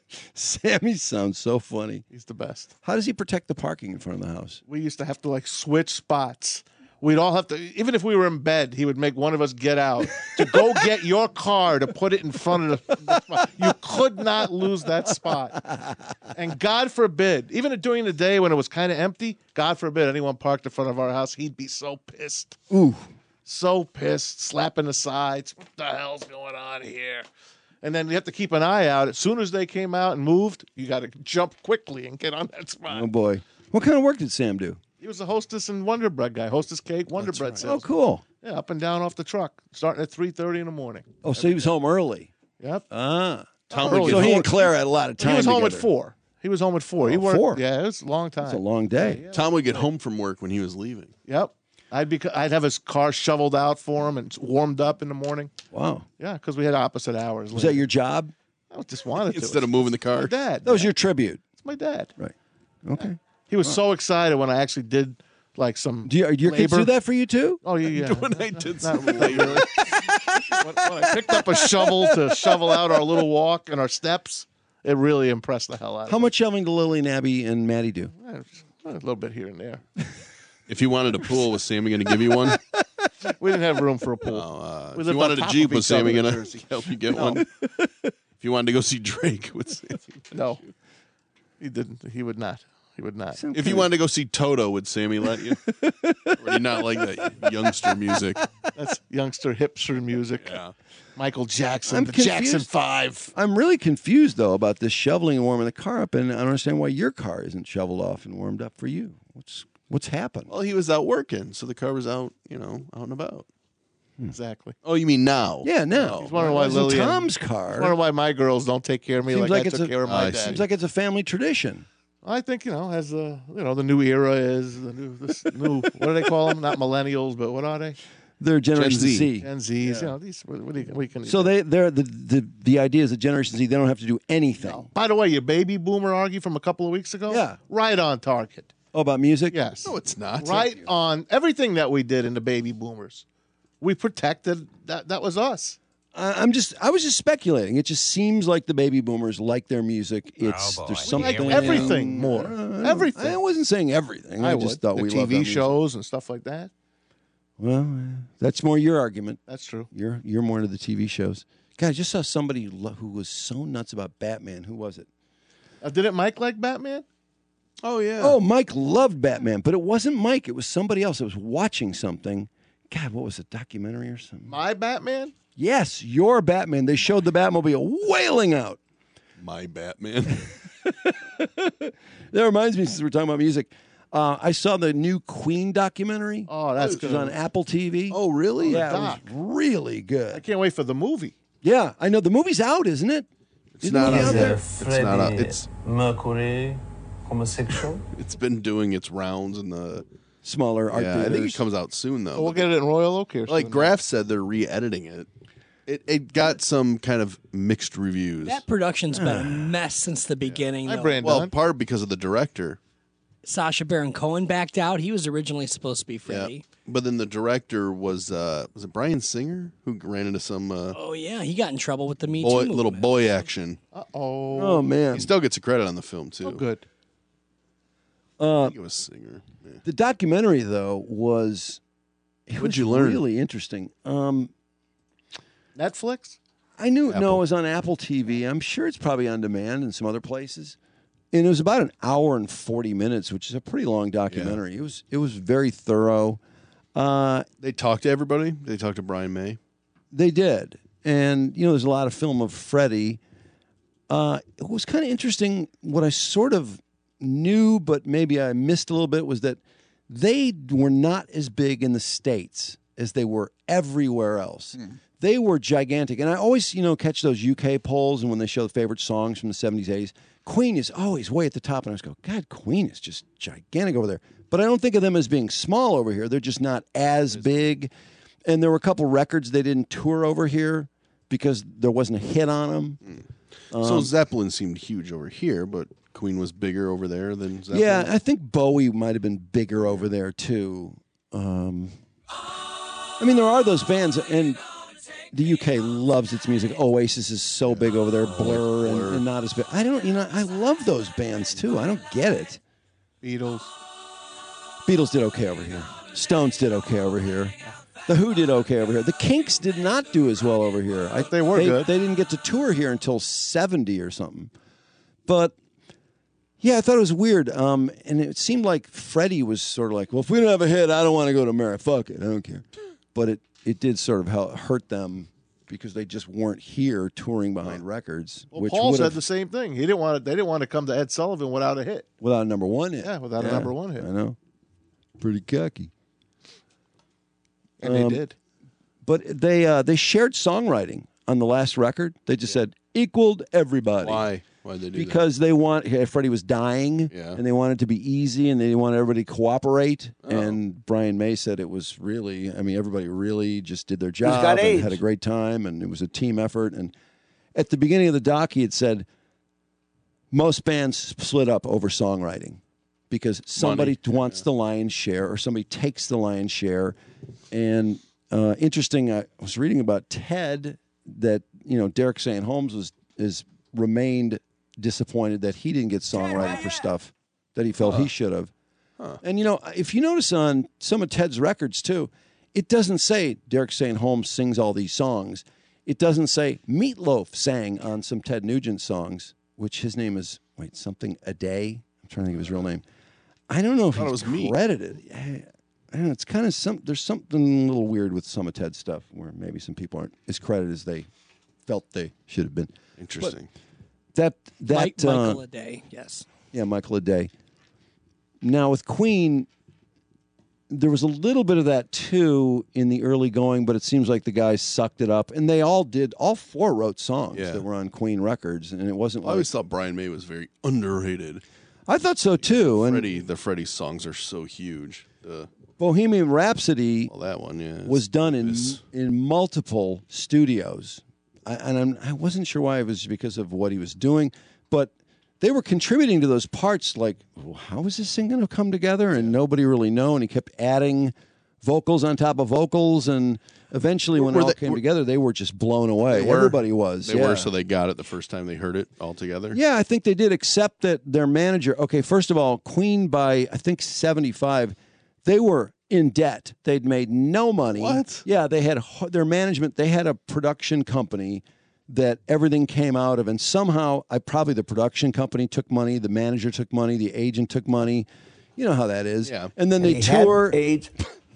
Sammy sounds so funny. He's the best. How does he protect the parking in front of the house? We used to have to like switch spots. We'd all have to, even if we were in bed, he would make one of us get out to go get your car to put it in front of the, the spot. You could not lose that spot. And God forbid, even during the day when it was kind of empty, God forbid anyone parked in front of our house, he'd be so pissed. Ooh. So pissed, slapping the sides. What the hell's going on here? And then you have to keep an eye out. As soon as they came out and moved, you got to jump quickly and get on that spot. Oh, boy. What kind of work did Sam do? He was a Hostess and Wonder Bread guy. Hostess cake, Wonder Bread Oh, sales. cool. Yeah, up and down off the truck, starting at three thirty in the morning. Oh, so he was home early. Yep. Ah. Tom so would he get and home- Claire had a lot of time He was home together. at four. He was home at four. he Oh, worked. four? Yeah, it was a long time. It's a long day. Tom would get home from work when he was leaving. Yep. I'd be. I'd have his car shoveled out for him and warmed up in the morning. Wow. Yeah, because we had opposite hours. Was that your job? I just wanted to. Instead of moving the car. My dad. That was your tribute. It's my dad. Right. Okay. He was so excited when I actually did like some. Do you, your kids labor. do that for you, too? Oh yeah, yeah. When I did Not really. really. when, when I picked up a shovel to shovel out our little walk and our steps, it really impressed the hell out of How me. much shoveling do Lily and Abby and Maddie do? Eh, A little bit here and there. If you wanted a pool, was Sammy going to give you one? We didn't have room for a pool. Uh, We if lived you on wanted a top Jeep, of was each other Sammy in going to Jersey. help you get No. one? If you wanted to go see Drake, with Sammy. No, he didn't. He would not. He would not. If you wanted to go see Toto, would Sammy let you? Or do you not like that youngster music? That's youngster hipster music. Yeah. Michael Jackson, I'm the confused. Jackson Five. I'm really confused, though, about this shoveling and warming the car up, and I don't understand why your car isn't shoveled off and warmed up for you. What's what's happened? Well, he was out working, so the car was out, you know, out and about. Exactly. Oh, you mean now? Yeah, now. He's wondering why It was in Lily. Tom's car. He's wondering why my girls don't take care of me Seems like, like I it's took a- care of my I dad. see. Seems like it's a family tradition. I think you know, as the you know, the new era is the new, this new. What do they call them? Not millennials, but what are they? They're Generation Z. Z. Gen Zs. You know, these. What, what do you, we can. So they, they're the, the the idea is that Generation Z, they don't have to do anything. By the way, your baby boomer argue from a couple of weeks ago. Yeah. Right on target. Oh, about music? Yes. No, it's not. Right on everything that we did in the baby boomers. We protected that. That was us. I, I'm just, I was just speculating. It just seems like the baby boomers like their music. It's boy. there's We something Like everything more. Uh, everything. I wasn't saying everything. I, I just would. thought the we T loved our V music. shows and stuff like that. Well, uh, that's more your argument. That's true. You're you're more into the T V shows. God, I just saw somebody lo- who was so nuts about Batman. Who was it? Uh, didn't Mike like Batman? Oh yeah. Oh, Mike loved Batman, but it wasn't Mike. It was somebody else that was watching something. God, what was it? Documentary or something? My Batman? Yes, your Batman. They showed the Batmobile wailing out. My Batman. That reminds me, since we're talking about music, uh, I saw the new Queen documentary. Oh, that's It was good. on Apple T V. Oh, really? yeah, doc. it was really I good. can't wait for the movie. Yeah, I know. The movie's out, isn't it? It's Isn't not the movie out out there. there? It's not out. It's Mercury, homosexual. it's been doing its rounds in the. Smaller art Yeah, I think theaters. it comes out soon though. We'll But get it in Royal Oak here. like soon. Graf said, they're re-editing it. It it got some kind of mixed reviews. That production's been a mess since the beginning. Hi, though. Brandon. Well, part because of the director. Sacha Baron Cohen backed out. He was originally supposed to be Yeah. Freddy. But then the director was uh was it Bryan Singer who ran into some uh, Oh yeah, he got in trouble with the Me boy, Too little movement. boy action. Uh-oh. Oh man, He still gets a credit on the film too. Oh, good. I uh, think it was Singer. Yeah. the documentary though was. It What'd was you learn? Really interesting. Um, Netflix? I knew no, Apple. it was on Apple T V. I'm sure it's probably on demand in some other places. And it was about an hour and forty minutes, which is a pretty long documentary. It was it was very thorough. Uh, They talked to everybody. They talked to Brian May. they did, and you know, there's a lot of film of Freddie. Uh, it was kind of interesting. What I sort of knew, but maybe I missed a little bit, was that they were not as big in the States as they were everywhere else. They were gigantic. And I always, you know, catch those U K polls, and when they show the favorite songs from the seventies, eighties, Queen is always way at the top. And I just go, God, Queen is just gigantic over there. But I don't think of them as being small over here. They're just not as big. And there were a couple records they didn't tour over here because there wasn't a hit on them. so Zeppelin seemed huge over here, but Queen was bigger over there than Zeppelin. Yeah, I think Bowie might have been bigger over there too. Um, I mean, there are those bands, and the U K loves its music. Oasis is so big over there. Blur, and, and not as big. I don't, you know, I love those bands too. I don't get it. Beatles. Beatles did okay over here. Stones did okay over here. The Who did okay over here. The Kinks did not do as well over here. I, They were they, good. They didn't get to tour here until seventy or something. But yeah, I thought it was weird. Um, and it seemed like Freddie was sort of like, well, if we don't have a hit, I don't want to go to America. Fuck it, I don't care. But it, it did sort of hel- hurt them because they just weren't here touring behind records. Well, which Paul would said have, the same thing. He didn't want to, they didn't want to come to Ed Sullivan without a hit. without a number one hit. Yeah, without a number one hit. I know. Pretty cocky. And Um, they did. But they uh, they shared songwriting on the last record. They just said equaled everybody. Why? Why'd they do Because they want yeah, Freddie was dying, Yeah. and they wanted it to be easy, and they wanted everybody to cooperate. And Brian May said it was really, I mean, everybody really just did their job got and AIDS? had a great time, and it was a team effort. And at the beginning of the doc, he had said most bands split up over songwriting because somebody wants the lion's share or somebody takes the lion's share. And uh, interesting, I was reading about Ted that, you know, Derek Saint Holmes was is remained disappointed that he didn't get songwriting for stuff that he felt he should have. And, you know, if you notice on some of Ted's records, too, it doesn't say Derek Saint Holmes sings all these songs. It doesn't say Meatloaf sang on some Ted Nugent songs, which his name is, wait, something a day? I'm trying to think of his real name. I don't know if thought it he's was me. credited. I, I don't know, it's kind of some, there's something a little weird with some of Ted's stuff where maybe some people aren't as credited as they felt they should have been. Interesting. That, that, Mike, uh, Michael Aday, yes. yeah, Michael Aday. Now with Queen, there was a little bit of that too in the early going, but it seems like the guys sucked it up, and they all did. All four wrote songs Yeah. that were on Queen records, and it wasn't. I Like, always thought Brian May was very underrated. I thought so too. And Freddie, the Freddie songs are so huge. The, Bohemian Rhapsody well, that one, yeah, was done in it's- in multiple studios, I, and I'm, I wasn't sure why it was because of what he was doing, but they were contributing to those parts. Like, well, how is this thing going to come together? And nobody really knew. And he kept adding vocals on top of vocals, and eventually, when Were it all they- came were- together, they were just blown away. They were. Everybody was. They yeah. were, so they got it the first time they heard it all together. Yeah, I think they did, except that their manager, okay, first of all, Queen by, I think, seventy-five, they were in debt. They'd made no money. What? Yeah, they had h- their management, they had a production company that everything came out of, and somehow, I probably the production company took money, the manager took money, the agent took money. You know how that is. Yeah. And then And they he had tour. AIDS.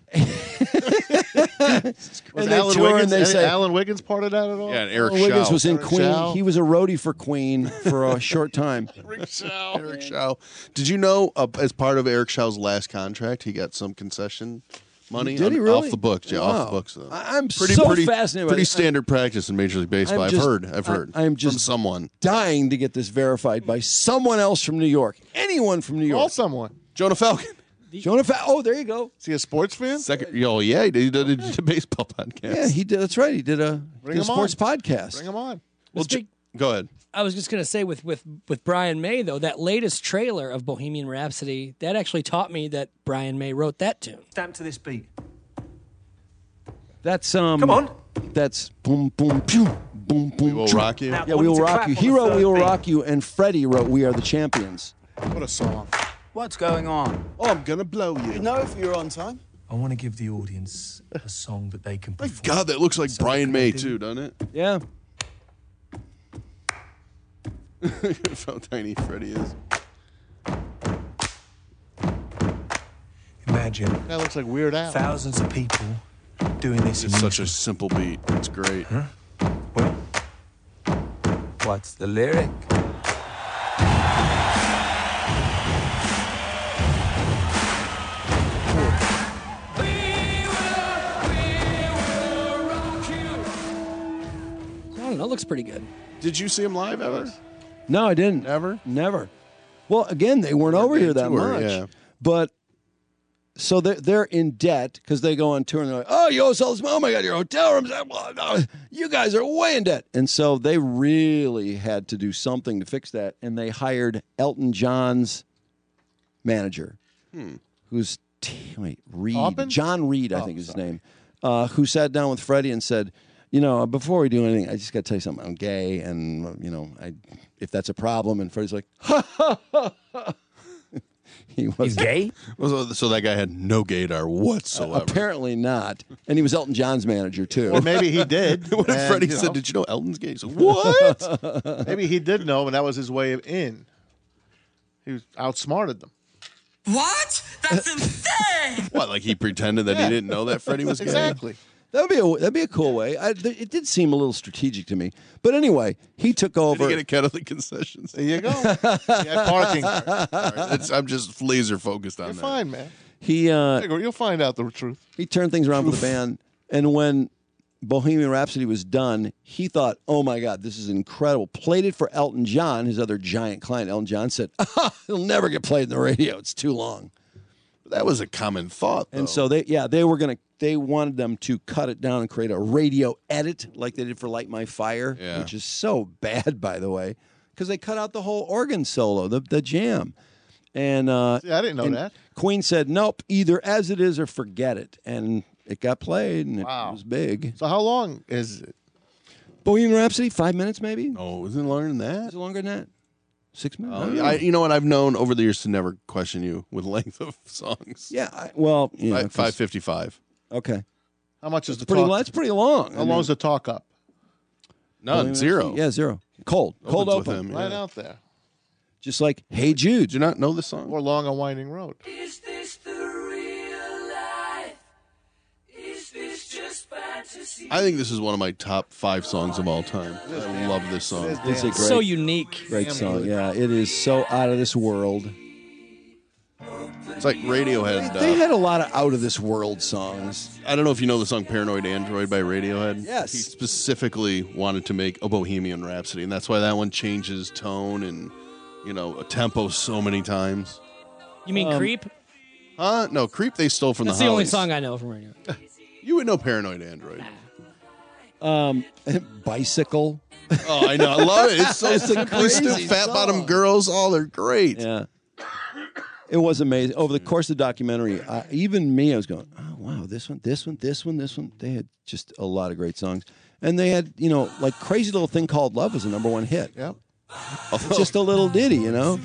Was and they Alan tour Wiggins, and they any- say, Alan Wiggins part of that at all? Yeah, and Eric Well, Wiggins Shaw. was in Eric Queen. Shaw. He was a roadie for Queen for a short time. Eric Shaw. Eric Shaw. Did you know, uh, as part of Eric Shaw's last contract, he got some concession money Did on- he really? off the books? Yeah, off Wow. the books. Though. I- I'm pretty, so pretty, fascinated by Pretty this. standard practice in Major League Baseball. I'm I've just- heard. I've I- heard. I am from just- someone. Dying to get this verified by someone else from New York. Anyone from New York. Call someone. Jonah Falcon. Jonah Fa- Oh, there you go. Is he a sports fan? Second. Oh yeah, he did, he did, he did a baseball podcast. Yeah, he did. That's right. He did a, Bring did a him sports on. podcast. Bring him on. Well, Speak- J- go ahead. I was just going to say with, with, with Brian May, though, that latest trailer of Bohemian Rhapsody, that actually taught me that Brian May wrote that tune. Stamp to this beat. That's um. Come on. That's boom boom pew boom boom. We Will pew. Rock You. Now, Yeah, I we want will you to rock clap you. on He the wrote third "We Will beat. Rock You," and Freddie wrote "We Are the Champions." What a song. What's going on? Oh, I'm gonna blow you. You know if you're on time? I want to give the audience a song that they can My perform. God, that looks like So Brian what May I do- too, doesn't it? Yeah. How tiny Freddie is. Imagine That looks like Weird Al. thousands of people doing this in It's such a unison. simple beat. It's great. Well, What's the lyric? I don't know. It looks pretty good. Did you see him live ever? No, I didn't. Never? Never. Well, again, they weren't over big here that tour, much. yeah. But so they're, they're in debt because they go on tour and they're like, oh, you owe us all this money. Oh, my God, your hotel rooms. Well, no, you guys are way in debt. And so they really had to do something to fix that. And they hired Elton John's manager, Hmm. who's, t- wait, Reed. Taupin? John Reed, I Oh, think is his sorry. name, uh, who sat down with Freddie and said, you know, before we do anything, I just got to tell you something. I'm gay, and, you know, I if that's a problem. And Freddie's like, ha, ha, ha, ha. He was He's gay? So, so that guy had no gaydar whatsoever. apparently not. And he was Elton John's manager, too. Or maybe he did. What if and, Freddie you said, know, "Did you know Elton's gay?" He's like, "What?" maybe he did know, and that was his way of in. He was outsmarted them. What? That's insane! What? Like he pretended that Yeah. he didn't know that Freddie was gay? Exactly. That would be a, that'd be a cool way. I, th- it did seem a little strategic to me. But anyway, he took Did over. he get a cut of the concessions? There you go. Yeah, parking. All right, it's- I'm just laser focused on You're that. fine, man. He uh, You'll find out the truth. he turned things around for the band. And when Bohemian Rhapsody was done, he thought, oh my God, this is incredible. Played it for Elton John, his other giant client. Elton John said, ah, it'll never get played in the radio. It's too long. That was a common thought, though. And so they, yeah, they were going to, they wanted them to cut it down and create a radio edit like they did for Light My Fire, Yeah. which is so bad, by the way, because they cut out the whole organ solo, the, the jam. And uh, Yeah, I didn't know and that. Queen said, nope, either as it is or forget it. And it got played, and it Wow. was big. So how long is it? Bohemian Rhapsody, five minutes maybe? oh, isn't it longer than that? Is it longer than that? Six minutes? I Oh, don't yeah, know. I, you know what? I've known over the years to never question you with length of songs. yeah, I, well, you know, Five 'cause- five fifty five. Okay. How much is the Pretty, talk? long- that's pretty long. How long is the talk up? None. Bohemian Zero. Rhapsody? Yeah, zero. Cold. Cold Opens with open. him, Right yeah. out there. Just like, hey, Jude. Did you not know this song? Or Long and Winding Road. Is this the real life? Is this just fantasy? I think this is one of my top five songs of all time. I love this song. It is It's a damn- great, So unique. great song. Yeah, it is so out of this world. It's like Radiohead. They Uh, had a lot of out of this world songs. I don't know if you know the song "Paranoid Android" by Radiohead. Yes. He specifically wanted to make a Bohemian Rhapsody, and that's why that one changes tone and you know a tempo so many times. You mean Um, Creep? Huh? No, Creep they stole from That's the the only Hollies. song I know from Radio. You would know Paranoid Android. Um, Bicycle. Oh, I know. I love it. It's so It's a simply crazy stupid. Fat song. bottom girls. Oh, they're great. Yeah. It was amazing. Over the course of the documentary, I, even me, I was going, oh, wow, this one, this one, this one, this one. They had just a lot of great songs. And they had, you know, like Crazy Little Thing Called Love was a number one hit. Yep. It's just a little ditty, you know?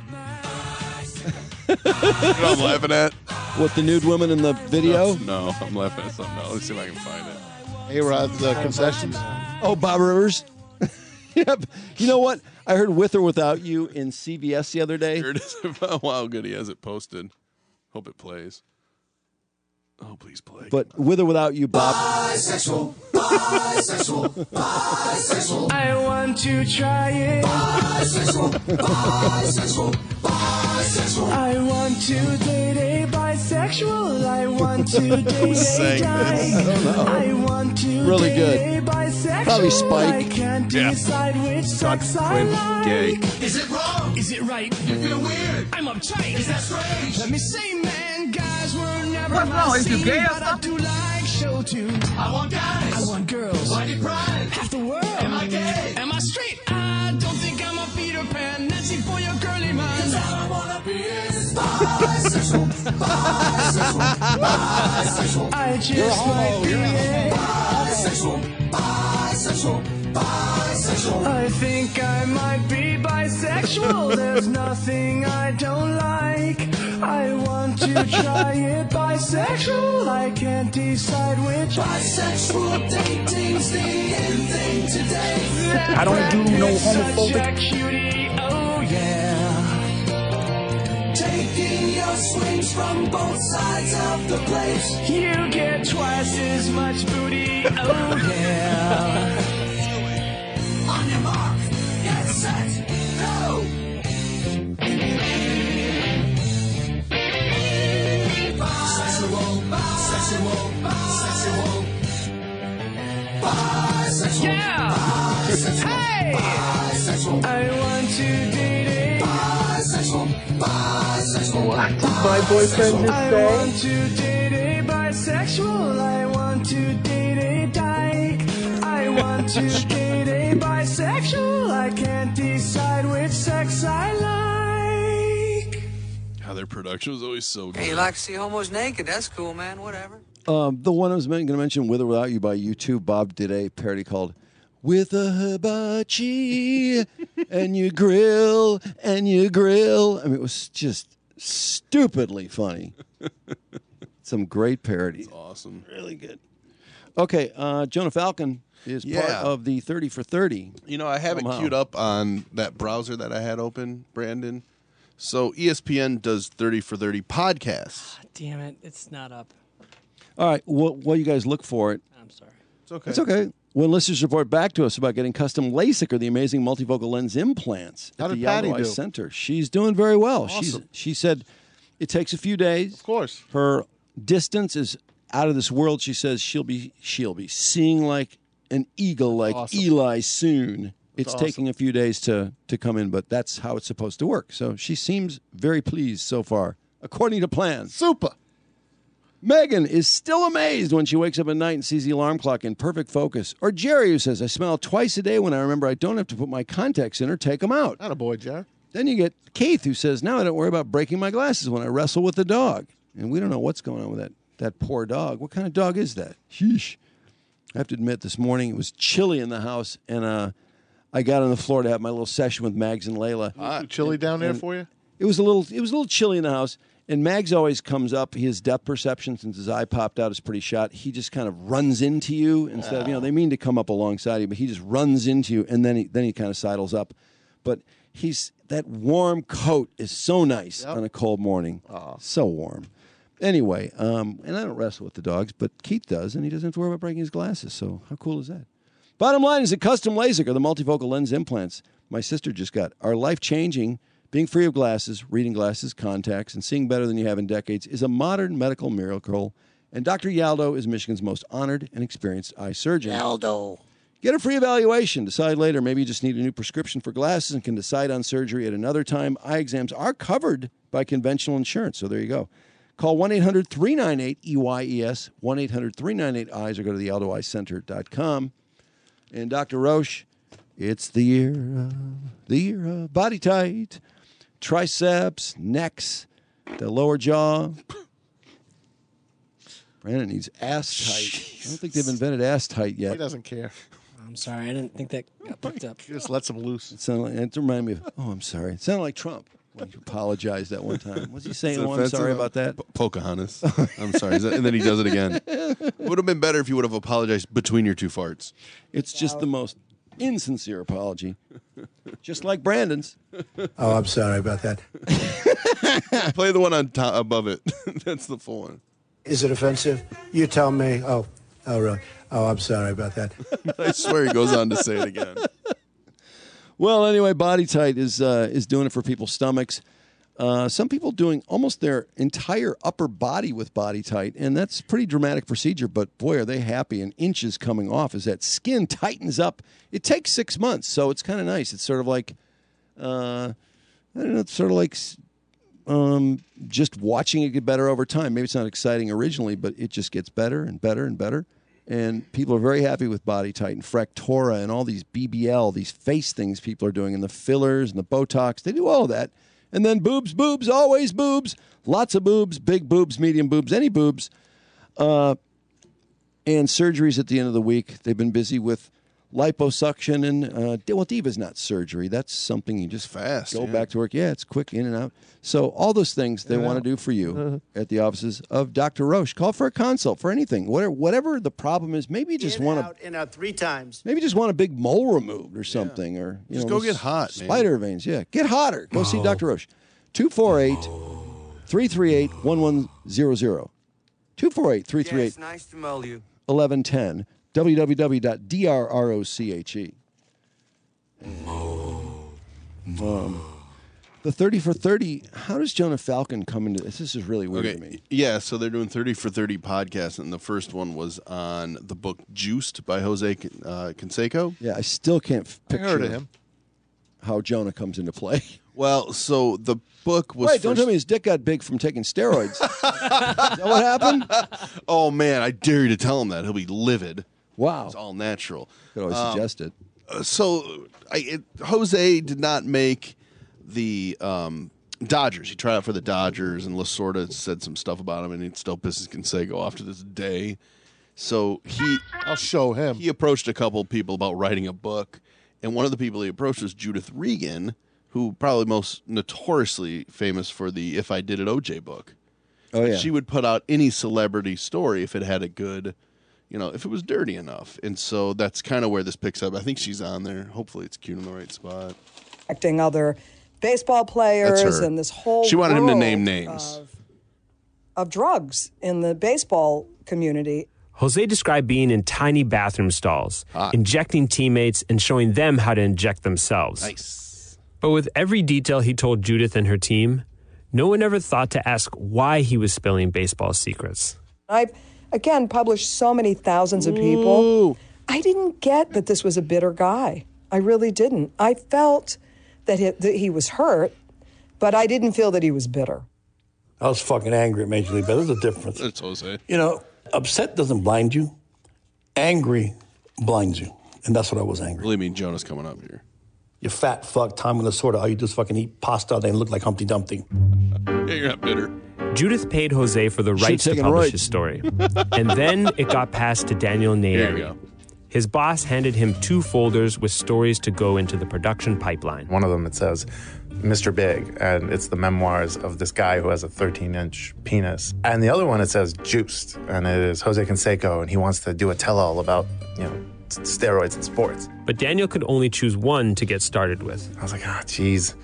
You know what I'm laughing at? With the nude woman in the video? No, I'm laughing at something else. Let's see if I can find it. A-Rod's uh, concessions. Oh, Bob Rivers. Yep. You know what? I heard With or Without You in C B S the other day. Here it is. Oh, wow, good. He has it posted. Hope it plays. Oh, please play. But With or Without You, Bob. Bisexual, bisexual, bisexual. I want to try it. Bisexual, bisexual, bisexual. I want to date a bisexual. I want to date sang a guy. this? I don't know. I want to Really date good. a bisexual. Probably Spike. I can't Yeah. decide which sex I Quinn, like. gay. Is it wrong? Is it right? You feel weird? I'm uptight. Is that strange? Let me say, man, guys were never What's my wrong? Is you scene, gay or but I do like show tunes. I want guys. I want girls. Why deprived? Half the world. Am I gay? Am I straight? I don't think I'm a Peter Pan. Nancy for your girly mind. All I wanna be is bisexual, bisexual, bisexual. I just might be a Bisexual, bisexual, bisexual. I think I might be bisexual. There's nothing I don't like. I want to try it. Bisexual. I can't decide which. Bisexual dating's the in thing today. I don't do no homophobic. Such a cutie. Oh yeah. Taking your swings from both sides of the plate. You get twice as much booty. Oh yeah. On your mark, get set, go. Bisexual, bisexual, bisexual. Bisexual. Yeah. Bisexual. Hey. Bisexual. I want to date a Bisexual. Bisexual. What did my boyfriend just I say? want to date a bisexual. I want to date a dyke. I want to date a bisexual. I can't decide which sex I like. How their production was always so good. Hey, you like to see homos naked? That's cool, man. Whatever. Um, the one I was going to mention, With or Without You by U two, Bob did a parody called With a Hibachi and you grill and you grill. I mean, it was just stupidly funny. Some great parody. That's awesome. Really good. Okay, uh, Jonah Falcon is part Yeah. of the thirty for thirty. You know, I have it Somehow. queued up on that browser that I had open, Brandon. So E S P N does thirty for thirty podcasts. Damn it, it's not up. All right, well, while you guys look for it, I'm sorry. It's okay. it's okay. When listeners report back to us about getting custom LASIK or the amazing multifocal lens implants How at the did Patty Yellow Eye do? Center, she's doing very well. She's Awesome. she said it takes a few days. Of course. Her distance is out of this world. She says she'll be she'll be seeing like an eagle, like Awesome. Eli soon. It's awesome. taking a few days to to come in, but that's how it's supposed to work. So she seems very pleased so far, according to plan. Super. Megan is still amazed when she wakes up at night and sees the alarm clock in perfect focus. Or Jerry, who says, I smile twice a day when I remember I don't have to put my contacts in or take them out. Not a boy, Jared. Then you get Keith, who says, now I don't worry about breaking my glasses when I wrestle with the dog. And we don't know what's going on with that, that poor dog. What kind of dog is that? Sheesh. I have to admit, this morning it was chilly in the house, and uh, I got on the floor to have my little session with Mags and Layla. Too chilly down there for you? It was a little. It was a little chilly in the house, and Mags always comes up. His depth perception, since his eye popped out, is pretty shot. He just kind of runs into you instead of you know they mean to come up alongside you, but he just runs into you, and then he then he kind of sidles up. But he's that warm coat is so nice Yep. on a cold morning, so warm. Anyway, um, and I don't wrestle with the dogs, but Keith does, and he doesn't have to worry about breaking his glasses. So how cool is that? Bottom line is that custom LASIK or the multifocal lens implants my sister just got are life changing Being free of glasses, reading glasses, contacts, and seeing better than you have in decades is a modern medical miracle, and Doctor Yaldo is Michigan's most honored and experienced eye surgeon. Yaldo. Get a free evaluation. Decide later. Maybe you just need a new prescription for glasses and can decide on surgery at another time. Eye exams are covered by conventional insurance, so there you go. Call one eight hundred three nine eight E Y E S, one eight hundred three nine eight eyes, or go to the aldo eye center dot com. And Doctor Roche, it's the year of, the year of Body Tight. Triceps, necks, the lower jaw. Brandon needs ass tight. I don't think they've invented ass tight yet. He doesn't care. I'm sorry, I didn't think that got picked up. Just lets him loose. It sounded like, it reminded me of, oh, I'm sorry. It sounded like Trump when he apologized that one time. Was he saying, oh, I'm sorry about that? P- Pocahontas. I'm sorry. Is that- and then he does it again. Would have been better if you would have apologized between your two farts. It's just the most insincere apology. Just like Brandon's. Oh, I'm sorry about that. Play the one on top above it. That's the full one. Is it offensive? You tell me. Oh, oh, really? Oh, I'm sorry about that. I swear he goes on to say it again. Well, anyway, Body Tight is uh, is doing it for people's stomachs. Uh, some people doing almost their entire upper body with Body Tight, and that's a pretty dramatic procedure, but boy, are they happy, and inches coming off as that skin tightens up. It takes six months, so it's kind of nice. It's sort of like, uh, I don't know, it's sort of like um, just watching it get better over time. Maybe it's not exciting originally, but it just gets better and better and better. And people are very happy with Body Tight and Fractora and all these B B L, these face things people are doing, and the fillers and the Botox. They do all of that. And then boobs, boobs, always boobs. Lots of boobs, big boobs, medium boobs, any boobs. Uh, and surgeries at the end of the week. They've been busy with liposuction. And, uh, well, Diva's not surgery. That's something you just fast go yeah. back to work. Yeah, it's quick in and out. So all those things they Yeah. want to do for you at the offices of Doctor Roche. Call for a consult for anything. Whatever, whatever the problem is, maybe you just In, want out, to... in, out three times. Maybe you just want a big mole removed or something. or you Just know, go get hot, man. Spider veins, yeah. Get hotter. Go see Doctor Roche. two four eight, three three eight, one one zero zero. two four eight, three three eight, Yes, nice to know you. eleven ten. w w w dot d r r o c h e. Um, the thirty for thirty, how does Jonah Falcon come into this? This is really weird Okay. to me. Yeah, so they're doing thirty for thirty podcasts, and the first one was on the book Juiced by Jose uh, Canseco. Yeah, I still can't f- I picture heard of him. how Jonah comes into play. Well, so the book was. Wait, don't first- tell me his dick got big from taking steroids. Is that what happened? Oh, man, I dare you to tell him that. He'll be livid. Wow. It's all natural. Could always Um, suggest it. Uh, so I, it, Jose did not make the um, Dodgers. He tried out for the Dodgers, and Lasorda said some stuff about him, and it still pisses Canseco off to this day. So he, I'll show him. He approached a couple people about writing a book, and one of the people he approached was Judith Regan, who probably most notoriously famous for the "If I Did It" O J book. Oh yeah. She would put out any celebrity story if it had a good, you know, if it was dirty enough. And so that's kind of where this picks up. I think she's on there. Hopefully it's cute in the right spot. Acting other baseball players That's her. and this whole She wanted him to world name names. Of, of drugs in the baseball community. Jose described being in tiny bathroom stalls, injecting teammates, and showing them how to inject themselves. Nice. But with every detail he told Judith and her team, no one ever thought to ask why he was spilling baseball secrets. I've, again, published so many thousands of people. Ooh. I didn't get that this was a bitter guy. I really didn't. I felt that he, that he was hurt, but I didn't feel that he was bitter. I was fucking angry at Major League Baseball. There's a difference. That's Jose. You know, upset doesn't blind you. Angry blinds you. And that's what I was angry. Believe me, Jonah's coming up here. You fat fuck, Tom Lasorda. All you do is fucking eat pasta and look like Humpty Dumpty. Yeah, you're not bitter. Judith paid Jose for the rights to taken publish rights. his story. And then it got passed to Daniel There you Nayeri. go. His boss handed him two folders with stories to go into the production pipeline. One of them, it says Mister Big, and it's the memoirs of this guy who has a thirteen-inch penis. And the other one, it says Juiced, and it is Jose Canseco, and he wants to do a tell-all about, you know, steroids in sports. But Daniel could only choose one to get started with. I was like, ah, geez,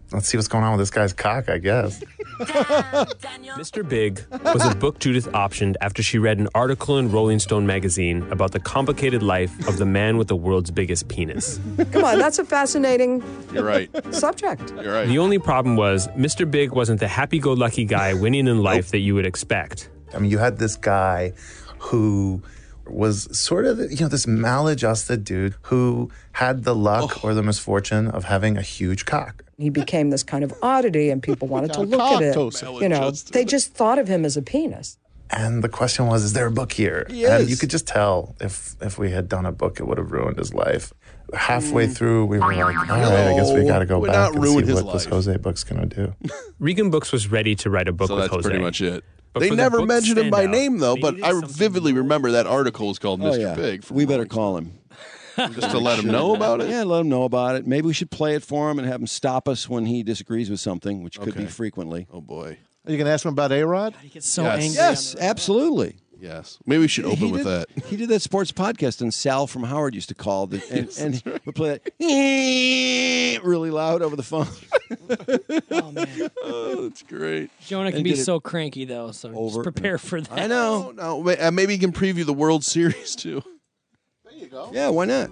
let's see what's going on with this guy's cock, I guess. Mister Big was a book Judith optioned after she read an article in Rolling Stone magazine about the complicated life of the man with the world's biggest penis. Come on, that's a fascinating You're right. subject. You're right. The only problem was Mister Big wasn't the happy-go-lucky guy winning in life that you would expect. I mean, you had this guy who was sort of, you know, this maladjusted dude who had the luck or the misfortune of having a huge cock. He became this kind of oddity, and people wanted to look at it. You know, they just thought of him as a penis. And the question was, is there a book here? He and is. you could just tell if if we had done a book, it would have ruined his life. Halfway through, we were like, all right, I guess we got to go would back not and ruin see his what this life. Jose book's going to do. Regan Books was ready to write a book So with that's Jose. pretty much it. But They for the never book to mentioned him stand by out, name, though, maybe but I there's something vividly remember that article was called Oh, Mister yeah. Big. We better call him. Just to let him know about it? Yeah, let him know about it. Maybe we should play it for him and have him stop us when he disagrees with something, which could be Okay. frequently. Oh, boy. Are you going to ask him about A-Rod? He gets so Yes. angry. Yes, absolutely. Yes. Maybe we should open He with did, that. He did that sports podcast, and Sal from Howard used to call, the, and, and he would play that really loud over the phone. Oh, man. Oh, that's great. Jonah can And be did it so cranky, though, so over- just prepare for that. I know. No, ma- uh, maybe he can preview the World Series, too. Yeah, why not?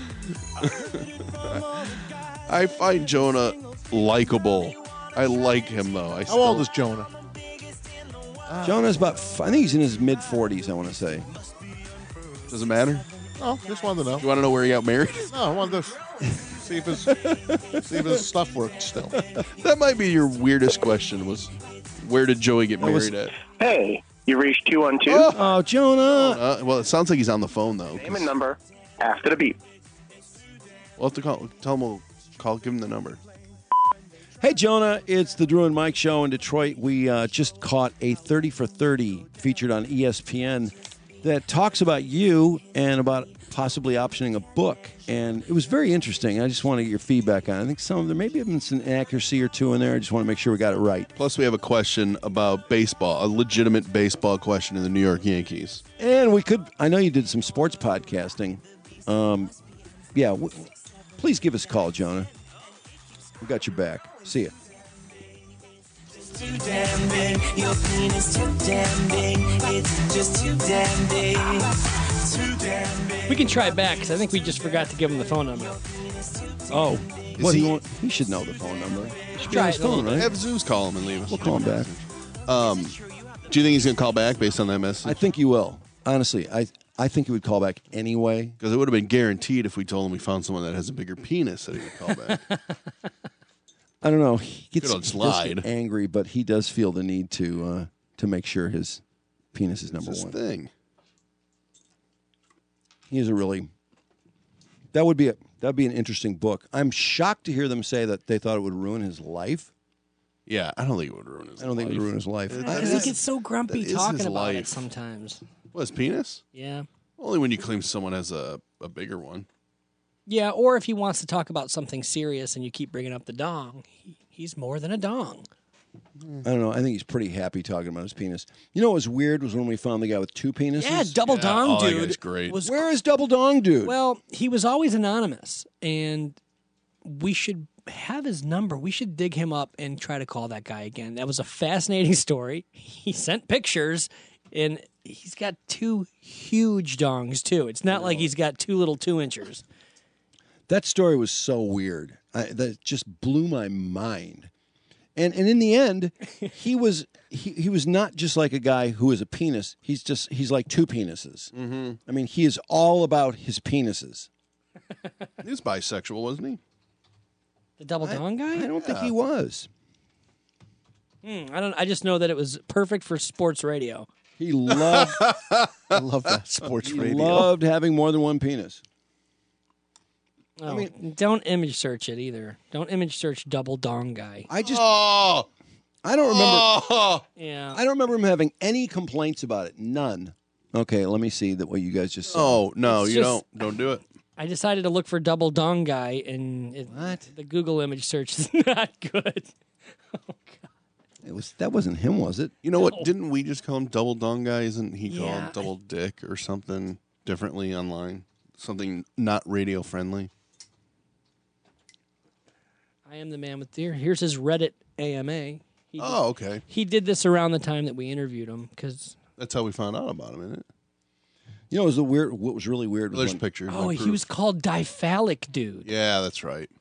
I find Jonah likable. I like him, though. I How old is Jonah? Jonah's about, f- I think he's in his mid forties, I want to say. Does it matter? Oh, just wanted to know. You want to know where he got married? No, I wanted to see if his, see if his stuff worked still. That might be your weirdest question was, where did Joey get That was- married at? Hey, you reached two one two. Oh, Jonah. Uh, well, it sounds like he's on the phone, though. Name and number after the beep. We'll have to call. Tell him we'll call. Give him the number. Hey, Jonah, it's the Drew and Mike Show in Detroit. We uh, just caught a thirty for thirty featured on E S P N that talks about you and about possibly optioning a book. And it was very interesting. I just want to get your feedback on it. I think some of there maybe have been some inaccuracy or two in there. I just want to make sure we got it right. Plus, we have a question about baseball, a legitimate baseball question in the New York Yankees. And we could, I know you did some sports podcasting. Um, yeah, w- please give us a call, Jonah. We got your back. See ya. Too damn big, your penis too damn big. It's just too damn big. Too damn big. We can try it back, because I think we just forgot to give him the phone number. Oh, Is what, he- he, want, he should know the phone number. He should be Try on his it a little phone, bit. right? Have Zeus call him and leave us. We'll call him back. Um, do you think he's going to call back based on that message? I think he will. Honestly, I I think he would call back anyway. Because it would have been guaranteed if we told him we found someone that has a bigger penis that he would call back. I don't know. He gets, Good old he does get slide. angry, but he does feel the need to uh, to make sure his penis is number It's his one. thing. He is a really. That would be a that'd be an interesting book. I'm shocked to hear them say that they thought it would ruin his life. Yeah, I don't think it would ruin his I don't think it would life. ruin his life. It- I- Because he gets so grumpy that is talking his about it life. sometimes. What, his penis? Yeah. Only when you claim someone has a, a bigger one. Yeah, or if he wants to talk about something serious and you keep bringing up the dong, he, he's more than a dong. I don't know. I think he's pretty happy talking about his penis. You know what was weird was when we found the guy with two penises. Yeah, double Yeah, dong oh, that dude. guy's great. Was Where is double dong dude? Well, he was always anonymous, and we should have his number. We should dig him up and try to call that guy again. That was a fascinating story. He sent pictures, and he's got two huge dongs, too. It's not like he's got two little two inchers. That story was so weird. I, that just blew my mind. And and in the end, he was he, he was not just like a guy who is a penis. He's just he's like two penises. Mm-hmm. I mean, he is all about his penises. He was bisexual, wasn't he? The double dong guy? I don't think he was. Hmm, I don't. I just know that it was perfect for sports radio. He loved I love that sports he radio. loved having more than one penis. Oh, I mean, don't image search it either. Don't image search double dong guy. I just Oh, I don't remember. oh. Yeah. I don't remember him having any complaints about it. None. Okay, let me see that what you guys just said. Oh, no, It's you just- don't. Don't do it. I decided to look for double dong guy, and it, What? the Google image search is not good. It was that wasn't him, was it? You know what? Didn't we just call him Double Dong Guy? Isn't he Yeah, called Double Dick or something differently online? Something not radio friendly? I am the man with the. Here's his Reddit A M A. He did, Oh, okay. He did this around the time that we interviewed him because. That's how we found out about him, isn't it? You know, it was a weird. What was really weird? Was There's when- a picture. Oh, no he proof. was called Diphallic Dude. Yeah, that's right.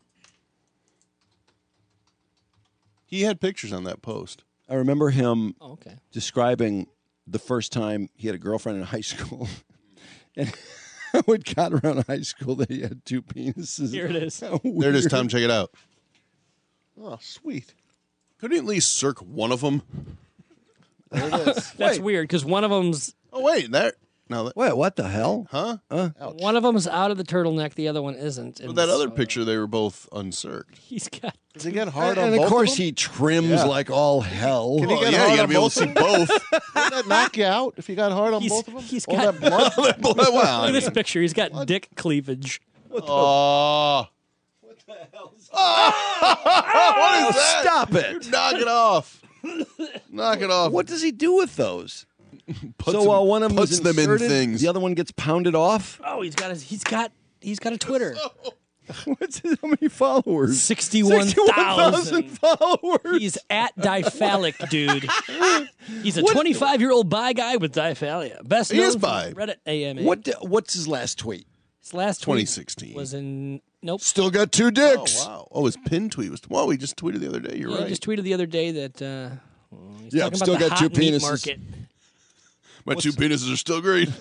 He had pictures on that post. I remember him Oh, okay. describing the first time he had a girlfriend in high school, and how it got around high school that he had two penises. Here it is. How There it is, weird. Tom. Check it out. Oh, sweet. Couldn't he at least circ one of them? There it is. That's Wait. weird because one of them's Oh, wait. There. No, that, Wait, what the hell? huh? Uh, one of them's out of the turtleneck, the other one isn't. But And that other so picture, they were both uncirced. He's got. Does he get hard and on and both of course of them? he trims Yeah. like all hell. Can he Oh, get yeah, hard you gotta on be able both to see of them? both. Wouldn't that knock you out if you got hard on He's- both of them? he's All got- that blood? well, Look I at this mean, picture. He's got dick cleavage. oh. What the hell? What is that? Stop it! Dude, knock it off. Knock it off. What does he do with those? Puts so them- while one of them puts is them in inserted, things. the other one gets pounded off. Oh, he's got his. He's got. He's got a Twitter. What's his, how many followers? Sixty-one thousand followers. He's at Diphallic Dude. He's a twenty-five-year-old bi guy with diphallia. Best He known is for bi. Reddit A M A. What? What's his last tweet? His last twenty tweet sixteen. was in. Nope. Still got two dicks. Oh, wow. Oh, his pin tweet was. Well, we just tweeted the other day. You're Yeah, right. he just tweeted the other day that. Uh, well, he's Yeah, talking still about the got two hot meat penises. market. My two penises are still great.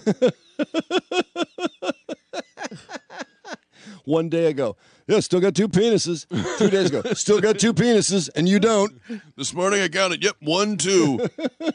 One day ago, yeah, still got two penises. Two days ago, still got two penises, and you don't. This morning I counted. Yep, one, two.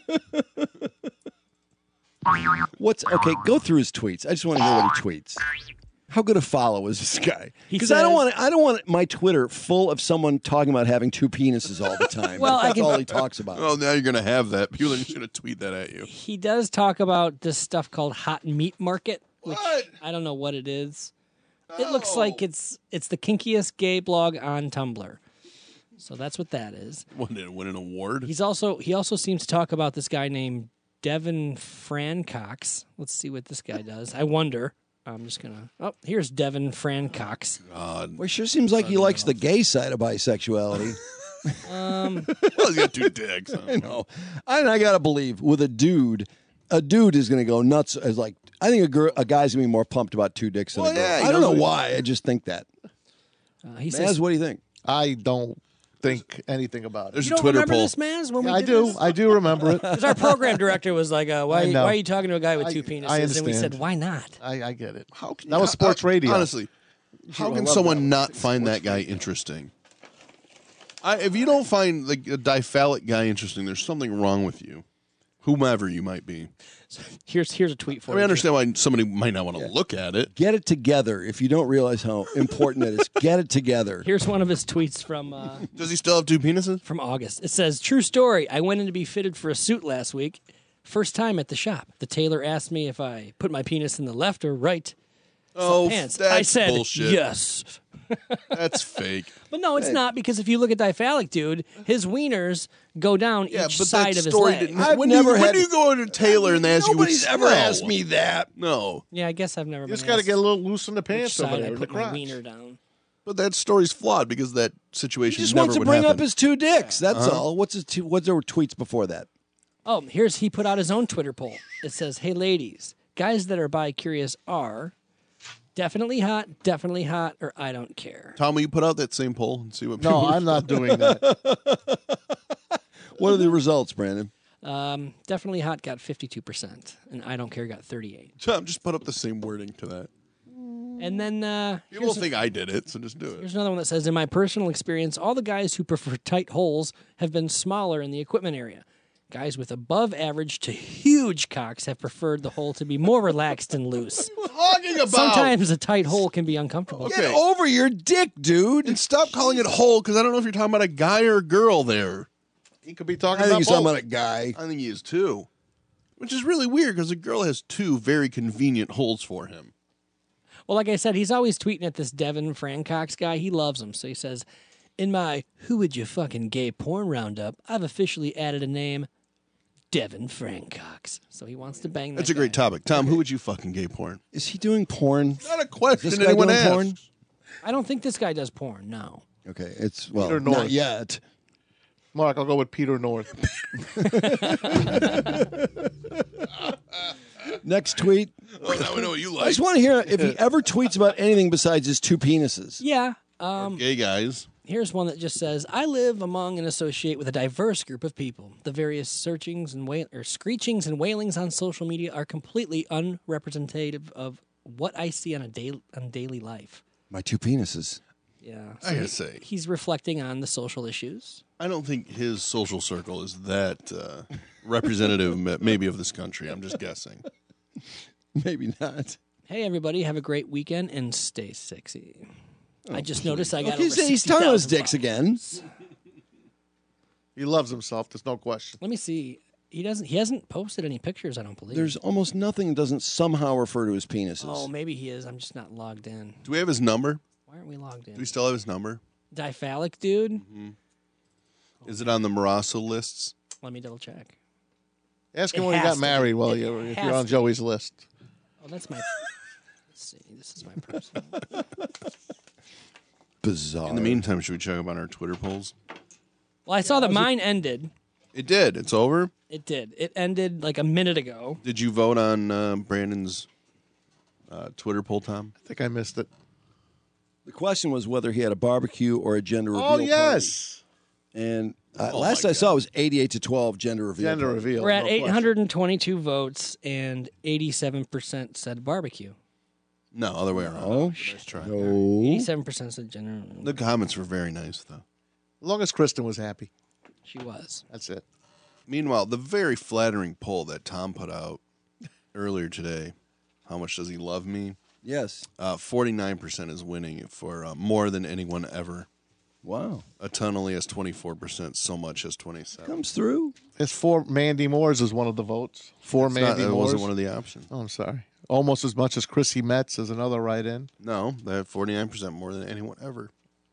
What's okay? Go through his tweets. I just want to hear what he tweets. How good a follow is this guy? He Because I don't says- want I don't want my Twitter full of someone talking about having two penises all the time. Well, I that's can- all he talks about. Well, now you're gonna have that. People are just gonna tweet that at you. He does talk about this stuff called hot meat market, which I don't know what it is. It looks like it's it's the kinkiest gay blog on Tumblr. So that's what that is. Won it win an award. He's also he also seems to talk about this guy named Devin Francox. Let's see what this guy does. I wonder. I'm just gonna. Oh, here's Devin Francox. God. Well, it sure seems like he likes the gay side of bisexuality. Um, Well, he's got two dicks. Huh? I know. And I gotta believe with a dude, a dude is gonna go nuts. As like, I think a girl, a guy's gonna be more pumped about two dicks than Well, a girl. yeah, he I don't knows know what why. I just think that. uh, he Maz, says, what do you think? I don't think anything about it. There's "You a don't Twitter remember poll. this, Maz? When we Yeah, I did do. this? I do remember it. Because our program director was like, uh, "Why? I know. Why are you talking to a guy with I- two penises?" I and we said, understand. "Why not?" I, I get it. How can That was sports how- radio. Honestly, how I can love someone that. not find that guy interesting? I, if you don't find like a diphallic guy interesting, there's something wrong with you, whomever you might be. Here's here's a tweet for I mean, I you. understand why somebody might not want to look at it. Get it together. If you don't realize how important it is, get it together. Here's one of his tweets from uh, Does he still have two penises? from August. It says, "True story. I went in to be fitted for a suit last week. First time at the shop. The tailor asked me if I put my penis in the left or right Oh, pants. that's I said bullshit. yes." That's fake. But no, it's not, because if you look at Diphallic Dude, his wieners go down Yeah, each but side that of his story leg. didn't. I've when never you, had- When do you go to Taylor and they ask Nobody's you? ever No. asked me that. No, Yeah, I guess I've never You been just got to asked get a little loose in the which pants over side there I in the put my crotch. wiener down. but that story's flawed because that He situation just never wants to would bring happen. up his two dicks. That's Uh-huh. all. What's his two, what's their tweets before that? Oh, here's he put out his own Twitter poll. It says, "Hey ladies, guys that are bi-curious are definitely hot, definitely hot, or I don't care." Tom, will you put out that same poll and see what people? No, I'm not doing that. What are the results, Brandon? Um, definitely hot got fifty-two percent, and I don't care got thirty-eight. Tom, just put up the same wording to that. And then uh, People here's, will think I did it, so just do it. here's another one that says, "In my personal experience, all the guys who prefer tight holes have been smaller in the equipment area. Guys with above average to huge cocks have preferred the hole to be more relaxed and loose. Talking about Sometimes a tight hole can be uncomfortable." Okay. Get over your dick, dude. and stop calling it hole because I don't know if you're talking about a guy or a girl there. He could be I talking think about he's talking both. about a guy. I think he is too, which is really weird because a girl has two very convenient holes for him. Well, like I said, he's always tweeting at this Devin Francox guy. He loves him. So he says, "In my Who Would You Fucking Gay Porn Roundup, I've officially added a name, Devin Francox." So he wants to bang that That's a great guy. topic. Tom, who would you fucking gay porn? Is he doing porn? Not a Is question this guy anyone doing asked. porn? I don't think this guy does porn, no. Okay, it's well, Peter not North. yet. Mark, I'll go with Peter North. Next tweet. Well, now we know what you I like. just want to hear if he ever tweets about anything besides his two penises. Yeah. Um, Gay guys. Here's one that just says, I live among and associate with a diverse group of people. The various searchings and wail- or screechings and wailings on social media are completely unrepresentative of what I see on a day- on daily life. My two penises. Yeah. I gotta he- say. He's reflecting on the social issues. I don't think his social circle is that uh, representative, ma- maybe, of this country. I'm just guessing. Maybe not. Hey, everybody, have a great weekend and stay sexy. I just noticed I got Okay, over he's, he's telling us sixty thousand dicks again. He loves himself. There's no question. Let me see. He doesn't. He hasn't posted any pictures. I don't believe. There's almost nothing that doesn't somehow refer to his penises. Oh, maybe he is. I'm just not logged in. Do we have his number? Why aren't we logged in? Do we still have his number? Diphallic dude. Is it on the Marasso lists? Let me double check. Ask him It when he has got to married be. while It you, if has you're on to Joey's list. Oh, that's my. Let's see. This is my personal. Bizarre. In the meantime, should we check up on our Twitter polls? Well, I saw that mine ended. It did. It's over. It did. It ended like a minute ago. Did you vote on uh, Brandon's uh, Twitter poll, Tom? I think I missed it. The question was whether he had a barbecue or a gender reveal. Oh, yes. Party. And uh, Oh, last my I saw it was eighty-eight to twelve gender reveal. Gender party. reveal. We're at no eight question. hundred twenty-two votes, and eighty-seven percent said barbecue. No, other way around. Oh, Nice try. no. eighty-seven percent said gender. The comments were very nice, though. As long as Kristen was happy. She was. That's it. Meanwhile, the very flattering poll that Tom put out earlier today, how much does he love me? Yes. Uh, forty-nine percent is winning for uh, more than anyone ever. Wow. A ton only has twenty-four percent, so much as twenty-seven. Comes through. It's four Mandy Moores is one of the votes. Four It's not- Mandy that Moores. wasn't one of the options. Oh, I'm sorry. Almost as much as Chrissy Metz is another write-in. No, they have forty-nine percent more than anyone ever.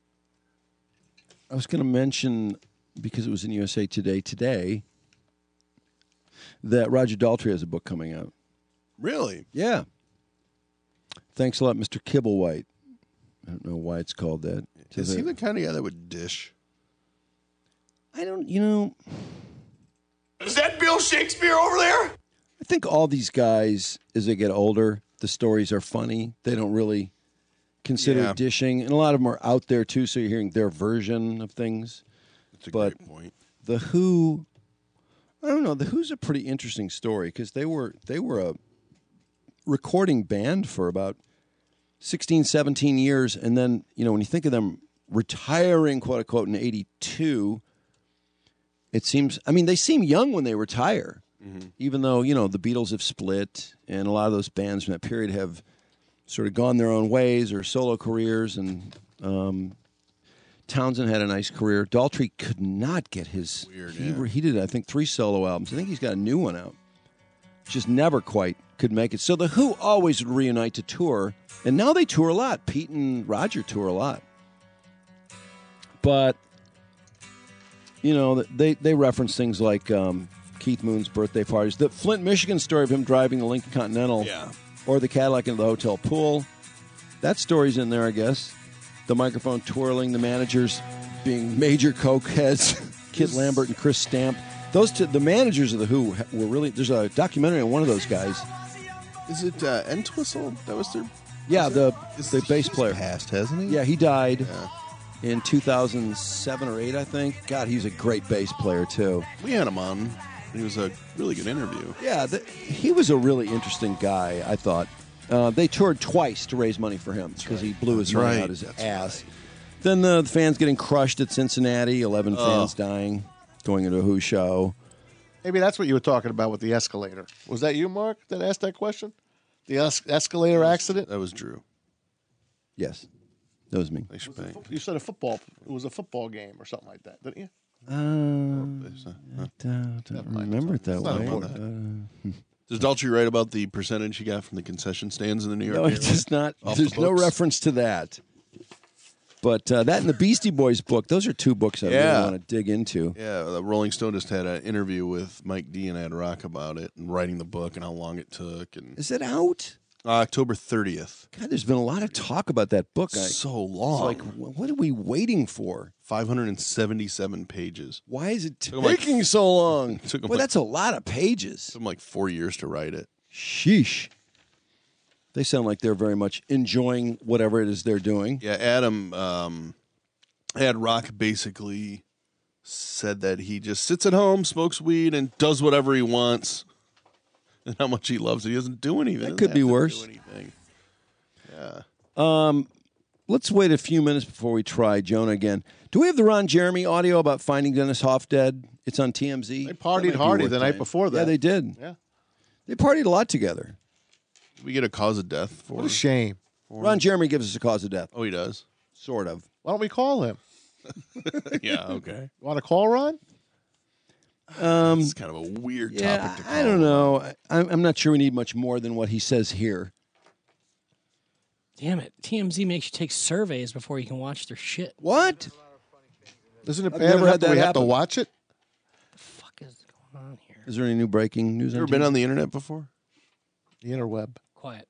I was going to mention, because it was in U S A Today today, that Roger Daltrey has a book coming out. Really? Yeah. Thanks a lot, Mister Kibblewhite. I don't know why it's called that. Is he the kind of guy that would dish? I don't, you know, Is that Bill Shakespeare over there? I think all these guys, as they get older, the stories are funny. They don't really consider Yeah. dishing. And a lot of them are out there, too, so you're hearing their version of things. That's a But great point. The Who, I don't know, The Who's a pretty interesting story because they were, they were a recording band for about sixteen, seventeen years. And then, you know, when you think of them retiring, quote unquote, in eighty-two, it seems, I mean, they seem young when they retire, Mm-hmm. even though, you know, the Beatles have split and a lot of those bands from that period have sort of gone their own ways or solo careers. And um, Townsend had a nice career. Daltrey could not get his, Weird, he, yeah. he did, I think, three solo albums. I think he's got a new one out. Just never quite could make it. So The Who always would reunite to tour, and now they tour a lot. Pete and Roger tour a lot. But, you know, they, they reference things like um, Keith Moon's birthday parties. The Flint, Michigan story of him driving the Lincoln Continental Yeah. or the Cadillac into the hotel pool. That story's in there, I guess. The microphone twirling, the managers being major coke heads, Kit Lambert and Chris Stamp. Those two, the managers of The Who were really, there's a documentary on one of those guys. Is it uh, Entwistle? That was their. Yeah, the Is- the bass he's player. passed, hasn't he? Yeah, he died Yeah. in two thousand seven or eight, I think. God, he's a great bass player, too. We had him on. He was a really good interview. Yeah, the, he was a really interesting guy, I thought. Uh, they toured twice to raise money for him because he blew his That's money right. out his That's ass. Then the fans getting crushed at Cincinnati, eleven Oh. fans dying, going into a Who show. Maybe that's what you were talking about with the escalator. Was that you, Mark, that asked that question? The es- escalator accident? That was Drew. Yes, that was me. Thanks for paying. You said a football. It was a football game or something like that, didn't you? Uh, I don't, don't remember it that It's not way. important. Uh, Does Daltrey write about the percentage he got from the concession stands in the New York no, area? it does not. Off the There's no books? reference to that. But uh, that and the Beastie Boys book, those are two books I Yeah. really want to dig into. Yeah, the Rolling Stone just had an interview with Mike D and Ed Rock about it and writing the book and how long it took. And Is it out? Uh, October thirtieth. God, there's been a lot of talk about that book. I- So long. It's like, wh- what are we waiting for? five hundred seventy-seven pages. Why is it Took 'em like- taking so long? Took 'em Well, like- that's a lot of pages. Took them like four years to write it. Sheesh. They sound like they're very much enjoying whatever it is they're doing. Yeah, Adam, um, Ad Rock basically said that he just sits at home, smokes weed, and does whatever he wants. And how much he loves it. He doesn't do anything. That Doesn't could have be to do worse. anything. Yeah. Um, let's wait a few minutes before we try Jonah again. Do we have the Ron Jeremy audio about finding Dennis Hoff dead? It's on T M Z. They partied hardy the night before that. Yeah, they did. Yeah. They partied a lot together. Did we get a cause of death for What a shame. Ron Jeremy gives us a cause of death. Oh, he does? Sort of. Why don't we call him? Yeah, okay. Want to call Ron? Um, It's kind of a weird yeah, topic to call. I don't know. I, I'm I'm not sure we need much more than what he says here. Damn it. T M Z makes you take surveys before you can watch their shit. What? Isn't it I've bad never enough had that that we have to happen. watch it? Is there any new breaking news? You on ever been T V? on the internet before? The interweb. Quiet.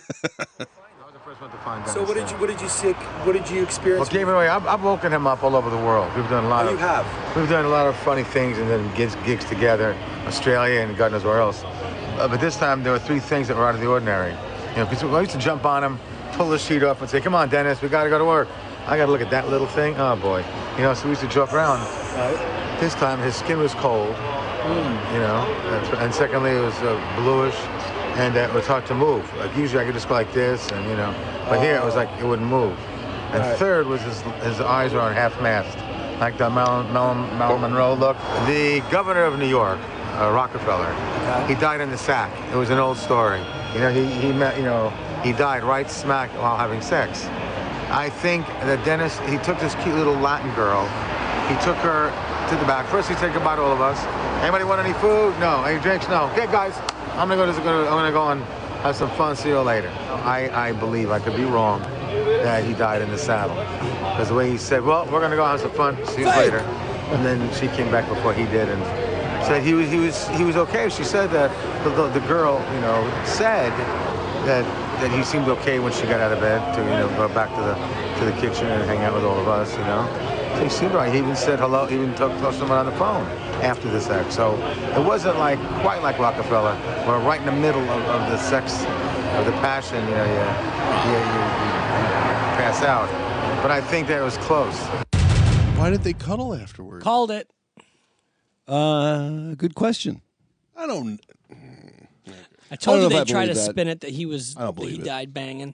So what did you what did you see? What did you experience? Well, Game Away, I've, I've woken him up all over the world. We've done a lot Oh, of. you have? We've done a lot of funny things and then gigs, gigs together, Australia and God knows where else. Uh, but this time there were three things that were out of the ordinary. You know, because I used to jump on him, pull the sheet off, and say, "Come on, Dennis, we got to go to work." I got to look at that little thing. Oh boy, you know. So we used to joke around. Uh, this time his skin was cold. You know, and secondly it was uh, bluish, and uh, it was hard to move. Like usually I could just go like this, and you know, but here it was like it wouldn't move. And Right. third was his his eyes were on half mast, like the Marilyn, Marilyn, Marilyn Monroe look. The governor of New York, uh, Rockefeller, he died in the sack. It was an old story. You know, he he met, you know, he died right smack while having sex. I think that Dennis, he took this cute little Latin girl, he took her to the back. First, he said goodbye to all of us. Anybody want any food? No. Any drinks? No. Okay, guys, I'm gonna go. To, I'm gonna go and have some fun. See you later. I, I believe I could be wrong that he died in the saddle, because the way he said, "Well, we're gonna go have some fun. See you later," and then she came back before he did and said he was he was he was okay. She said that the, the, the girl, you know, said that that he seemed okay when she got out of bed to you know go back to the to the kitchen and hang out with all of us. You know. So he seemed right. He even said hello. He even talked to someone on the phone after the sex. So it wasn't like quite like Rockefeller, where right in the middle of, of the sex, of the passion, you know, you, you, you, you pass out. But I think that it was close. Why did they cuddle afterwards? Called it. Uh, good question. I don't. I told I you don't know they if I tried to believe that. spin it that he was I don't that he believe it. died banging.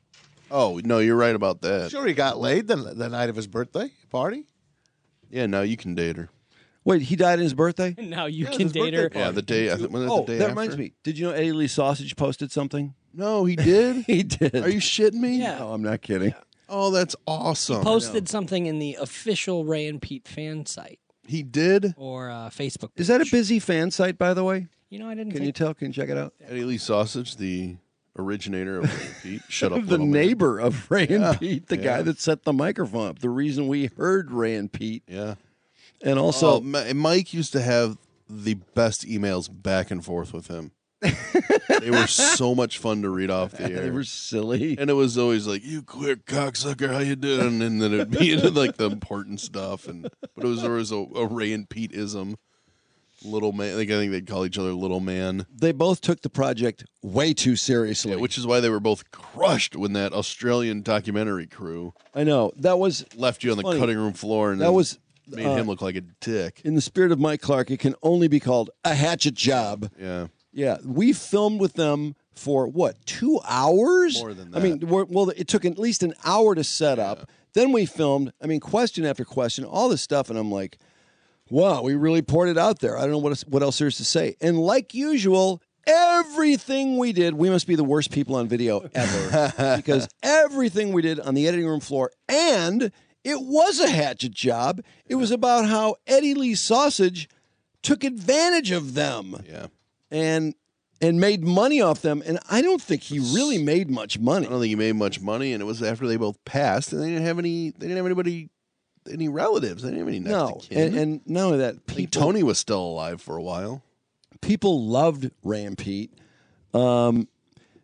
Oh no, you're right about that. Sure, he got laid the, the night of his birthday party. Yeah, now you can date her. Wait, he died on his birthday? Now you Yeah, can his date her. birthday Yeah, the day. I think was it Oh, the day that after? reminds me. Did you know Eddie Lee Sausage posted something? No, he did. He did. Are you shitting me? Yeah. No, I'm not kidding. Oh, that's awesome. Posted something in the official Ray and Pete fan site He did. or uh, Facebook. Is that a page. busy fan site, by the way? You know, I didn't. Can think you tell? Can you check it out? Eddie Lee Sausage, the originator of Ray and Pete. Shut up, the little man. neighbor of Ray Yeah, and Pete, the yeah. guy that set the microphone up, the reason we heard Ray and Pete. Yeah. And also, Oh, Ma- Mike used to have the best emails back and forth with him. They were so much fun to read off the air. they were silly. And it was always like, "You queer cocksucker, how you doing?" And then it'd be into like the important stuff. And but it was always a, a Ray and Pete ism. Little man, like I think they'd call each other little man. They both took the project way too seriously. Yeah, which is why they were both crushed when that Australian documentary crew I know that was left you on the funny. cutting room floor, and That then was made uh, him look like a dick. in the spirit of Mike Clark. It can only be called a hatchet job. Yeah. Yeah, we filmed with them for what, two hours? More than I mean, we're, well, it took at least an hour to set up. Then we filmed. I mean, question after question, all this stuff, and I'm like, wow, we really poured it out there. I don't know what else, what else there's to say. And like usual, everything we did, we must be the worst people on video ever because everything we did on the editing room floor, and it was a hatchet job. It was about how Eddie Lee Sausage took advantage of them. Yeah. And and made money off them, and I don't think he really made much money. I don't think he made much money, and it was after they both passed, and they didn't have any. They didn't have anybody, any relatives. They didn't have any next No, of kin. and, and not only that, I think people Tony was still alive for a while. people loved Ray and Pete. Um,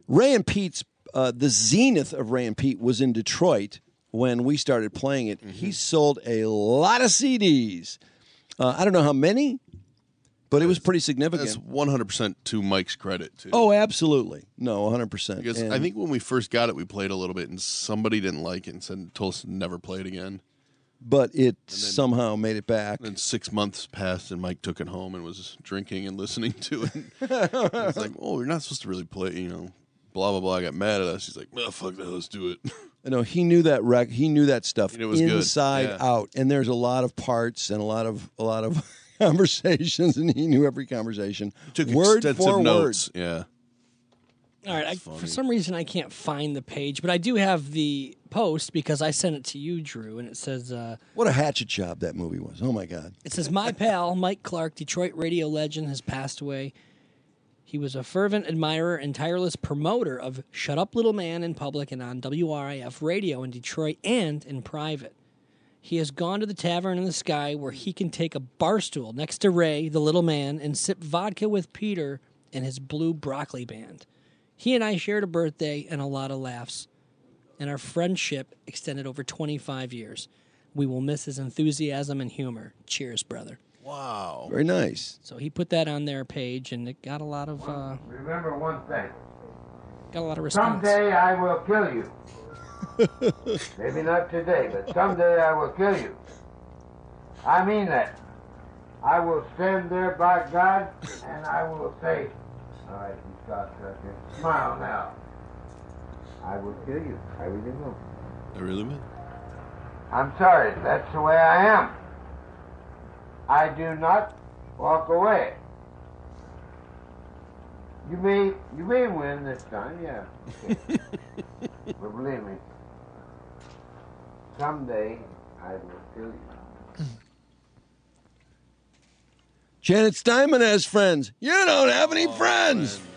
Ray and Pete's, uh, the zenith of Ray and Pete was in Detroit when we started playing it. Mm-hmm. He sold a lot of C Ds. Uh, I don't know how many, but it was pretty significant. That's one hundred percent to Mike's credit, too. Oh, absolutely. No, one hundred percent. Because and I think when we first got it, we played a little bit, and somebody didn't like it and said, told us to never play it again. But it then, somehow made it back. And then six months passed, and Mike took it home and was drinking and listening to it. It's like, oh, you're not supposed to really play, you know, blah, blah, blah. I got mad at us. He's like, oh, fuck that, let's do it. I know, he knew that rec- He knew that stuff it was inside good. Yeah. out. And there's a lot of parts and a lot of a lot of conversations, and he knew every conversation. He took word extensive for notes. word. Yeah. All right. I, for some reason, I can't find the page, but I do have the post because I sent it to you, Drew, and it says... Uh, what a hatchet job that movie was. Oh, my God. It says, my pal, Mike Clark, Detroit radio legend, has passed away. He was a fervent admirer and tireless promoter of Shut Up Little Man in public and on W R I F radio in Detroit and in private. He has gone to the tavern in the sky where he can take a bar stool next to Ray, the little man, and sip vodka with Peter and his Blue Broccoli Band. He and I shared a birthday and a lot of laughs, and our friendship extended over twenty-five years. We will miss his enthusiasm and humor. Cheers, brother. Wow. Very nice. So he put that on their page, and it got a lot of... Uh, Remember one thing. Got a lot of response. Someday I will kill you. Maybe not today, but someday I will kill you. I mean that. I will stand there by God, and I will say, all right, you stop right there. Smile now. I will kill you. I really will. I really will. I'm sorry. That's the way I am. I do not walk away. You may, you may win this time, yeah. Okay. But believe me, someday I will kill you. Janet Steinman has friends. You don't have any oh, friends. friends.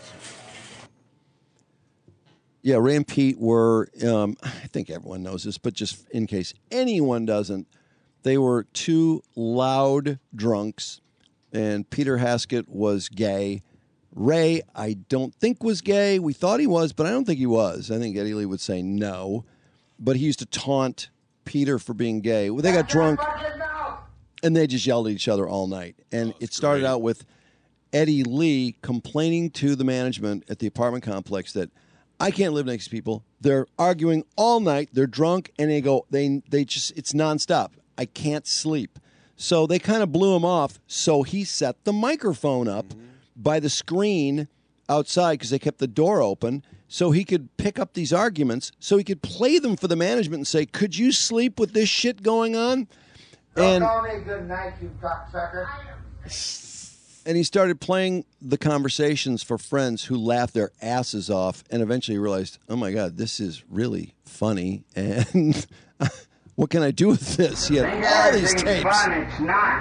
Yeah, Ray and Pete were, um, I think everyone knows this, but just in case anyone doesn't, they were two loud drunks, and Peter Haskett was gay. Ray, I don't think was gay. We thought he was, but I don't think he was. I think Eddie Lee would say no. But he used to taunt Peter for being gay. Well, they got drunk, and they just yelled at each other all night. And oh, it started great. out with Eddie Lee complaining to the management at the apartment complex that I can't live next to people. They're arguing all night. They're drunk, and they go, they they just, it's nonstop. I can't sleep. So they kind of blew him off. So he set the microphone up mm-hmm. by the screen outside because they kept the door open so he could pick up these arguments so he could play them for the management and say, could you sleep with this shit going on? Don't and call me good night, you cocksucker. And he started playing the conversations for friends who laughed their asses off and eventually realized, oh, my God, this is really funny. And what can I do with this? He had all these tapes. Fun, it's not.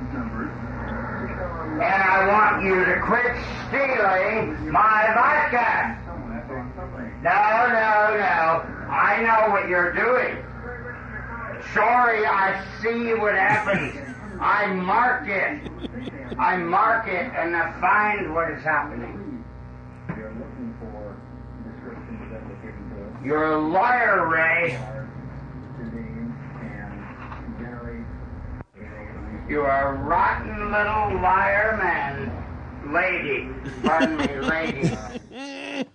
And I want you to quit stealing my vodka. No, no, no. I know what you're doing. Sorry, I see what happens. I mark it. I mark it and I find what is happening. You're a liar, Ray. You are a rotten little liar man. Lady. Pardon me, lady.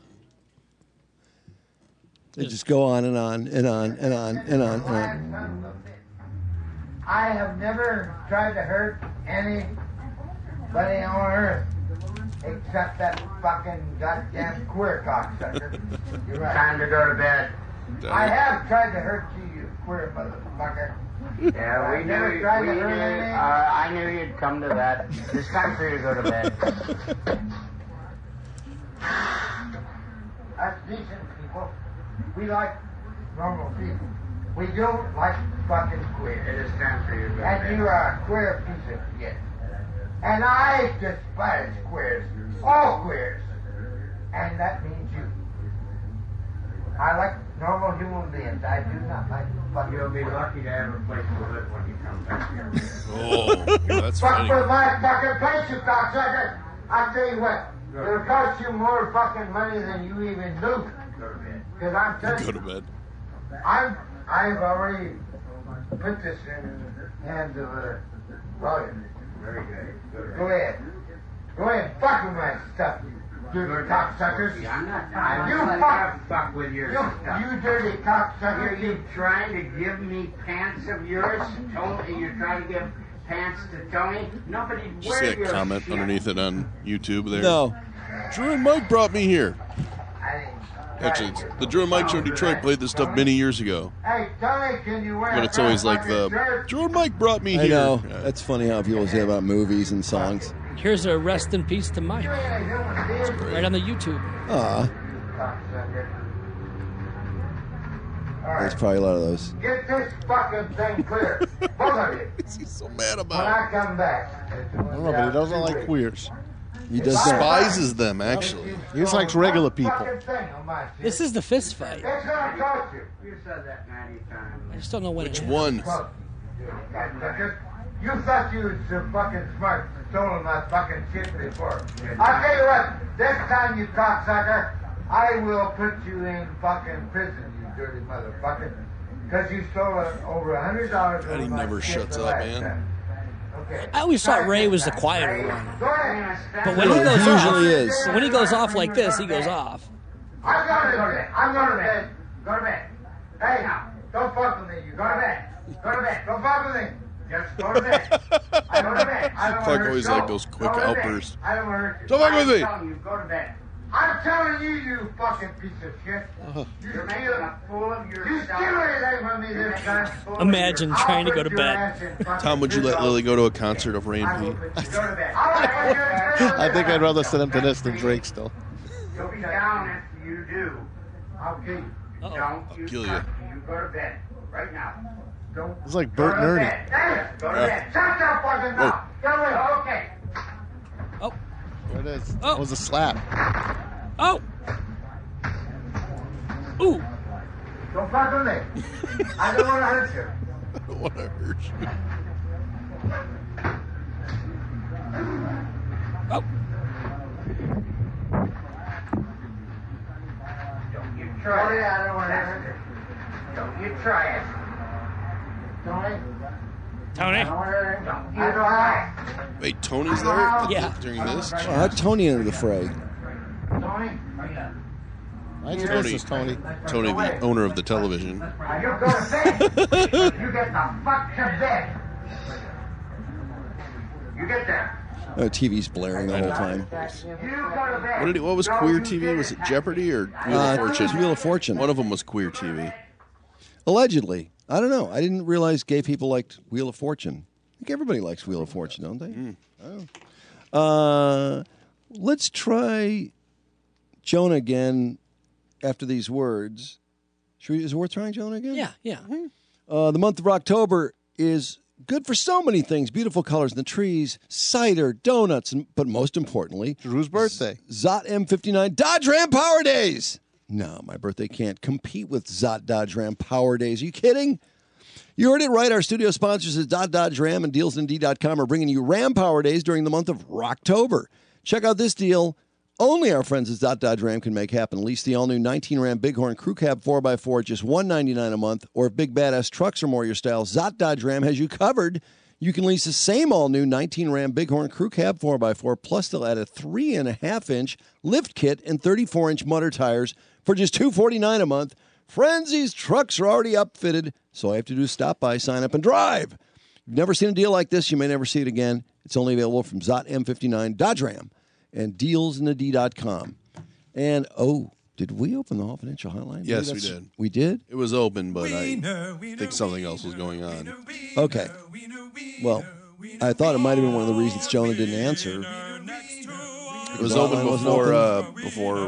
They just go on and on and on and on and on and on. I have never tried to hurt anybody on earth except that fucking goddamn queer cocksucker. You're right. Time to go to bed. I have tried to hurt you, you queer motherfucker. Yeah, we knew, we knew uh, I knew you'd come to that. It's time for you to go to bed. That's decent people. We like normal people. We don't like fucking queer. It is time for you to go to bed. And you are a queer piece of shit. And I despise queers. All queers. And that means you. I like normal human beings. I do not like fucking. You'll be lucky to have a place to live when you come back here. Oh, that's Fuck funny. with my fucking place, you cocksucker. I'll tell you what. It'll cost you more fucking money than you even knew. Because I'm telling Go you, to bed. I'm, I've already put this in the hands of a lawyer. Very good. Go ahead. Go ahead. Fuck with my stuff, you dirty cocksuckers. I'm not trying You to fuck. fuck with your You, stuff. you dirty cocksucker. Are you trying to give me pants of yours? Tony, you're trying to give pants to Tony? Nobody Did you wear see a your comment shit. underneath it on YouTube there? No. Drew and Mike brought me here. Actually, it's, the Drew and Mike Show in Detroit played this stuff many years ago. Hey, Tony, can you wear But it's always like the, Drew and Mike brought me I here. know. That's funny how people say about movies and songs. Here's a rest in peace to Mike. Right on the YouTube. Ah, there's probably a lot of those. Get this fucking thing clear. Both of you. He's so mad When I come back. I don't know, but he doesn't like queers. He does despises them, actually. He just likes regular people. This is the fist fight. It's gonna cost you. You said that ninety times. I just don't know when Which it one? You thought you was so fucking smart for stolen my fucking shit before. I'll tell you what, this time, you cocksucker, I will put you in fucking prison, you dirty motherfucker. Because you stole uh, over a hundred dollars. God, he never shuts up, man. I always thought Ray was the quieter one. Go ahead. But when he Yeah, goes he off, usually is. when he goes off like this, he goes off. I'm going to bed. I'm going to bed. Go to bed. Hey, now, don't fuck with me. You go to bed. Go to bed. Don't fuck with me. Just go to bed. I go to bed. I don't Clark want to always hurt you. like those quick Go to bed. outbursts. I don't want to hurt you. Don't fuck with me. I'm telling you, go to bed. I'm telling you, you fucking piece of shit. Uh-huh. You're making a fool of yourself. You steal anything from me this time. Imagine trying to go to I'll put your bed. ass in fucking Tom, would you let Lily go to a concert of Ray and Pete? Go to bed. All right, well, you're in prison. I think I'd rather send him to this than Drake still. You'll be down if you do. I'll kill you. Don't you kill you. touch me. You go to bed right now. Don't. It's like Go Bert to and Ernie. bed. There, Go to bed. Shut your fucking mouth. Go away. Okay. Oh. There it is. Oh. That was a slap. Oh. Ooh. Don't fuck with me. I don't want to hurt you. I don't want to hurt you. Oh. Don't you try it. I don't want to hurt you. Don't you try it. Tony. Tony. Don't you try it. Wait, Tony's there Yeah. during this? Well, how'd Tony enter the fray? Tony. Nice Tony. business, Tony. Tony, the owner of the television. Now you go to bed. You get the fuck to bed. You get there. Oh, T V's blaring the whole time. You go to bed. What did he, what was queer T V? Was it Jeopardy or Wheel Uh, of Fortune? it was Wheel of Fortune. One of them was queer T V. Allegedly. I don't know. I didn't realize gay people liked Wheel of Fortune. I think everybody likes Wheel of Fortune, don't they? Oh. Uh, let's try Jonah again after these words. Should we, is it worth trying Jonah again? Yeah, yeah. Uh, the month of October is good for so many things. Beautiful colors in the trees, cider, donuts, and, but most importantly, Drew's birthday. Zot M fifty-nine Dodge Ram Power Days. No, my birthday can't compete with Zot Dodge Ram Power Days. Are you kidding? You heard it right. Our studio sponsors at Dot Dodge Ram and deals n d dot com are bringing you Ram Power Days during the month of Rocktober. Check out this deal. Only our friends at Dot Dodge Ram can make happen. Lease the all-new nineteen Ram Bighorn Crew Cab four by four at just one hundred ninety-nine dollars a month. Or if big badass trucks are more your style, Zot Dodge Ram has you covered. You can lease the same all-new nineteen Ram Bighorn Crew Cab four by four, plus they'll add a three point five inch lift kit and thirty-four inch mudder tires for just two hundred forty-nine dollars a month. Friends, these trucks are already upfitted, so all you have to do is stop by, sign up, and drive. If you've never seen a deal like this, you may never see it again. It's only available from Zot M fifty-nine Dodge Ram and deals n d dot com. And, oh, did we open the Hall Financial Hotline? Maybe Yes, we that's- did. We did? It was open, but I think something else was going on. Okay. Well, I thought it might have been one of the reasons Jonah didn't answer. It was The open hotline wasn't before open? uh, before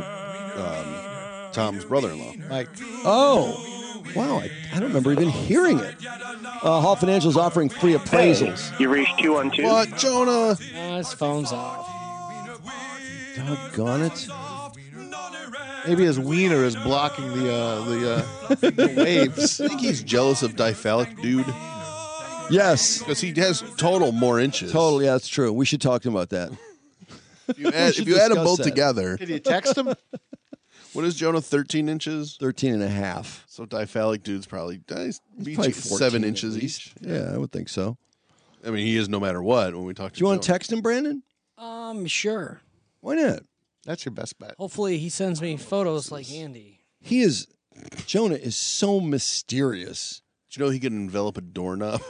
um, Tom's brother-in-law. Mike. Oh, wow. I, I don't remember even hearing it. Uh, Hall Financial is offering free appraisals. You reached two one two. What, Jonah? Oh, his phone's off. Doggone it. Maybe his wiener is blocking the uh, the, uh, the waves. I think he's jealous of Diphalic Dude. Yes. Because he has total more inches. Total, yeah, that's true. We should talk to him about that. If you add, if you add them both together. Can you text him? What is Jonah, thirteen inches? thirteen and a half. So diphallic dude's probably, he's He's each probably seven fourteen inches at least. each. Yeah, I would think so. I mean, he is no matter what when we talk to Do you want to Jonah. text him, Brandon? Um, sure. Why not? That's your best bet. Hopefully he sends me photos like Andy. He is, Jonah is so mysterious. Do you know he can envelop a doorknob?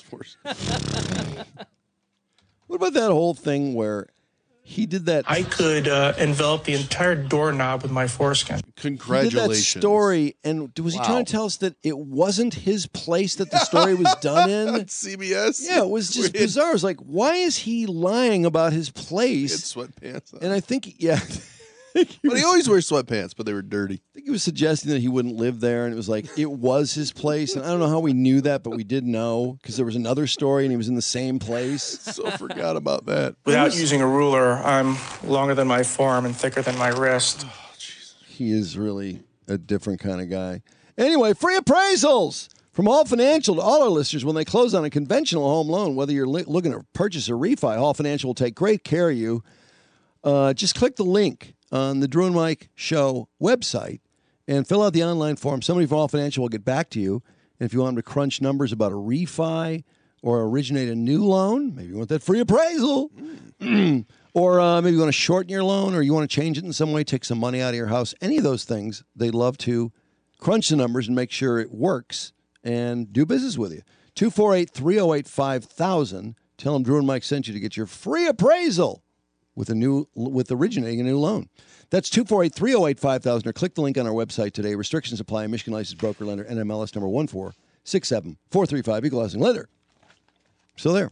What about that whole thing where he did that? I could uh, envelop the entire doorknob with my foreskin. He did that story, and was he Wow. trying to tell us that it wasn't his place that the story was done in? C B S? Yeah, it was just bizarre. I was like, why is he lying about his place? He had sweatpants on. And I think, yeah. But he always wears sweatpants, but they were dirty. I think he was suggesting that he wouldn't live there, and it was like, it was his place. And I don't know how we knew that, but we did know because there was another story, and he was in the same place. So forgot about that. Without using a ruler, I'm longer than my forearm and thicker than my wrist. He is really a different kind of guy. Anyway, free appraisals from Hall Financial to all our listeners when they close on a conventional home loan. Whether you're li- looking to purchase or refi, Hall Financial will take great care of you. Uh, just click the link on the Drew and Mike Show website and fill out the online form. Somebody from Hall Financial will get back to you. And if you want them to crunch numbers about a refi or originate a new loan, maybe you want that free appraisal. Mm. Or uh, maybe you want to shorten your loan or you want to change it in some way, take some money out of your house. Any of those things, they'd love to crunch the numbers and make sure it works and do business with you. two four eight, three oh eight, five thousand. Tell them Drew and Mike sent you to get your free appraisal with a new with originating a new loan. That's two four eight, three oh eight, five thousand, or click the link on our website today. Restrictions apply. Michigan licensed broker lender, N M L S number one four six seven four three five, equal housing lender. So there.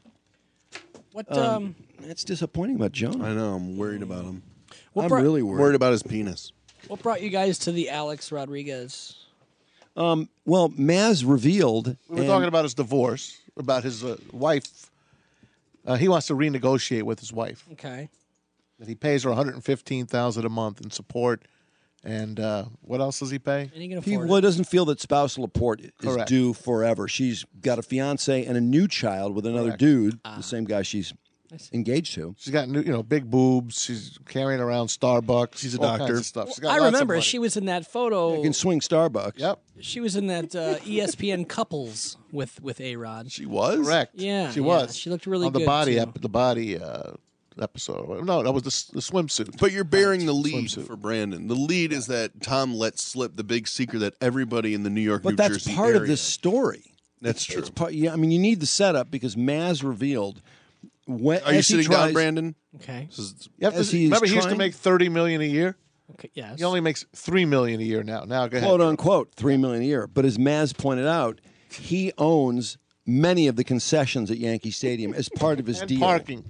What? Um, Um, that's disappointing about Jonah. I know. I'm worried about him. What I'm brought- really worried. Worried about his penis. What brought you guys to the Alex Rodriguez? Um, well, Maz revealed. We were and- talking about his divorce, about his uh, wife. Uh, he wants to renegotiate with his wife. Okay. That he pays her one hundred fifteen thousand dollars a month in support. And uh, what else does he pay? And he can He afford well, it. doesn't feel that spousal support is Correct. due forever. She's got a fiance and a new child with another Correct. dude, the same guy she's engaged to. She's got new, you know, big boobs. She's carrying around Starbucks. She's a all doctor. kinds of stuff. She's got I lots of remember money. she was in that photo. You can swing Starbucks. Yep. She was in that uh, E S P N couples with with A Rod. She was? Correct. Yeah, she yeah, was. she looked really on the good, body. too. Ep- the body uh, episode. No, that was the, s- the swimsuit. But you're bearing the lead Swimsuit. for Brandon. The lead is that Tom let slip the big secret that everybody in the New York, But New that's Jersey part of area- this story. That's It's- true. It's part, yeah, I mean, you need the setup because Maz revealed. When, Are you as he sitting down, tries- Brandon? Okay. This is- You have to, as he's remember, he used to trying- make thirty million dollars a year. Okay. Yes. He only makes three million dollars a year now. Now, go ahead. quote unquote, three million a year. But as Maz pointed out, he owns many of the concessions at Yankee Stadium as part of his And deal. parking.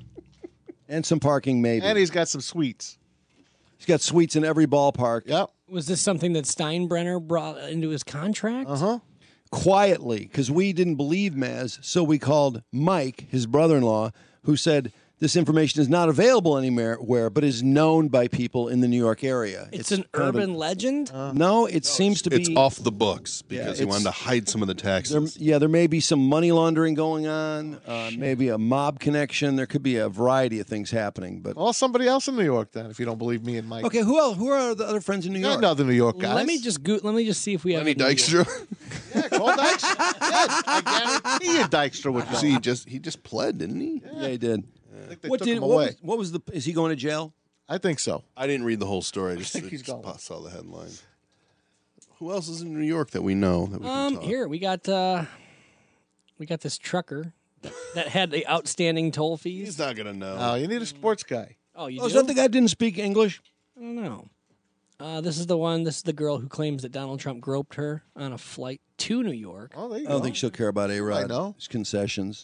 And some parking, maybe. And he's got some suites. He's got suites in every ballpark. Yep. Was this something that Steinbrenner brought into his contract? Uh huh. Quietly, because we didn't believe Maz, so we called Mike, his brother-in-law, who said this information is not available anywhere, but is known by people in the New York area. It's, an kind of a- urban legend. no, it seems to be. It's off the books because Yeah, he it's- wanted to hide some of the There, taxes. yeah, there may be some money laundering going on, uh, maybe a mob connection. There could be a variety of things happening. But Well, somebody else in New York then, if you don't believe me and Mike. okay, who else? Who are the other friends in New You're York? another New York guys. Let me just go, let me just see if we have Lenny any- Dykstra. Yeah, call Dykstra. Yeah, I guarantee you Dykstra would You go. see, he just he just pled, didn't he? Yeah, he did. I think they What took did? him What away. was, what was the? Is he going to jail? I think so. I didn't read the whole story. I just, think he's just going. saw the headline. Who else is in New York that we know that we can Um, talk? here we got uh, we got this trucker that, that had the outstanding toll fees. He's not gonna know. Oh, you need a sports guy. Oh, you Oh, is do? that the guy that didn't speak English? I don't know. Uh, this is the one. This is the girl who claims that Donald Trump groped her on a flight to New York. Oh, there you I go. don't think she'll care about A Rod. I know. His concessions.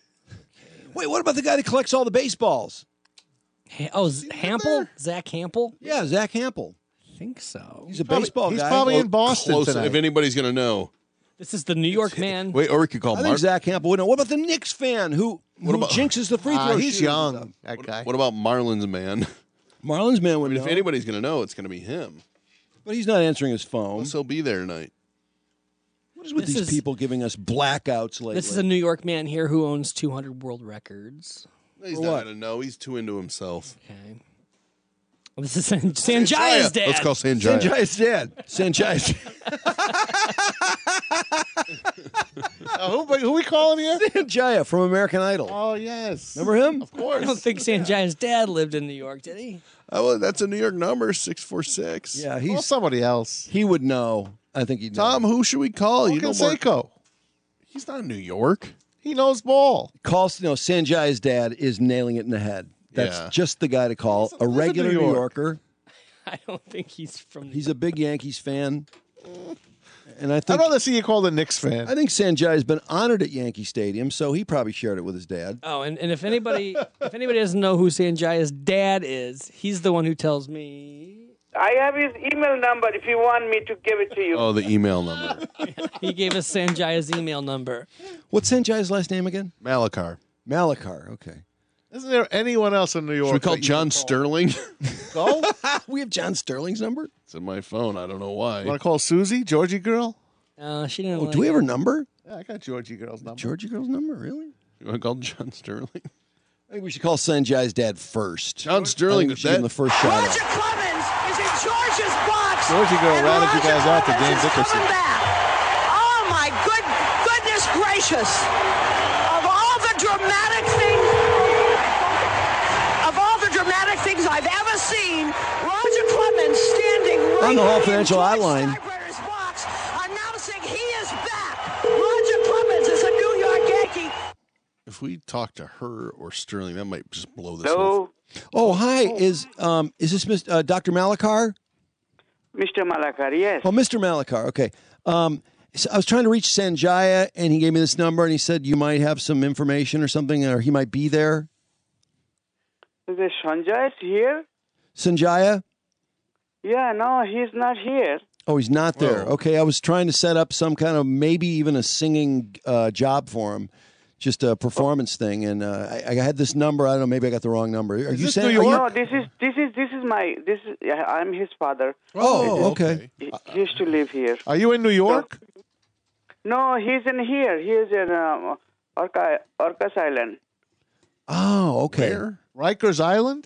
Wait, what about the guy that collects all the baseballs? Ha- oh, Z- Hampel? Zach Hampel? Yeah, Zach Hampel. I think so. He's a Probably- baseball he's guy. probably Well, in Boston Close, tonight. if anybody's gonna know. This is the New York man. Wait, or we could call I think Mark. Zach Hampel would know. What about the Knicks fan who, who about- jinxes the free throw? Ah, he's shooter and young, stuff? that guy. What about Marlins man? Marlins man I would mean, know. if anybody's gonna know, it's gonna be him. But he's not answering his phone. Unless he'll be there tonight. What is with This these is- people giving us blackouts lately? This is a New York man here who owns two hundred world records. He's Or not what? going to know. He's too into himself. Okay. Well, this is San- Sanjaya's dad. Let's call Sanjaya. Sanjaya's dad. Sanjaya's Uh, who, who we calling here? Sanjaya from American Idol. Oh, yes. Remember him? Of course. I don't think Sanjaya's dad lived in New York, did he? Oh, well, that's a New York number, six four six. Yeah, Call he's somebody else. he would know. I think he'd know. Tom, who should we call? You know more. Seiko. He's not in New York. He knows ball. Calls, you know, Sanjaya's dad is nailing it in the head. That's Yeah. just the guy to call. A live in regular New New York. Yorker. I don't think he's from. He's a big Yankees fan. And I I'd think rather see you called a Knicks fan. I think Sanjaya's been honored at Yankee Stadium, so he probably shared it with his dad. Oh, and, and if anybody if anybody doesn't know who Sanjaya's dad is, he's the one who tells me. I have his email number if you want me to give it to you. Oh, the email number. He gave us Sanjaya's email number. What's Sanjaya's last name again? Malakar. Malakar. Okay. Isn't there anyone else in New York? Should we call that you John can call? Sterling? Go? We have John Sterling's number. It's in my phone. I don't know why. Want to call Susie, Georgie girl? Uh, she didn't. Oh, like do we have it. her number? Yeah, I got Georgie girl's number. Georgia girl's number, really? You want to call John Sterling? I think we should call Sanjaya's dad first. John I Sterling. think we should give him the first shot. Roger Clemens is in George's box. Georgie girl and ratted you Roger guys out to Clemens Dan is Dickerson. coming back. Oh my good goodness gracious! Of all the dramatic things, of all the dramatic things I've ever seen, Roger Clemens standing right On the Hall in Financial George Hotline. Steinbrenner's box, announcing he is back. Roger Clemens is a New York Yankee. If we talk to her or Sterling, that might just blow this Hello, whole. Oh, hi. Is um is this Mister Uh, Doctor Malakar? Mister Malakar, yes. Oh, Mister Malakar. Okay. Um, so I was trying to reach Sanjaya, and he gave me this number, and he said you might have some information or something, or he might be there. Is it Sanjay here? Sanjaya? Yeah, no, he's not here. Oh, he's not there. Whoa. Okay, I was trying to set up some kind of maybe even a singing uh, job for him, just a performance thing, and uh, I, I had this number. I don't know. Maybe I got the wrong number. Are you this saying? New are you- No, this is this is this is my this is yeah, I'm his father. Oh, okay. He, he used to live here. Are you in New York? No, he's in here. He's in um, Orca, Orcas Island. Oh, okay. Where? Rikers Island?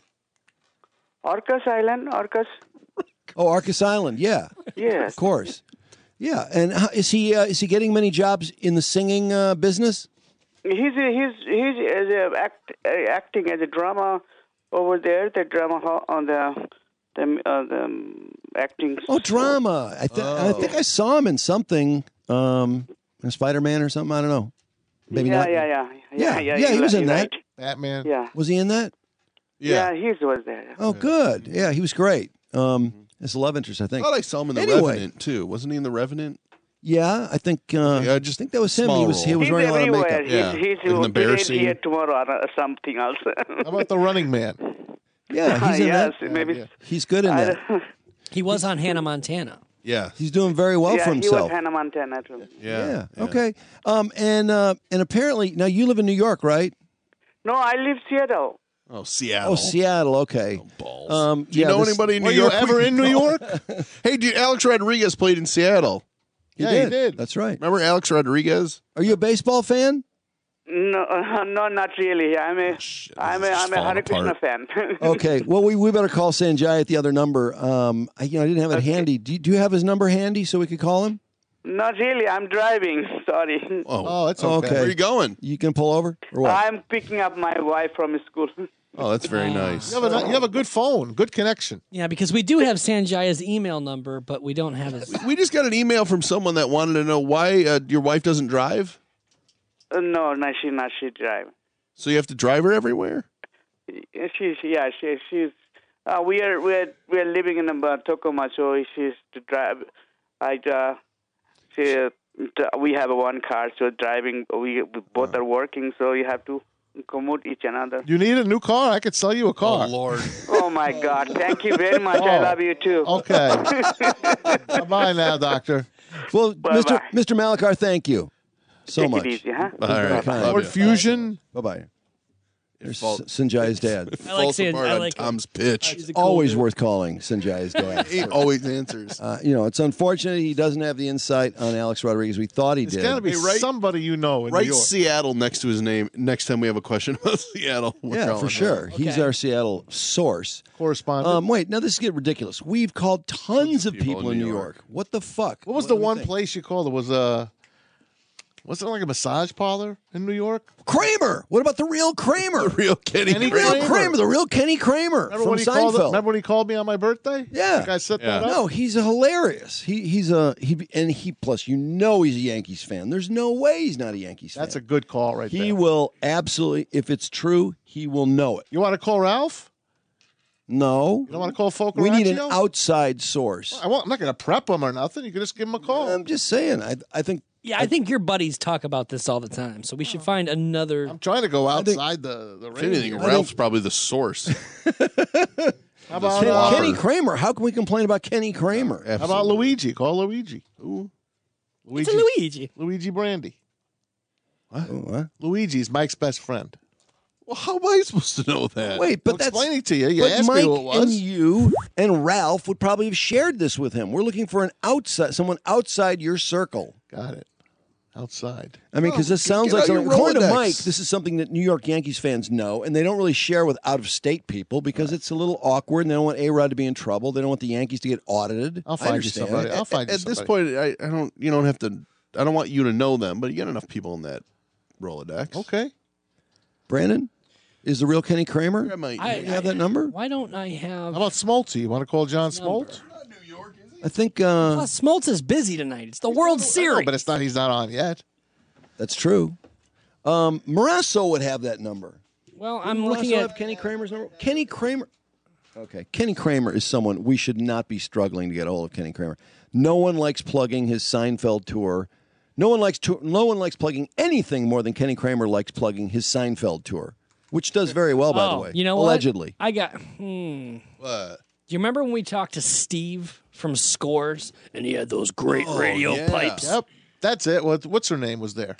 Orcas Island, Orcas. Oh, Arcus Island. Yeah, Yes. of course. Yeah, and how, is he uh, is he getting many jobs in the singing uh, business? He's he's he's as a act, uh, acting as a drama over there. The drama hall on the the, uh, the um, acting. Oh, drama. I, th- I think I saw him in something, um, in Spider-Man or something. I don't know. Maybe yeah, not. yeah, yeah, Yeah, yeah, yeah, he you're was right, in you're that. right. Batman? Yeah, Was he in that? yeah, he was there. Oh, good. Yeah, he was great. Um, as a love interest, I I think. thought I saw him in The Anyway. Revenant, too. Wasn't he in The Revenant? Yeah, I think. Uh, Yeah, just I think that was him. small He was. He role. was He's wearing a lot of everywhere. makeup. Yeah, He's, he's like in the bear today scene. here tomorrow or something else. How about the Running Man? Yeah, he's in yes, that. maybe. He's good in I that. don't- He was on Hannah Montana. Yeah. He's doing very well yeah, for he was himself. Hannah Montana too. Yeah. Yeah. Okay. Um. And uh. And apparently, now you live in New York, right? No, I live Seattle. Oh, Seattle. Oh, Seattle. Okay. balls. Um. Do you yeah, know this- anybody in New Were you York? ever in New York? Hey, dude, Alex Rodriguez played in Seattle. He Yeah, did. he did. That's right. Remember Alex Rodriguez? Are you a baseball fan? No, uh, no, not really. I'm a, I'm a, this is I'm a falling Hare Krishna apart. fan. Okay. Well, we, we better call Sanjay at the other number. Um. I, you know, I didn't have it handy. Do you, do you have his number handy so we could call him? Not really. I'm driving. Sorry. Oh, Oh, that's okay. Okay. where are you going? You can pull over or what? I'm picking up my wife from school. Oh, that's very nice. You have, a, you have a good phone, good connection. Yeah, because we do have Sanjaya's email number, but we don't have his. We just got an email from someone that wanted to know why uh, your wife doesn't drive. Uh, no, no, she not. She drive. So you have to drive her everywhere? She's yeah. She she's. Uh, we are we are we are living in uh, Tacoma, so she's to drive. I uh, she uh, we have one car, so driving. We, we both are working, so you have to commute each another. You need a new car? I could sell you a car. Oh, Lord. Oh my God! Thank you very much. I Oh. love you too. Okay. Bye-bye now, doctor. Well, Bye-bye. Mister Mister Malakar, thank you so Take much. it easy, huh? All right. Bye-bye. Love Ford ya. Fusion. Bye bye. There's fall- Sanjay's dad. I like falls saying- apart I on like him. Tom's pitch. He's a cool Always dude. worth calling Sanjay's dad. He always answers. Uh, you know, it's unfortunate he doesn't have the insight on Alex Rodriguez we thought he It's did. got to be Hey, right- somebody you know in Write New York. Seattle next to his name. Next time we have a question about Seattle. we're Yeah, calling for him. sure. He's Okay. our Seattle source. Correspondent. Um, wait, now this is getting ridiculous. We've called tons of people, in New York. What the fuck? what was What the do we one think? place you called? It was a. Wasn't it like a massage parlor in New York? Kramer. What about the real Kramer? The real Kenny, Kenny real Kramer. Kramer. The real Kenny Kramer Remember from when he called? Seinfeld. Remember when he called me on my birthday? Yeah. That guy set Yeah. that up. No, he's hilarious. He he's a he and he plus you know he's a Yankees fan. There's no way he's not a Yankees fan. That's a good call right He there. will absolutely, if it's true, he will know it. You want to call Ralph? No, You don't want to call Focaraccio? we need an outside source. I won't, I'm not going to prep him or nothing. You can just give him a call. I'm just saying. I I think Yeah, I think your buddies talk about this all the time, so we should find another. I'm trying to go think- outside the the If anything, range. Ralph's probably the source. How about Ken- uh, Kenny Kramer. How can we complain about Kenny Kramer? How about Luigi? Call Luigi. Ooh. It's Luigi. a Luigi. Luigi Brandy. Oh, what? Luigi's Mike's best friend. Well, how am I supposed to know that? Wait, but I'm that's explaining to you. You but asked Mike me who it was. and you and Ralph would probably have shared this with him. We're looking for an outside, someone outside your circle. Got it. Outside. I mean, because Oh, this sounds get like out your something. According to Rolodex. Mike, this is something that New York Yankees fans know, and they don't really share with out-of-state people because it's a little awkward, and they don't want A-Rod to be in trouble. They don't want the Yankees to get audited. I'll I find you understand. somebody. I'll find you At this somebody. point, I, I don't. You don't have to. I don't want you to know them, but you got enough people in that Rolodex. Okay. Brandon, is the real Kenny Kramer? I might- I, you have that number? Why don't I have? How about Smoltz? You want to call John Smoltz? I think uh, Plus, Smoltz is busy tonight. It's the World I Series. know, but it's not. He's not on yet. that's true. Um, Morasso would have that number. well, I'm Morasso looking at. have Kenny Kramer's number. Kenny Kramer. Okay, Kenny Kramer is someone we should not be struggling to get a hold of. Kenny Kramer. No one likes plugging his Seinfeld tour. No one likes to, no one likes plugging anything more than Kenny Kramer likes plugging his Seinfeld tour, which does very well, by the Oh, way. you know allegedly. what? I got. Hmm. What? Do you remember when we talked to Steve from Scores and he had those great Oh, radio yeah. pipes? Yep. That's it. What, what's her name was there?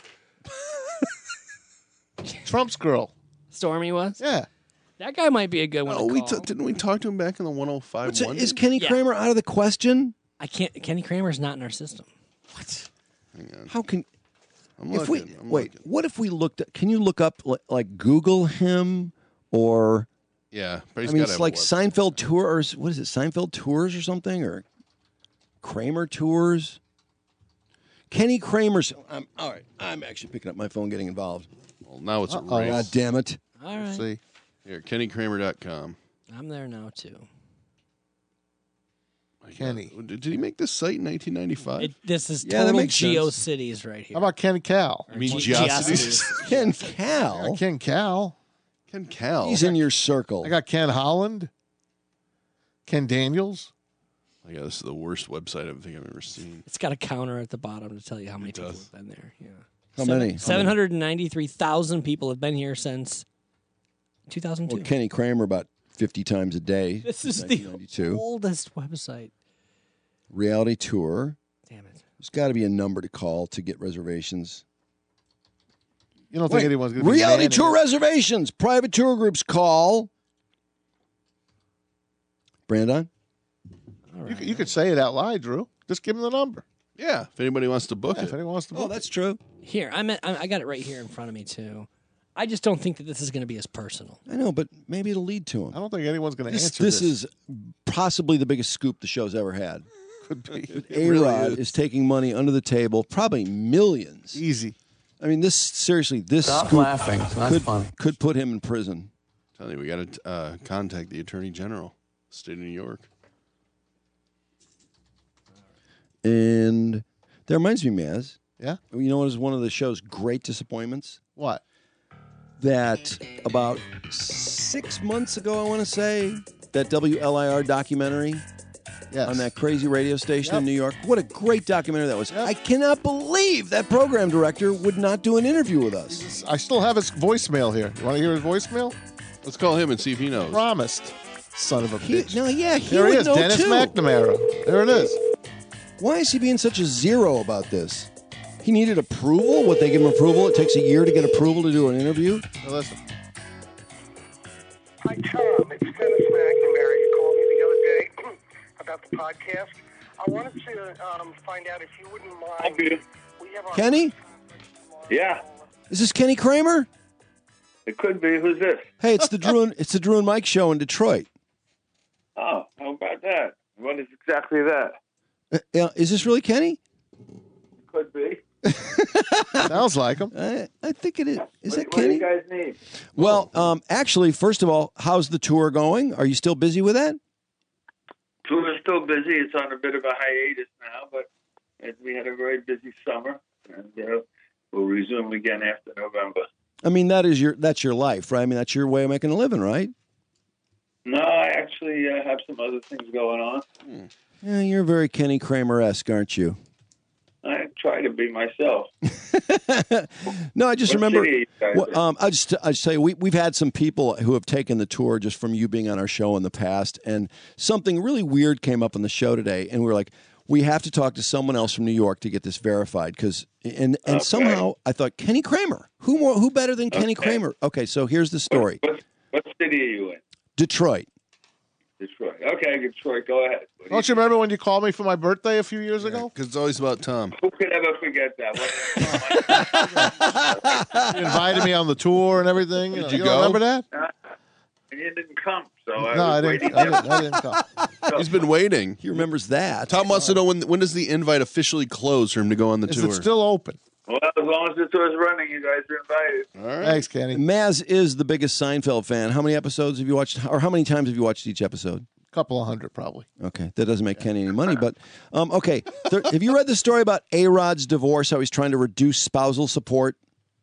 Trump's girl. Stormy was. Yeah. That guy might be a good one. Oh, to we call. t- didn't we talk to him back in the one oh five What's it- one? is Kenny Yeah. Kramer out of the question? I can't. Kenny Kramer's not in our system. How can I'm if looking. we I'm wait? looking. What if we looked? At, can you look up like, like Google him or? Yeah, but he's I mean, gotta it's have a like website. Seinfeld tours. What is it? Seinfeld tours or something or Kramer tours? Kenny Kramer's. I'm, all right, I'm actually picking up my phone, getting involved. Well, now it's a Uh-oh. race. God damn it! All right. See. Here, Kenny Kramer dot com. I'm there now too. Kenny. Did did he make this site in nineteen ninety-five? It, this is Yeah, that total makes sense. GeoCities right here. How about Ken Cal? I mean, Ge- Geocities. Ken Yeah, Cal. Ken Cal. Ken Cal. He's in your circle. I got Ken Holland. Ken Daniels. Oh, yeah, this is the worst website I think I've ever seen. It's got a counter at the bottom to tell you how many It people does. have been there. Yeah. How Seven- many? How Seven many? hundred ninety-three thousand people have been here since two thousand two. Well, Kenny Kramer about fifty times a day. This since is the nineteen ninety-two. oldest website. Reality tour. Damn it. There's got to be a number to call to get reservations. You don't think Wait, anyone's going to be reality manning tour it? reservations. Private tour groups call. Brandon? You, could- you could say it out loud, Drew. Just give him the number. Yeah, if anybody wants to book Yeah, it. if anyone wants to book Oh, that's true. Here, I'm at, I I got it right here in front of me too. I just don't think that this is going to be as personal. I know, but maybe it'll lead to him. I don't think anyone's going to This, answer this this. is possibly the biggest scoop the show's ever had. Could be. A-Rod is. taking money under the table, probably millions. Easy. I mean, this seriously, this Stop scoop laughing. It's not could, funny. could put him in prison. Tell you, we got to uh, contact the Attorney General, State of New York. And that reminds me, Maz. Yeah? You know what is one of the show's great disappointments? What? That about six months ago, I want to say, that W L I R documentary Yes. on that crazy radio station Yep. in New York. What a great documentary that was. I cannot believe that program director would not do an interview with us. I still have his voicemail here. You want to hear his voicemail? Let's call him and see if he knows. Promised. Son of a He, bitch. no, yeah, he There he would is, know Dennis too. McNamara. There it is. Why is he being such a zero about this? He needed approval. What, they give him approval? It takes a year to get approval to do an interview. Now listen. podcast. I wanted to um, find out if you wouldn't mind. We have our Kenny? Yeah, Is this Kenny Kramer? it could be. Who's this? Hey, it's the Drew and, it's the Drew and Mike show in Detroit. Oh, how about that? What is exactly that? Uh, yeah, is this really Kenny? Could be. Sounds like him. I, I think it is. Is that What do Kenny? you guys need? Well, um, actually, first of all, how's the tour going? Are you still busy with that? Tour is still busy. It's on a bit of a hiatus now, but it- we had a very busy summer, and uh, we'll resume again after November. I mean, that is your that's your life, right? I mean, that's your way of making a living, right? No, I actually uh, have some other things going on. Yeah, you're very Kenny Kramer-esque, aren't you? I try to be myself. No, I just What remember. city are you guys Well, in? um, I just I just tell you, we we've had some people who have taken the tour just from you being on our show in the past, and something really weird came up on the show today, and we were like, we have to talk to someone else from New York to get this verified, because and and Okay. somehow I thought Kenny Kramer, who more who better than Kenny Okay. Kramer? Okay, so here's the story: What, what city are you in? Detroit. Detroit. Okay, Detroit. Go ahead. What do Don't you remember when you called me for my birthday a few years ago? Because it's always about Tom. Who could ever forget that? What- You invited me on the tour and everything. You, know, you you go? don't remember that? Uh, and you didn't come, so I No, was I didn't. waiting I there. didn't, I didn't come. He's been waiting. He remembers that. Tom wants to know when when does the invite officially close for him to go on the Is tour? it still open? Well, as long as the tour's running, you guys are invited. All right. Thanks, Kenny. Maz is the biggest Seinfeld fan. How many episodes have you watched, or how many times have you watched each episode? Couple of hundred, probably. Okay, that doesn't make Kenny any money, but um, okay. There, have you read the story about A-Rod's divorce? How he's trying to reduce spousal support?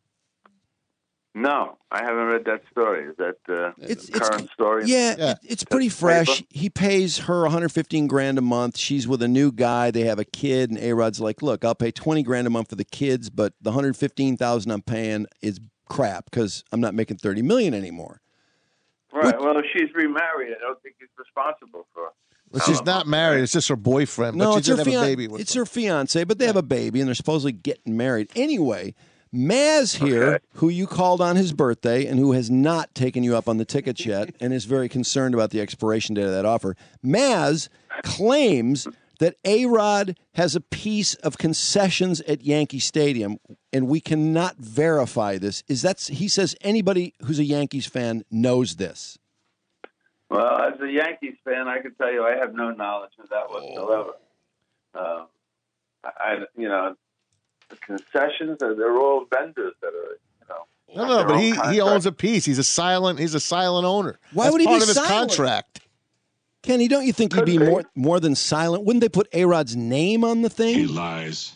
No, I haven't read that story. Is that uh, It's- the current story? Yeah, It, it's pretty fresh. He pays her one hundred fifteen grand a month. She's with a new guy. They have a kid, and A-Rod's like, "Look, I'll pay twenty grand a month for the kids, but the one hundred fifteen thousand I'm paying is crap because I'm not making thirty million anymore." Right. Well, if she's remarried, I don't think he's responsible for. But she's not married. It's just her boyfriend. No, but she it's did her, have a fian- baby with it's her fiance, but they have a baby, and they're supposedly getting married. Anyway, Maz here, who you called on his birthday and who has not taken you up on the tickets yet and is very concerned about the expiration date of that offer, Maz claims that A-Rod has a piece of concessions at Yankee Stadium, and we cannot verify this. Is that, he says anybody who's a Yankees fan knows this. Well, as a Yankees fan, I can tell you I have no knowledge of that whatsoever. Um, I, you know, the concessions are they're all vendors that are, you know. No, no, their but own he, he contract. owns a piece. He's a silent. He's a silent owner. Why That's would he part be of his silent? contract? Kenny, don't you think he'd be more more than silent? Wouldn't they put A-Rod's name on the thing? He lies.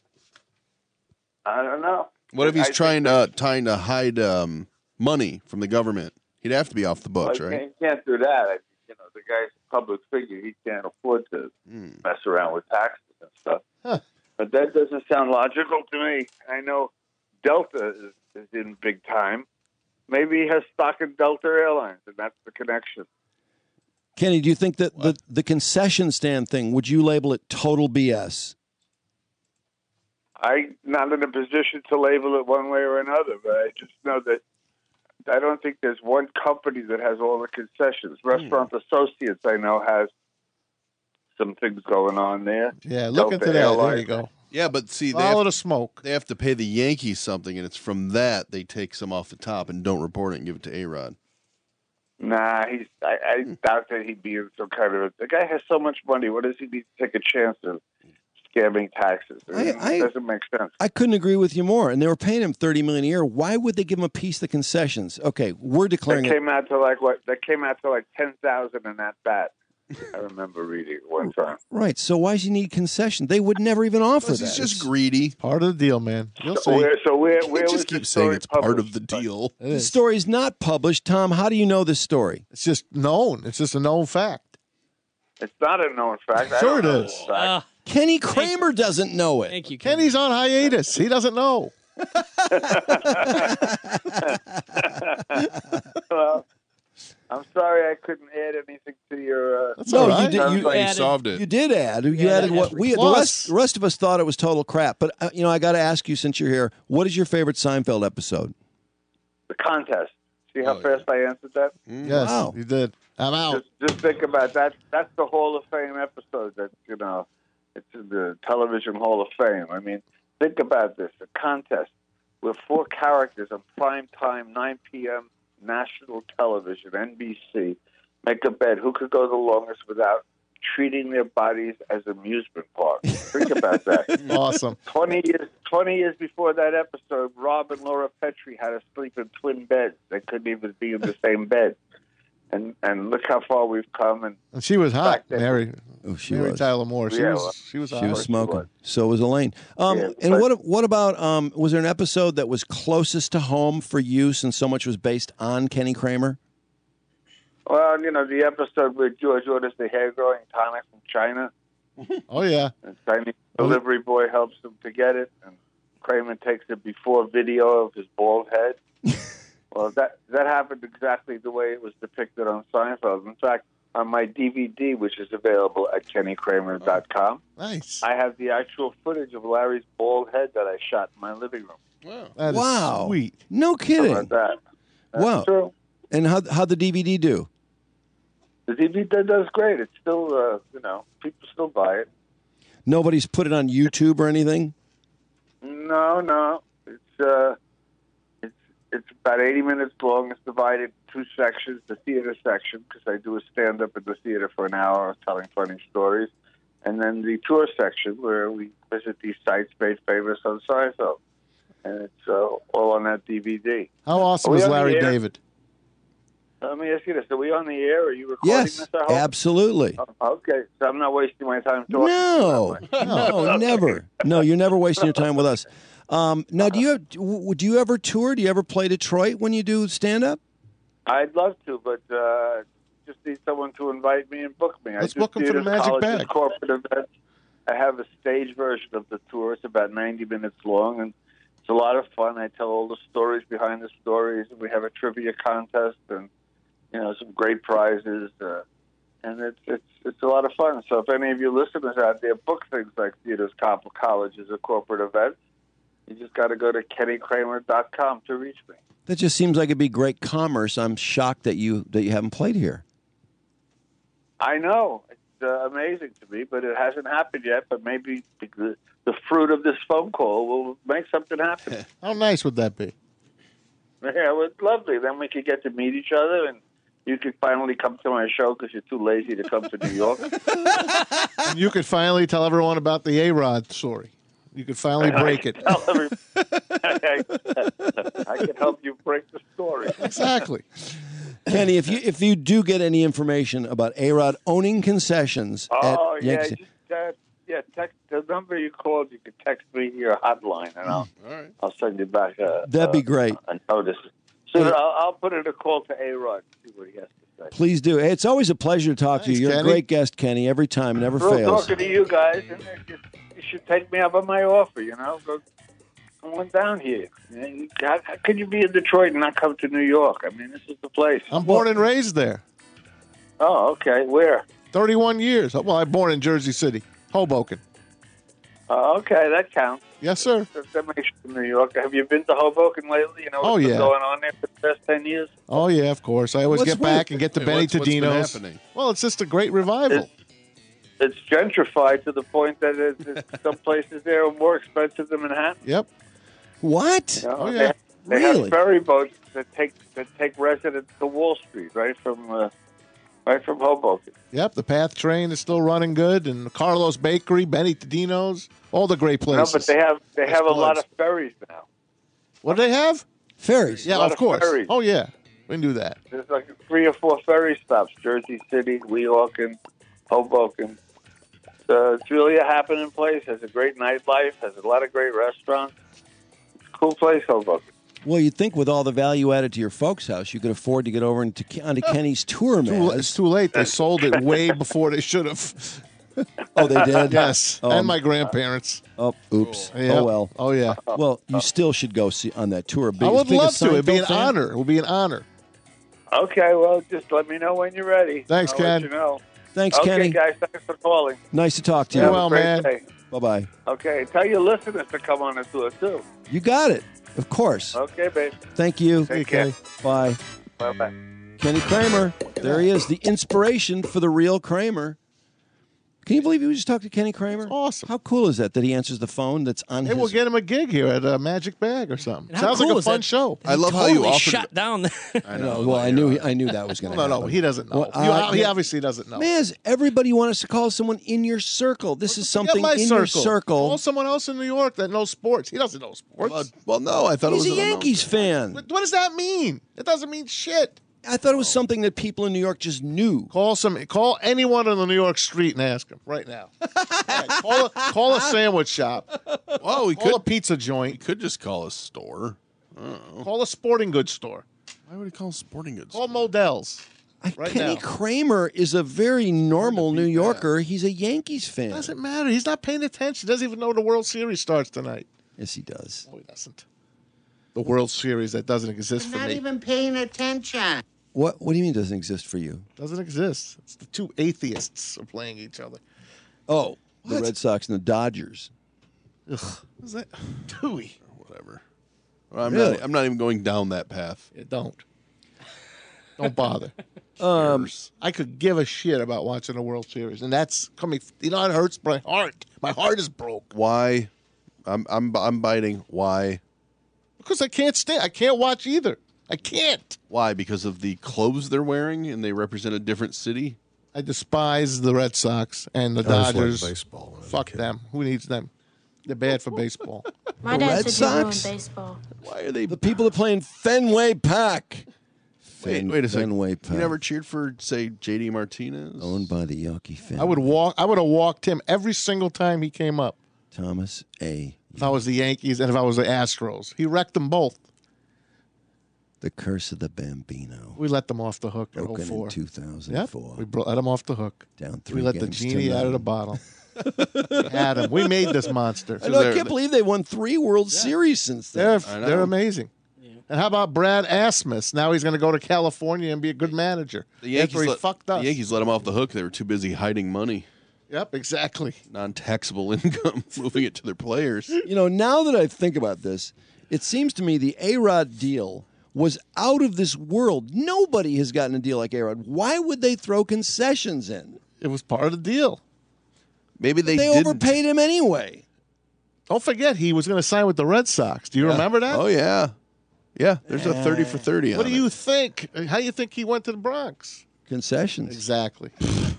I don't know. What if he's I trying to trying to hide um, money from the government? He'd have to be off the Well, books, you right? can't, you can't do that. I, you know, the guy's a public figure. He can't afford to mess around with taxes and stuff. But that doesn't sound logical to me. I know Delta is, is in big time. Maybe he has stock in Delta Airlines, and that's the connection. Kenny, do you think that the, the concession stand thing, would you label it total B S? I'm not in a position to label it one way or another, but I just know that I don't think there's one company that has all the concessions. Restaurant Associates, I know, has some things going on there. Yeah, look Delta into that. There Airlines. you go. Yeah, but see, they Follow have, the smoke. They have to pay the Yankees something, and it's from that they take some off the top and don't report it and give it to A-Rod. Nah, he's. I, I doubt that he'd be in some kind of. A, the guy has so much money. What does he need to take a chance of scamming taxes? I- I- it doesn't make sense. I couldn't agree with you more. And they were paying him thirty million dollars a year. Why would they give him a piece of the concessions? Okay, we're That declaring it. came out to like what? That came out to like ten thousand in that bat. I remember reading it one time. Right, so why does he need concession? They would never even offer that. He's just greedy. Part of the deal, man. You'll So see. where? So where? Where was just the keep saying story it's part published? of the deal. The story's not published. Tom, how do you know this story? It's just known. It's just a known fact. It's not a known fact. I Sure don't it know is. this fact. Kenny Kramer doesn't know it. Thank you, Kenny's on hiatus. He doesn't know. Well, I'm sorry I couldn't add anything to your. Uh, That's No, all right. you did. You, You solved it. You did add. You Yeah, added that- what we. The Plus- rest, the rest of us thought it was total crap. But uh, you know, I got to ask you since you're here, what is your favorite Seinfeld episode? the contest. See how Oh, fast I answered that? Yes, Wow. you did. I'm out. Just, just think about that. That's the Hall of Fame episode. That you know, it's in the Television Hall of Fame. I mean, think about this: a contest with four characters on prime time, nine p.m. national television, N B C. Make a bet who could go the longest without treating their bodies as amusement parks. Think about that. Awesome. Twenty years, twenty years before that episode, Rob and Laura Petrie had to sleep in twin beds. They couldn't even be in the same bed. And and look how far we've come. And, And she was hot, then- Mary. Oh, she Mary was. Tyler Moore. She Yeah, was. well, She was. She hot. was smoking. So was Elaine. Um, Yeah, and but- what what about um, was there an episode that was closest to home for you since so much was based on Kenny Kramer? Well, you know, the episode where George orders the hair growing tonic from China. Oh yeah. And Chinese delivery boy helps him to get it, and Kramer takes a before video of his bald head. Well, that that happened exactly the way it was depicted on Seinfeld. In fact, on my D V D, which is available at kenny kramer dot com, Nice. I have the actual footage of Larry's bald head that I shot in my living room. Wow. That is Wow. sweet. No How kidding. about that? That's Wow. true. And how how'd the D V D do? The D V D does great. It's still, uh, you know, people still buy it. Nobody's put it on YouTube or anything? No, no. It's uh, it's it's about eighty minutes long. It's divided in two sections: the theater section, because I do a stand up at the theater for an hour telling funny stories, and then the tour section where we visit these sites made famous on Seinfeld, and it's uh, all on that D V D. How awesome Are we is on the Larry air? David? Let me ask you this: are we on the air? Are you recording Yes, this? I hope? absolutely. Oh, okay, so I'm not wasting my time talking. No, no, Okay. never. No, you're never wasting your time with us. Um, now, do you have, would you ever tour? Do you ever play Detroit when you do stand up? I'd love to, but uh, just need someone to invite me and book me. Let's I do book 'em for the theaters, Magic colleges, Bag. corporate events. I have a stage version of the tour. It's about ninety minutes long, and it's a lot of fun. I tell all the stories behind the stories, and we have a trivia contest, and you know some great prizes, uh, and it's it's it's a lot of fun. So if any of you listeners out there book things like theaters, couple colleges, or corporate events, you just got to go to kenny kramer dot com to reach me. That just seems like it'd be great commerce. I'm shocked that you that you haven't played here. I know. It's uh, amazing to me, but it hasn't happened yet. But maybe the, the fruit of this phone call will make something happen. How nice would that be? Yeah, well, it's lovely. Then we could get to meet each other, and you could finally come to my show because you're too lazy to come to New York. And you could finally tell everyone about the A-Rod story. You could finally break it. Tell every- I can help you break the story. Exactly. Kenny, if you if you do get any information about A-Rod owning concessions Oh, at yeah. Yankee Just, uh, yeah, text the number you called. You could text me your hotline, and I'll I'll send you back a, That'd be a- great. a notice. So I'll, I'll put in a call to A-Rod and see what he has to say. Please do. Hey, it's always a pleasure to talk to you. Thanks, You're Kenny. a great guest, Kenny. Every time, never Real fails. talking to you guys, and you, you should take me up on my offer. You know, go come on down here. You know, you- How, how could you be in Detroit and not come to New York? I mean, this is the place. I'm born and raised there. Oh, okay. Where? thirty-one years. Well, I'm born in Jersey City, Hoboken. Oh, okay, that counts. Yes, sir. That, that makes you from New York. Have you been to Hoboken lately? You know what's Oh, been yeah. going on there for the past ten years? Oh, yeah, of course. I always What's get back with- and get to Hey, Benny what's- what's been Tadino's. happening? Well, it's just a great revival. It's gentrified to the point that it, it, some places there are more expensive than Manhattan. Yep. What? You know, Oh, they yeah. have- They Really? have ferry boats that take that take residents to Wall Street, right from uh, right from Hoboken. Yep, the PATH train is still running good, and Carlos Bakery, Benny Tadino's, all the great No, places. but they have they Nice have a lot plugs. of ferries now. What do they have? Ferries. Yeah, A lot of of course. ferries. Oh, yeah. We can do that. There's like three or four ferry stops: Jersey City, Weehawken, Hoboken. So it's really a happening place. Has a great nightlife. Has a lot of great restaurants. It's a cool place, Hoboken. Well, you'd think with all the value added to your folks' house, you could afford to get over into onto Kenny's tour, Too, man. it's too late. They sold it way before they should have. Oh, they did? Yes, Um, and my grandparents. Oh, oops. Yeah. Oh, well. Oh, yeah. Well, you still should go see on that tour. Big, I would big a love to. It'd be an Seinfeld fan? honor. It would be an honor. Okay, well, just let me know when you're ready. Thanks, I'll Ken. Let you know. Thanks, okay, Kenny. guys. Thanks for calling. Nice to talk to you. You're well, Great man. day. Bye-bye. Okay, tell your listeners to come on the tour too. You got it. Of course. Okay, babe. Thank you. Take care. Bye. Bye bye. Kenny Kramer. There he is, the inspiration for the real Kramer. Can you believe we just talked to Kenny Kramer? That's awesome. How cool is that that he answers the phone that's on Hey, his... we'll get him a gig here at a Magic Bag or something. And how Sounds cool like a is fun that- show. that he totally shut down. The I know. Well, I knew I knew that was going to No, happen. no, he doesn't know. Well, You- uh, he yeah. obviously doesn't know. Maz, everybody wants us to call someone in your circle. This is Get something my in circle. your circle. Call someone else in New York that knows sports. He doesn't know sports. Well, well, no, I thought He's it was a an Yankees fan. What does that mean? It doesn't mean shit. I thought it was something that people in New York just knew. Call some. Call anyone on the New York street and ask him right now. Yeah, call, a, call a sandwich shop. Well, we call could a pizza joint. We could just call a store. I don't know. Call a sporting goods store. Why would he call sporting goods? Call Modell's. Right Kenny now. Kramer is a very normal New Yorker. He's a Yankees fan. Doesn't matter. He's not paying attention. Doesn't even know the World Series starts tonight. Yes, he does. No, he doesn't. The World Series that doesn't exist for Not me. even paying attention. What What do you mean doesn't exist for you? Doesn't exist. It's the two atheists are playing each other. Oh, the What? Red Sox and the Dodgers. Ugh. What is that? Dewey. Whatever. Well, I'm Really? not. I'm not even going down that path. Yeah, don't. Don't bother. Um, I could give a shit about watching the World Series, and that's coming. You know, it hurts my heart. My heart is broke Why? I'm I'm I'm biting. Why? because I can't stand. I can't watch either. I can't. Why? Because of the clothes they're wearing and they represent a different city? I despise the Red Sox and the I just like Dodgers. baseball. Fuck them. Who needs them? They're bad for baseball. My The dad Red said you ruined Sox? baseball. Why are they The people that play in Fenway Park. Wait, Fen- wait a second. Fenway You Park. never cheered for, say, J D Martinez? Owned by the Yankee fan. I would walk. I would have walked him every single time he came up. Thomas A. If I was the Yankees and if I was the Astros, he wrecked them both. The Curse of the Bambino. We let them off the hook at Broken oh four. in two thousand Yep, four. we bro- let them off the hook. Down three We let the games to genie out of the none. bottle. Had him. We made this monster. I know. I they're- can't believe they won three World Series since then. They're I know. they're amazing. And how about Brad Asmus? Now he's going to go to California and be a good manager. The Yankees, After he let, fucked us. the Yankees let him off the hook. They were too busy hiding money, Yep, exactly. non-taxable income, moving it to their players. You know, now that I think about this, it seems to me the A-Rod deal was out of this world. Nobody has gotten a deal like A-Rod. Why would they throw concessions in? It was part of the deal. Maybe they, They didn't. overpaid him anyway. Don't forget, he was going to sign with the Red Sox. Do you remember that? Oh yeah, yeah. There's a thirty for thirty. What on do it. you think? How do you think he went to the Bronx? Concessions. Exactly.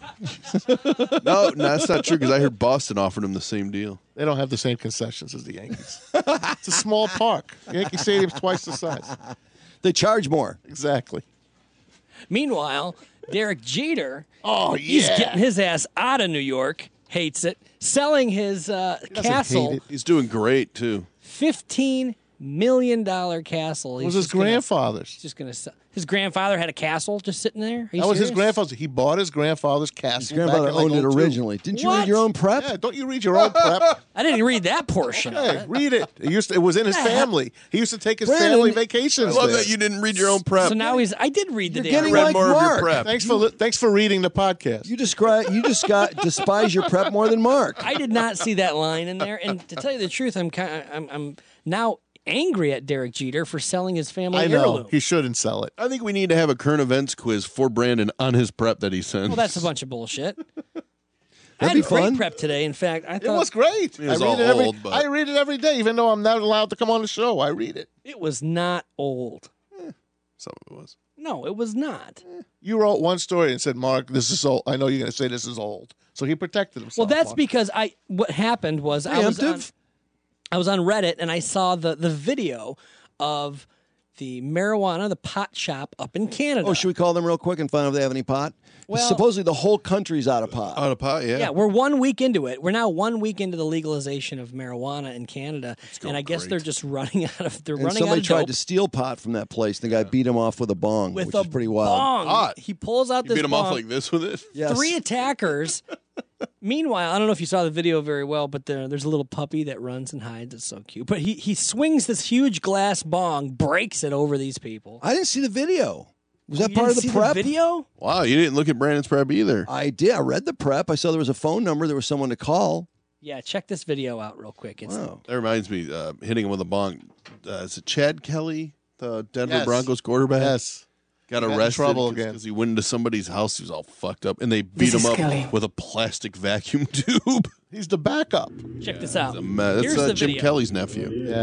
No, no, that's not true. Because I heard Boston offered him the same deal. They don't have the same concessions as the Yankees. It's a small park. Yankee Stadium's twice the size. They charge more. Exactly. Meanwhile, Derek Jeter, Oh, he's yeah. getting his ass out of New York, hates it, selling his uh, doesn't castle, hate it. He's doing great too. fifteen million dollar castle. It He's was his just gonna- grandfather's. He's just gonna sell. His grandfather had a castle just sitting there. Are you That was his serious? grandfather's. He bought his grandfather's castle. His grandfather back in, like, owned it oh two. originally. Didn't you read What? your own prep? Yeah, don't you read your own prep? I didn't read that portion. of Hey, it. read it. It used to, it was in his family. He used to take his Brandon, family I vacations. love there. that you didn't read your own prep. So now he's. I did read the You're damn getting read like more of your Mark. prep. Thanks for li- thanks for reading the podcast. You describe. You just got despise your prep more than Mark. I did not see that line in there. And to tell you the truth, I'm kind of, I'm, I'm now angry at Derek Jeter for selling his family I know heirloom. he shouldn't sell it. I think we need to have a current events quiz for Brandon on his prep that he sends. Well, that's a bunch of bullshit. I had be a great fun. prep today. In fact, I It thought was great. It was I read all it every. old, but- I read it every day, even though I'm not allowed to come on the show. I read it. it was not old. Some of it was. No, it was not. You wrote one story and said, "Mark, this is old." I know you're going to say this is old, so he protected himself. Well, that's Mark. because I. What happened was I was on, Preemptive. I was on Reddit and I saw the the video of the marijuana, the pot shop up in Canada. Oh, should we call them real quick and find out if they have any pot? Well- Supposedly the whole country's out of pot. Out of pot, yeah. Yeah, we're one week into it. We're now one week into the legalization of marijuana in Canada, and I guess great. they're just running out of. They're and running somebody out of tried dope to steal pot from that place. The guy beat him off with a bong, with which a is pretty wild. bong. Hot. He pulls out You this beat him bong. off like this with it? Yes. Three attackers. Meanwhile, I don't know if you saw the video very well, but there, there's a little puppy that runs and hides. It's so cute. But he he swings this huge glass bong, breaks it over these people. I didn't see the video. Was Oh, that you part of didn't the see prep? video? Wow, you didn't look at Brandon's prep either. I did. I read the prep. I saw there was a phone number. There was someone to call. Yeah, check this video out real quick. It's Wow. That reminds me, uh, hitting him with a bong. Uh, is it Chad Kelly, the Denver Yes. Broncos quarterback? Yes. got He got in arrested trouble because again. he went into somebody's house. He was all fucked up, and they beat This him is up Scully. with a plastic vacuum tube. He's the backup. Check this out. A mess. That's Here's uh, the Jim video. Kelly's nephew. Yeah.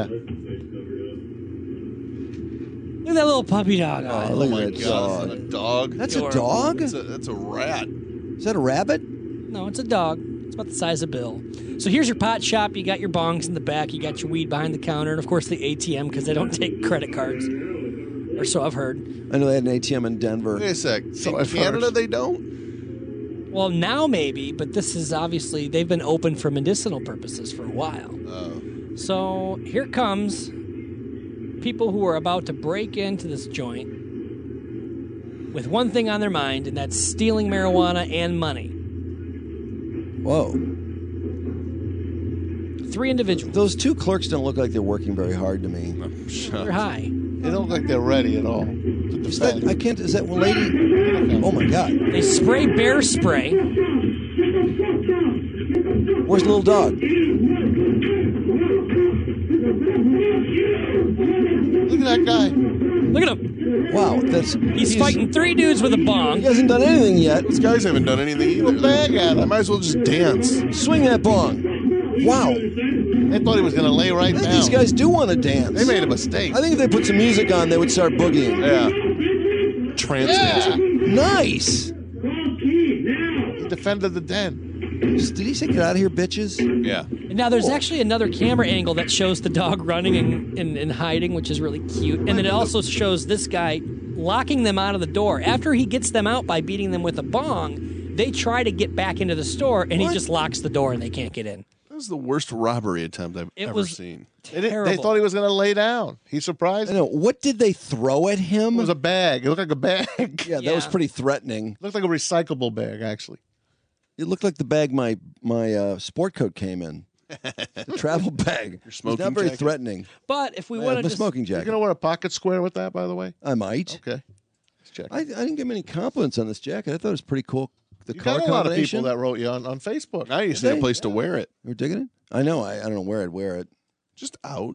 Look at that little puppy dog. Oh, Oh look my at that God, dog. is that a dog? That's a Adorable. dog? That's a, that's a rat. Is that a rabbit? No, it's a dog. It's about the size of Bill. So here's your pot shop. You got your bongs in the back. You got your weed behind the counter. And, of course, the A T M because they don't take credit cards. Or so I've heard. I know they had an A T M in Denver. Wait a sec. So In I've Canada, heard. they don't? Well, now maybe, but this is obviously, they've been open for medicinal purposes for a while. Oh. So here comes people who are about to break into this joint with one thing on their mind, and that's stealing marijuana and money. Whoa. Three individuals. Those two clerks don't look like they're working very hard to me. They're high. They don't look like they're ready at all. To Is that, I can't. Is that one lady? Oh my God. They spray bear spray. Where's the little dog? Look at that guy. Look at him. Wow, that's He's, fighting three dudes with a bong. He hasn't done anything yet. Those guys haven't done anything either. Bag at I him. might as well just dance. Swing that bong. Wow. They thought he was going to lay right I think down. these guys do want to dance. They made a mistake. I think if they put some music on, they would start boogieing. Yeah. Trance dancing. Nice. He defended the den. Did he say get out of here, bitches? Yeah. And now there's actually another camera angle that shows the dog running and, and, and hiding, which is really cute. And then it also shows this guy locking them out of the door. After he gets them out by beating them with a bong, they try to get back into the store, and What? he just locks the door and they can't get in. That was the worst robbery attempt I've It ever was seen. They, didn't- terrible. they thought he was going to lay down. He surprised I them. know. What did they throw at him? It was a bag. It looked like a bag. yeah, that was Yeah. pretty threatening. looked like a recyclable bag, actually. It looked like the bag my my uh, sport coat came in. The travel bag. Your smoking It's not very jacket? threatening. But if we I want have to a just... smoking You're jacket. going to wear a pocket square with that, by the way? I might. Okay. Let's check. I, I didn't get many compliments on this jacket. I thought it was pretty cool. The you color got a lot of combination. people that wrote you on, on Facebook. Now you just need a place to wear it. You're digging it? I know. I, I don't know where I'd wear it. Just out.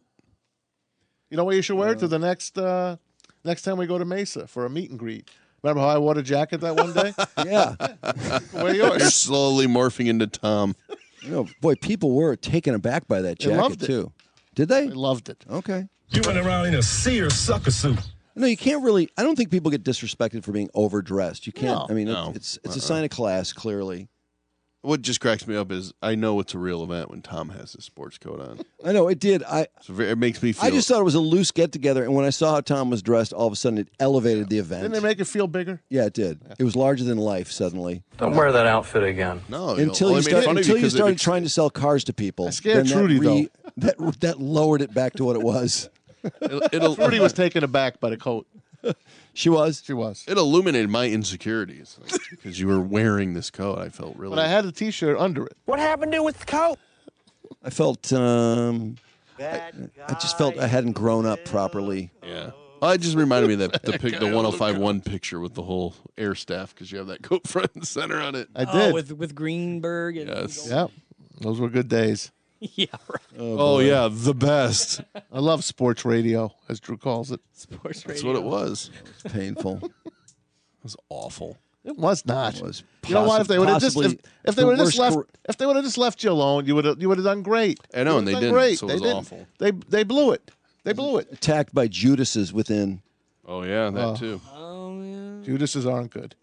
You know where you should wear it to the next uh, next time we go to Mesa for a meet and greet. Remember how I wore a jacket that one day? Yeah. Wear You're yours. slowly morphing into Tom. You know, boy, people were taken aback by that They jacket loved it. too. Did they? I loved it. Okay. You went around in a Sears sucker suit. No, you can't really. I don't think people get disrespected for being overdressed. You can't. No. I mean, No. it's it's, it's Uh-uh. a sign of class, clearly. What just cracks me up is I know it's a real event when Tom has his sports coat on. I know it did. I So it makes me feel. I just thought it was a loose get together, and when I saw how Tom was dressed, all of a sudden it elevated the event. Didn't they make it feel bigger? Yeah, it did. It was larger than life suddenly. Don't wear that outfit again. no Until well, you I made started, fun of until you because it started ex- trying to sell cars to people. I scared Then Trudy, that That that lowered it back to what it was. It'll, it'll, Trudy was taken aback by the coat. She was. She was. it illuminated my insecurities because you were wearing this coat. I felt really. But I had a T-shirt under it. What happened to with the coat? I felt. Um, I, I just felt I hadn't grown up properly. Yeah. Well, it just reminded me of that the pic, the one oh five one picture with the whole air staff because you have that coat front and center on it. I Oh, did. with, with Greenberg. And Yes. Yep. Those were good days. Yeah, right. Oh, yeah, the best. I love sports radio, as Drew calls it. Sports That's radio. what it was. It was painful. It was awful. It was not. It was you know what? If they would have just if, possibly if they the would have just worst left career- if they would have just left you alone, you would have you would have done great. I know, You and they would've done didn't, Great. so it they was didn't. awful. They they blew it. They blew it. Attacked by Judases within. Oh, yeah, that Oh. too. Oh, yeah. Judases aren't good.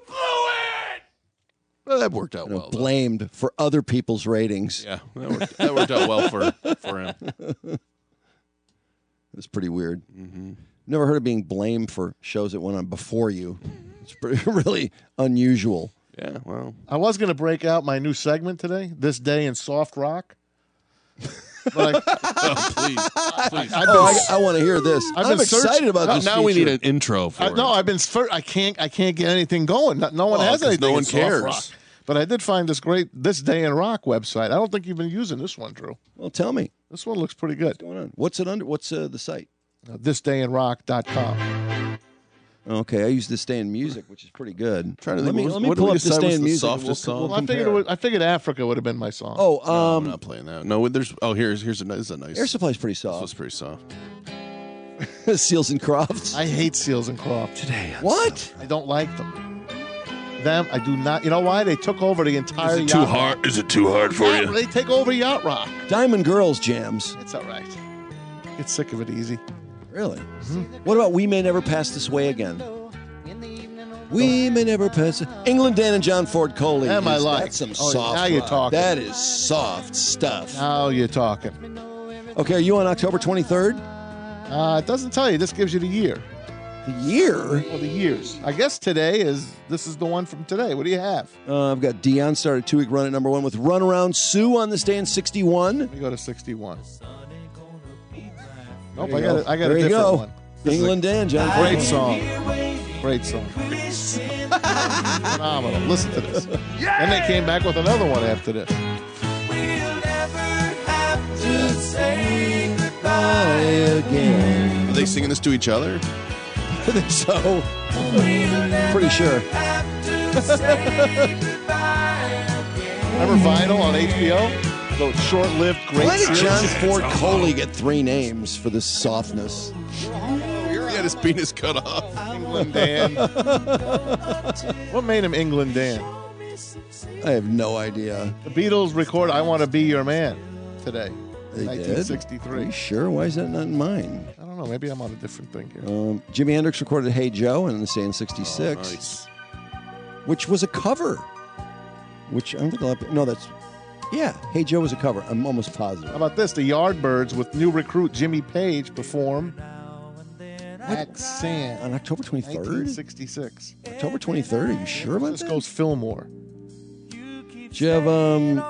Well, that worked out You know, well. though. blamed for other people's ratings. Yeah, that worked, that worked out well for, for him. It was pretty weird. Mm-hmm. Never heard of being blamed for shows that went on before you. It's pretty, really unusual. Yeah, well. I was going to break out my new segment today, This Day in Soft Rock. But I, Oh, please. please. I've Oh, been, I, I want to hear this. I've I'm been excited searching- about now, this. now we need feature. an intro for I, it. no, I've been. fir- I can't. I can't get anything going. No, no one Oh, has 'cause anything. no in one soft cares. rock. But I did find this great This Day in Rock website. I don't think you've been using this one, Drew. Well, tell me This one looks pretty good. what's going on. What's it under? What's uh, the site? Uh, this day in rock dot com. Okay, I use This Day in Music, which is pretty good. Trying to let think, me what was- let me what did pull we up This decide Day was in the Music. softest we'll, song? we'll Well, I figured it compare. would, I figured Africa would have been my song. Oh, No, um, I'm not playing that. No, there's. Oh, here's here's a nice. This is a nice. Air Supply's pretty This soft. was pretty soft. Seals and Crofts. I hate Seals and Crofts. Today. What? I don't like them. Them, I do not. You know why? They took over the entire Is it yacht too rock. hard? Is it too hard for Yeah, you? They take over yacht rock. Diamond Girls jams. It's all right. Get sick of it easy. Really? What about We May Never Pass This Way Again? We may never pass. England Dan and John Ford Coley. Them I Is- like. That's some Oh, soft. now you're rock. talking. That is soft stuff. Now you're talking. Okay, are you on October twenty-third? Uh, it doesn't tell you. This gives you the year. The year? Well, the years. I guess today is, this is the one from today. What do you have? Uh, I've got Dion started a two-week run at number one with Run Around Sue on this day in sixty-one. Let me go to sixty-one. Nope, There I you got, go. a, I got There a you different go. one. This is England a Dan, John. Great Ford. song. Great song. Phenomenal. Listen to this. Then they came back with another one after this. To say goodbye again. Are they singing this to each other? I think so. Pretty sure. Remember Vinyl on H B O? Those short-lived great Why did series? John Ford Coley get three names for this softness? He had his penis cut off. England Dan. What made him England Dan? I have no idea. The Beatles record I Want to Be Your Man today. They nineteen did? sixty-three. Are you sure? Why is that not in mine? I don't know. Maybe I'm on a different thing here. Um, Jimi Hendrix recorded Hey Joe in the day in sixty-six, Oh, nice. which was a cover. Which I don't think a lot of people, no, that's, yeah, Hey Joe was a cover. I'm almost positive. How about this? The Yardbirds with new recruit Jimmy Page perform at Sand On October twenty-third? nineteen sixty-six. October twenty-third? Are you sure about This that? goes Fillmore. Do you have um,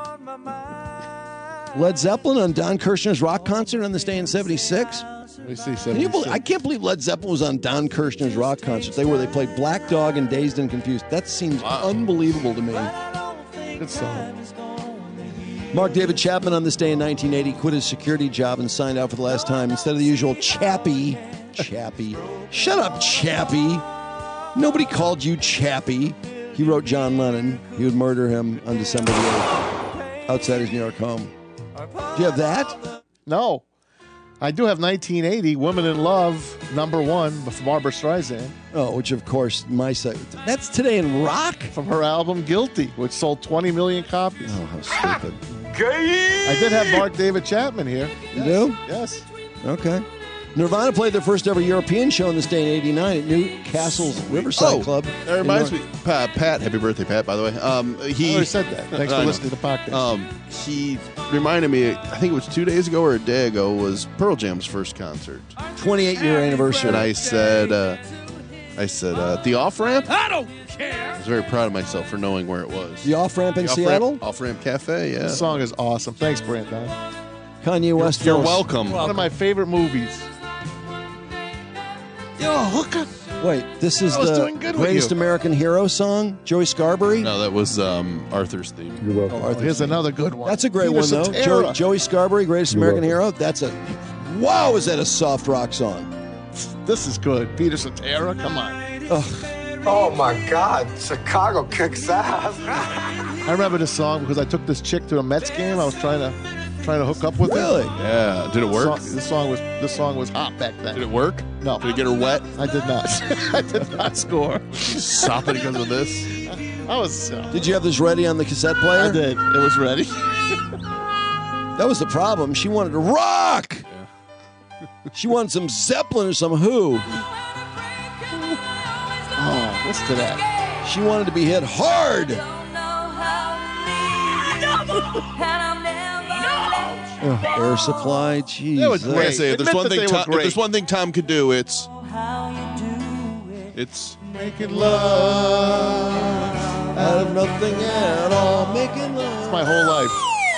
Led Zeppelin on Don Kirshner's rock concert on this day in seventy-six? Let me see. Can you believe, I can't believe Led Zeppelin was on Don Kirshner's rock concert. They were. They played Black Dog and Dazed and Confused. That seems unbelievable to me. Good song. Mark David Chapman on this day in nineteen eighty quit his security job and signed out for the last time. Instead of the usual Chappie. Chappie. Shut up, Chappie. Nobody called you Chappie. He wrote John Lennon. He would murder him on December the eighth outside his New York home. Do you have that? No. I do have nineteen eighty, Women in Love, number one, from Barbara Streisand. Oh, which of course, my side. That's Today in Rock? From her album Guilty, which sold twenty million copies. Oh, how stupid. I did have Mark David Chapman here. You Yes. do? Yes. Okay. Nirvana played their first ever European show in this day in eighty-nine at Newcastle's Riverside Oh, Club. that reminds in me. Pa- Pat, happy birthday, Pat, by the way. Um, he, I already said that. Thanks I for know. listening to the podcast. Um, he reminded me, I think it was two days ago or a day ago, was Pearl Jam's first concert. twenty-eight year anniversary. And I said, uh, I said, uh, the off ramp? I don't care. I was very proud of myself for knowing where it was. The Off Ramp in The Seattle? Off Ramp Cafe, yeah. This song is awesome. Thanks, Brandon. Kanye West. You're Phyllis. welcome. One of my favorite movies. Yo, hooker. Wait, this is I was the doing good with Greatest you. American Hero song? Joey Scarberry? No, that was um, Arthur's theme. You're welcome. Oh, here's another good one. That's a great Peter one, though. Cetera. Jo- Joey Scarberry, Greatest You're American welcome. Hero. That's a. Wow, is that a soft rock song? This is good. Peter Cetera, come on. Ugh. Oh my God, Chicago kicks ass. I remember this song because I took this chick to a Mets game. I was trying to trying to hook up with Really? her. Yeah. Did it work? This song, this song was this song was hot back then. Did it work? No. Did it get her wet? I did not. I did not score. Stop it because of this? I was. Uh, Did you have this ready on the cassette player? I did. It was ready. That was the problem. She wanted to rock. She wanted some Zeppelin or some Who. Oh, listen to that. She wanted to be hit hard. Ugh, Air Supply, jeez. That was Like I great. say, if there's Admit one that thing, they were Tom, if great. there's one thing Tom could do, it's it's Making love Out of nothing at all, making love. That's my whole life.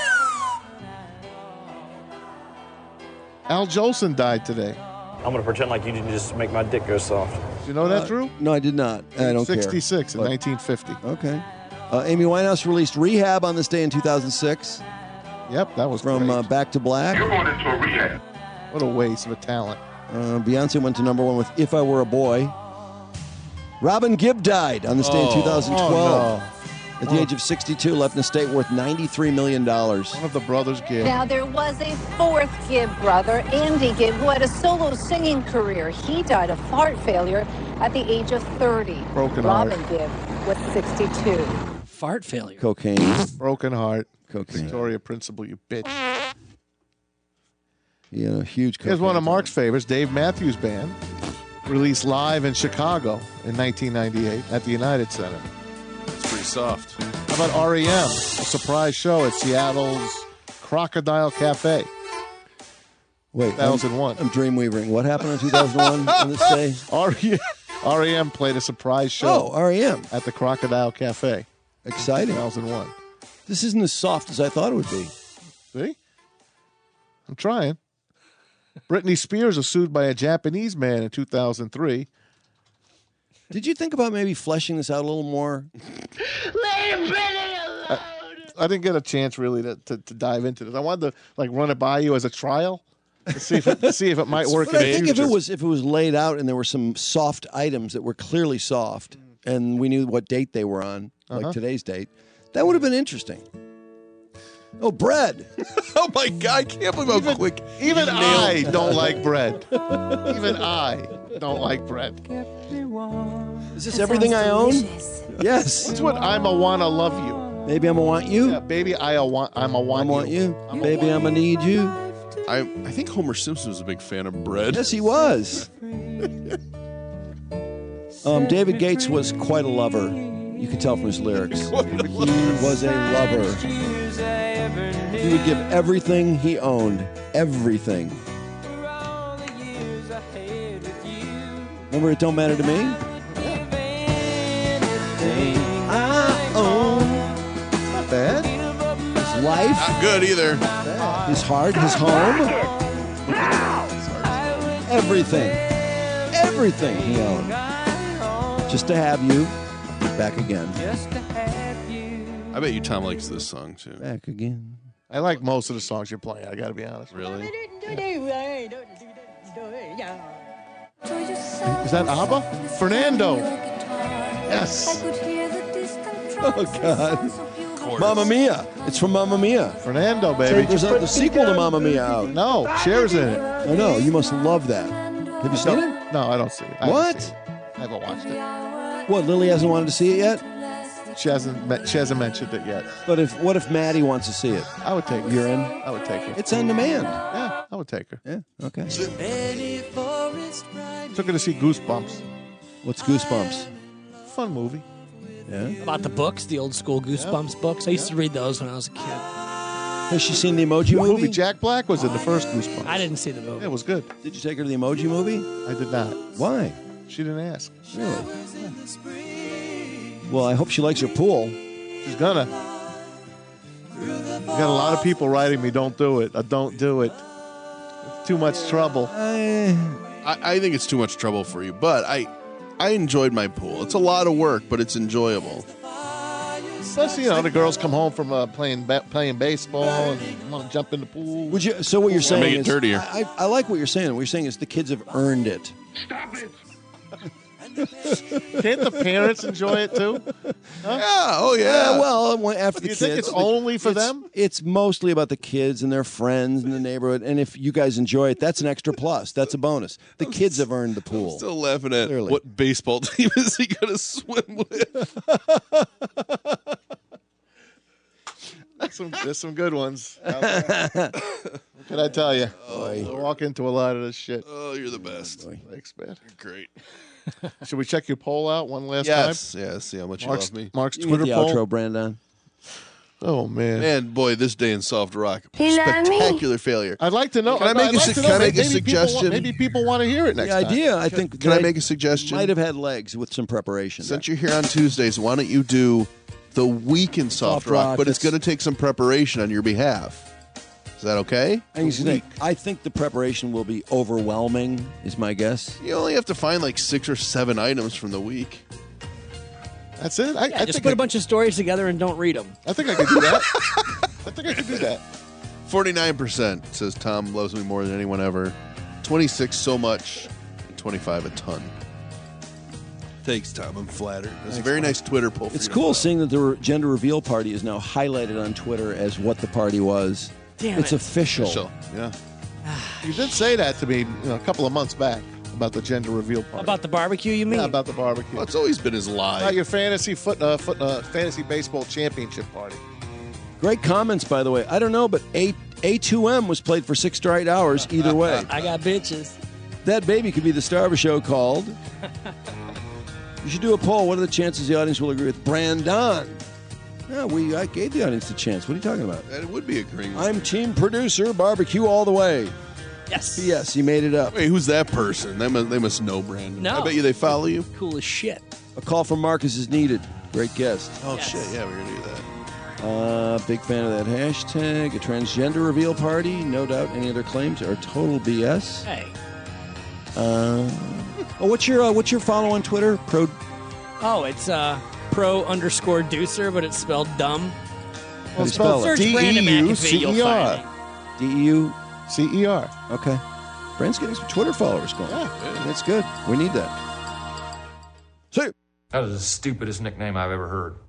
Al Jolson died today. I'm gonna pretend like you didn't just make my dick go soft. Do you know that, Drew? No, I did not. I don't care. sixty-six in But- nineteen fifty. Okay. Uh, Amy Winehouse released Rehab on this day in two thousand six Yep, that was from great. uh, Back to Black. You're going into a rehab. What a waste of a talent. Uh, Beyonce went to number one with If I Were a Boy. Robin Gibb died on this day in Oh. two thousand twelve. Oh, At the age of sixty-two, left an estate worth ninety-three million dollars. One of the brothers Gibb. Now, there was a fourth Gibb brother, Andy Gibb, who had a solo singing career. He died of heart failure at the age of thirty. Broken heart. Robin Gibb was sixty-two. Fart failure. Cocaine. Broken heart. Cocaine. Victoria Principal, you bitch. Yeah, huge cocaine. Here's one of Mark's favorites, Dave Matthews Band, released live in Chicago in nineteen ninety-eight at the United Center. It's pretty soft. How about R E M? A surprise show at Seattle's Crocodile Cafe. Wait, two thousand one. I'm, I'm dreamweavering. What happened in two thousand one on this day? R E M played a surprise show. Oh, R E M. At the Crocodile Cafe. Exciting. two thousand one. This isn't as soft as I thought it would be. See? I'm trying. Britney Spears was sued by a Japanese man in two thousand three. Did you think about maybe fleshing this out a little more? I, I didn't get a chance really to, to, to dive into this. I wanted to like run it by you as a trial to see if it, to see if it might work. But in I think the if future. it was if it was laid out and there were some soft items that were clearly soft, and we knew what date they were on, like Uh-huh. today's date, that would have been interesting. Oh, bread! Oh my God! I can't believe how even, quick. Even you I nailed- don't like bread. Even I don't like bread. Is this everything I own? Yes. That's what I'm a wanna love you. Maybe I'm a want you. Yeah, baby, I a want. I'm a want I want you. you. I'm a Baby, I'm want gonna need you. I I think Homer Simpson was a big fan of bread. Yes, he was. Um, David Gates was quite a lover. You could tell from his lyrics. He was a lover. He would give everything he owned. Everything. Remember It Don't Matter to Me? I own. Not bad. His life. Not good either. His heart. His home. Everything. Everything he owned. Just to have you back again. I bet you Tom likes this song too. Back again. I like most of the songs you're playing. I got to be honest. Really? Is that ABBA? Fernando. Yes. Oh, God. Mamma Mia. It's from Mamma Mia. Fernando, baby. There's a, the sequel to Mamma Mia out. No, Cher's in it. I know. You must love that. Have you seen no, it? No, I don't see it. I What? haven't seen it. I haven't watched it. What, Lily hasn't wanted to see it yet? She hasn't. me- She hasn't mentioned it yet. But if what if Maddie wants to see it? I would take her. You're in? I would take her. It's on demand. Yeah, I would take her. Yeah, okay. Took her to see Goosebumps. What's Goosebumps? Fun movie. Yeah. About the books, the old school Goosebumps books. I used to read those when I was a kid. Has she seen the Emoji Movie. movie? Jack Black was in the first Goosebumps. I didn't see the movie. It was good. Did you take her to the Emoji movie? I did not. Why? She didn't ask. Really? Well, I hope she likes her pool. She's gonna. You got a lot of people writing me, don't do it. Uh, don't do it. It's too much trouble. I, I, I think it's too much trouble for you, but I I enjoyed my pool. It's a lot of work, but it's enjoyable. Plus, you know, the girls come home from uh, playing ba- playing baseball and want to jump in the pool. Would you? So what you're saying make it is, dirtier. I, I I like what you're saying. What you're saying is the kids have earned it. Stop it. Can't the parents enjoy it too? Huh? Yeah. Oh yeah. Yeah, well, when- after the You kids, think it's only for it's- them? It's mostly about the kids and their friends in the neighborhood. And if you guys enjoy it, that's an extra plus. That's a bonus. The kids have earned the pool. Still laughing at Clearly. what baseball team is he going to swim with? Some, there's some good ones. out there. What can I tell you? I walk into a lot of this shit. Oh, you're the best. Thanks, man. You're great. Should we check your poll out one last Yes. time? Yes. See how much Mark's, you love me. Mark's You can Twitter get the poll. outro, Brandon. Oh man. Man, boy, this day in soft rock, He love me. spectacular failure. I'd like to know. Can I I'd make a like su- to can know. I make a Maybe people want- suggestion? Maybe people want to hear it next The time. idea, I think, Can I might- make a suggestion? might have had legs with some preparation. Since you're here on Tuesdays, why don't you do the week in soft, Soft rock? rock, But it's that's- going to take some preparation on your behalf. Is that okay? I think, it's gonna- I think the preparation will be overwhelming, is my guess. You only have to find like six or seven items from the week. That's it. I, Yeah, I just think put I, a bunch of stories together and don't read them. I think I could do that. I think I could do that. forty-nine percent says Tom loves me more than anyone ever. twenty-six so much. And twenty-five a ton. Takes time. I'm flattered. It's a very nice Twitter poll. For It's you to cool follow. seeing that the re- gender reveal party is now highlighted on Twitter as what the party was. Damn it's it. official. Official, yeah. You did say that to me you know, a couple of months back about the gender reveal party. About the barbecue, you mean? Yeah, about the barbecue. Well, it's always been his lie. About your fantasy foot, uh, foot uh, fantasy baseball championship party. Great comments, by the way. I don't know, but A A two M was played for six straight hours either way. I got bitches. That baby could be the star of a show called. You should do a poll. What are the chances the audience will agree with Brandon? No, we I gave the audience a chance. What are you talking about? It would be agreeing. I'm team producer, barbecue all the way. Yes. Yes, he made it up. Wait, who's that person? They must, they must know Brandon. No. I bet you they follow you. Cool as shit. A call from Marcus is needed. Great guest. Oh, Yes. shit. Yeah, we're going to do that. Uh, big fan of that hashtag. A transgender reveal party. No doubt any other claims are total B S. Hey. Uh, oh, what's your uh, what's your follow on Twitter? Pro. Oh, it's uh, pro underscore deucer, but it's spelled dumb. How do you spell it? Search Brandon McAfee, you'll find me. D E U C E R. Okay. Brand's getting some Twitter followers going. Yeah. That's good. We need that. See. That was the stupidest nickname I've ever heard.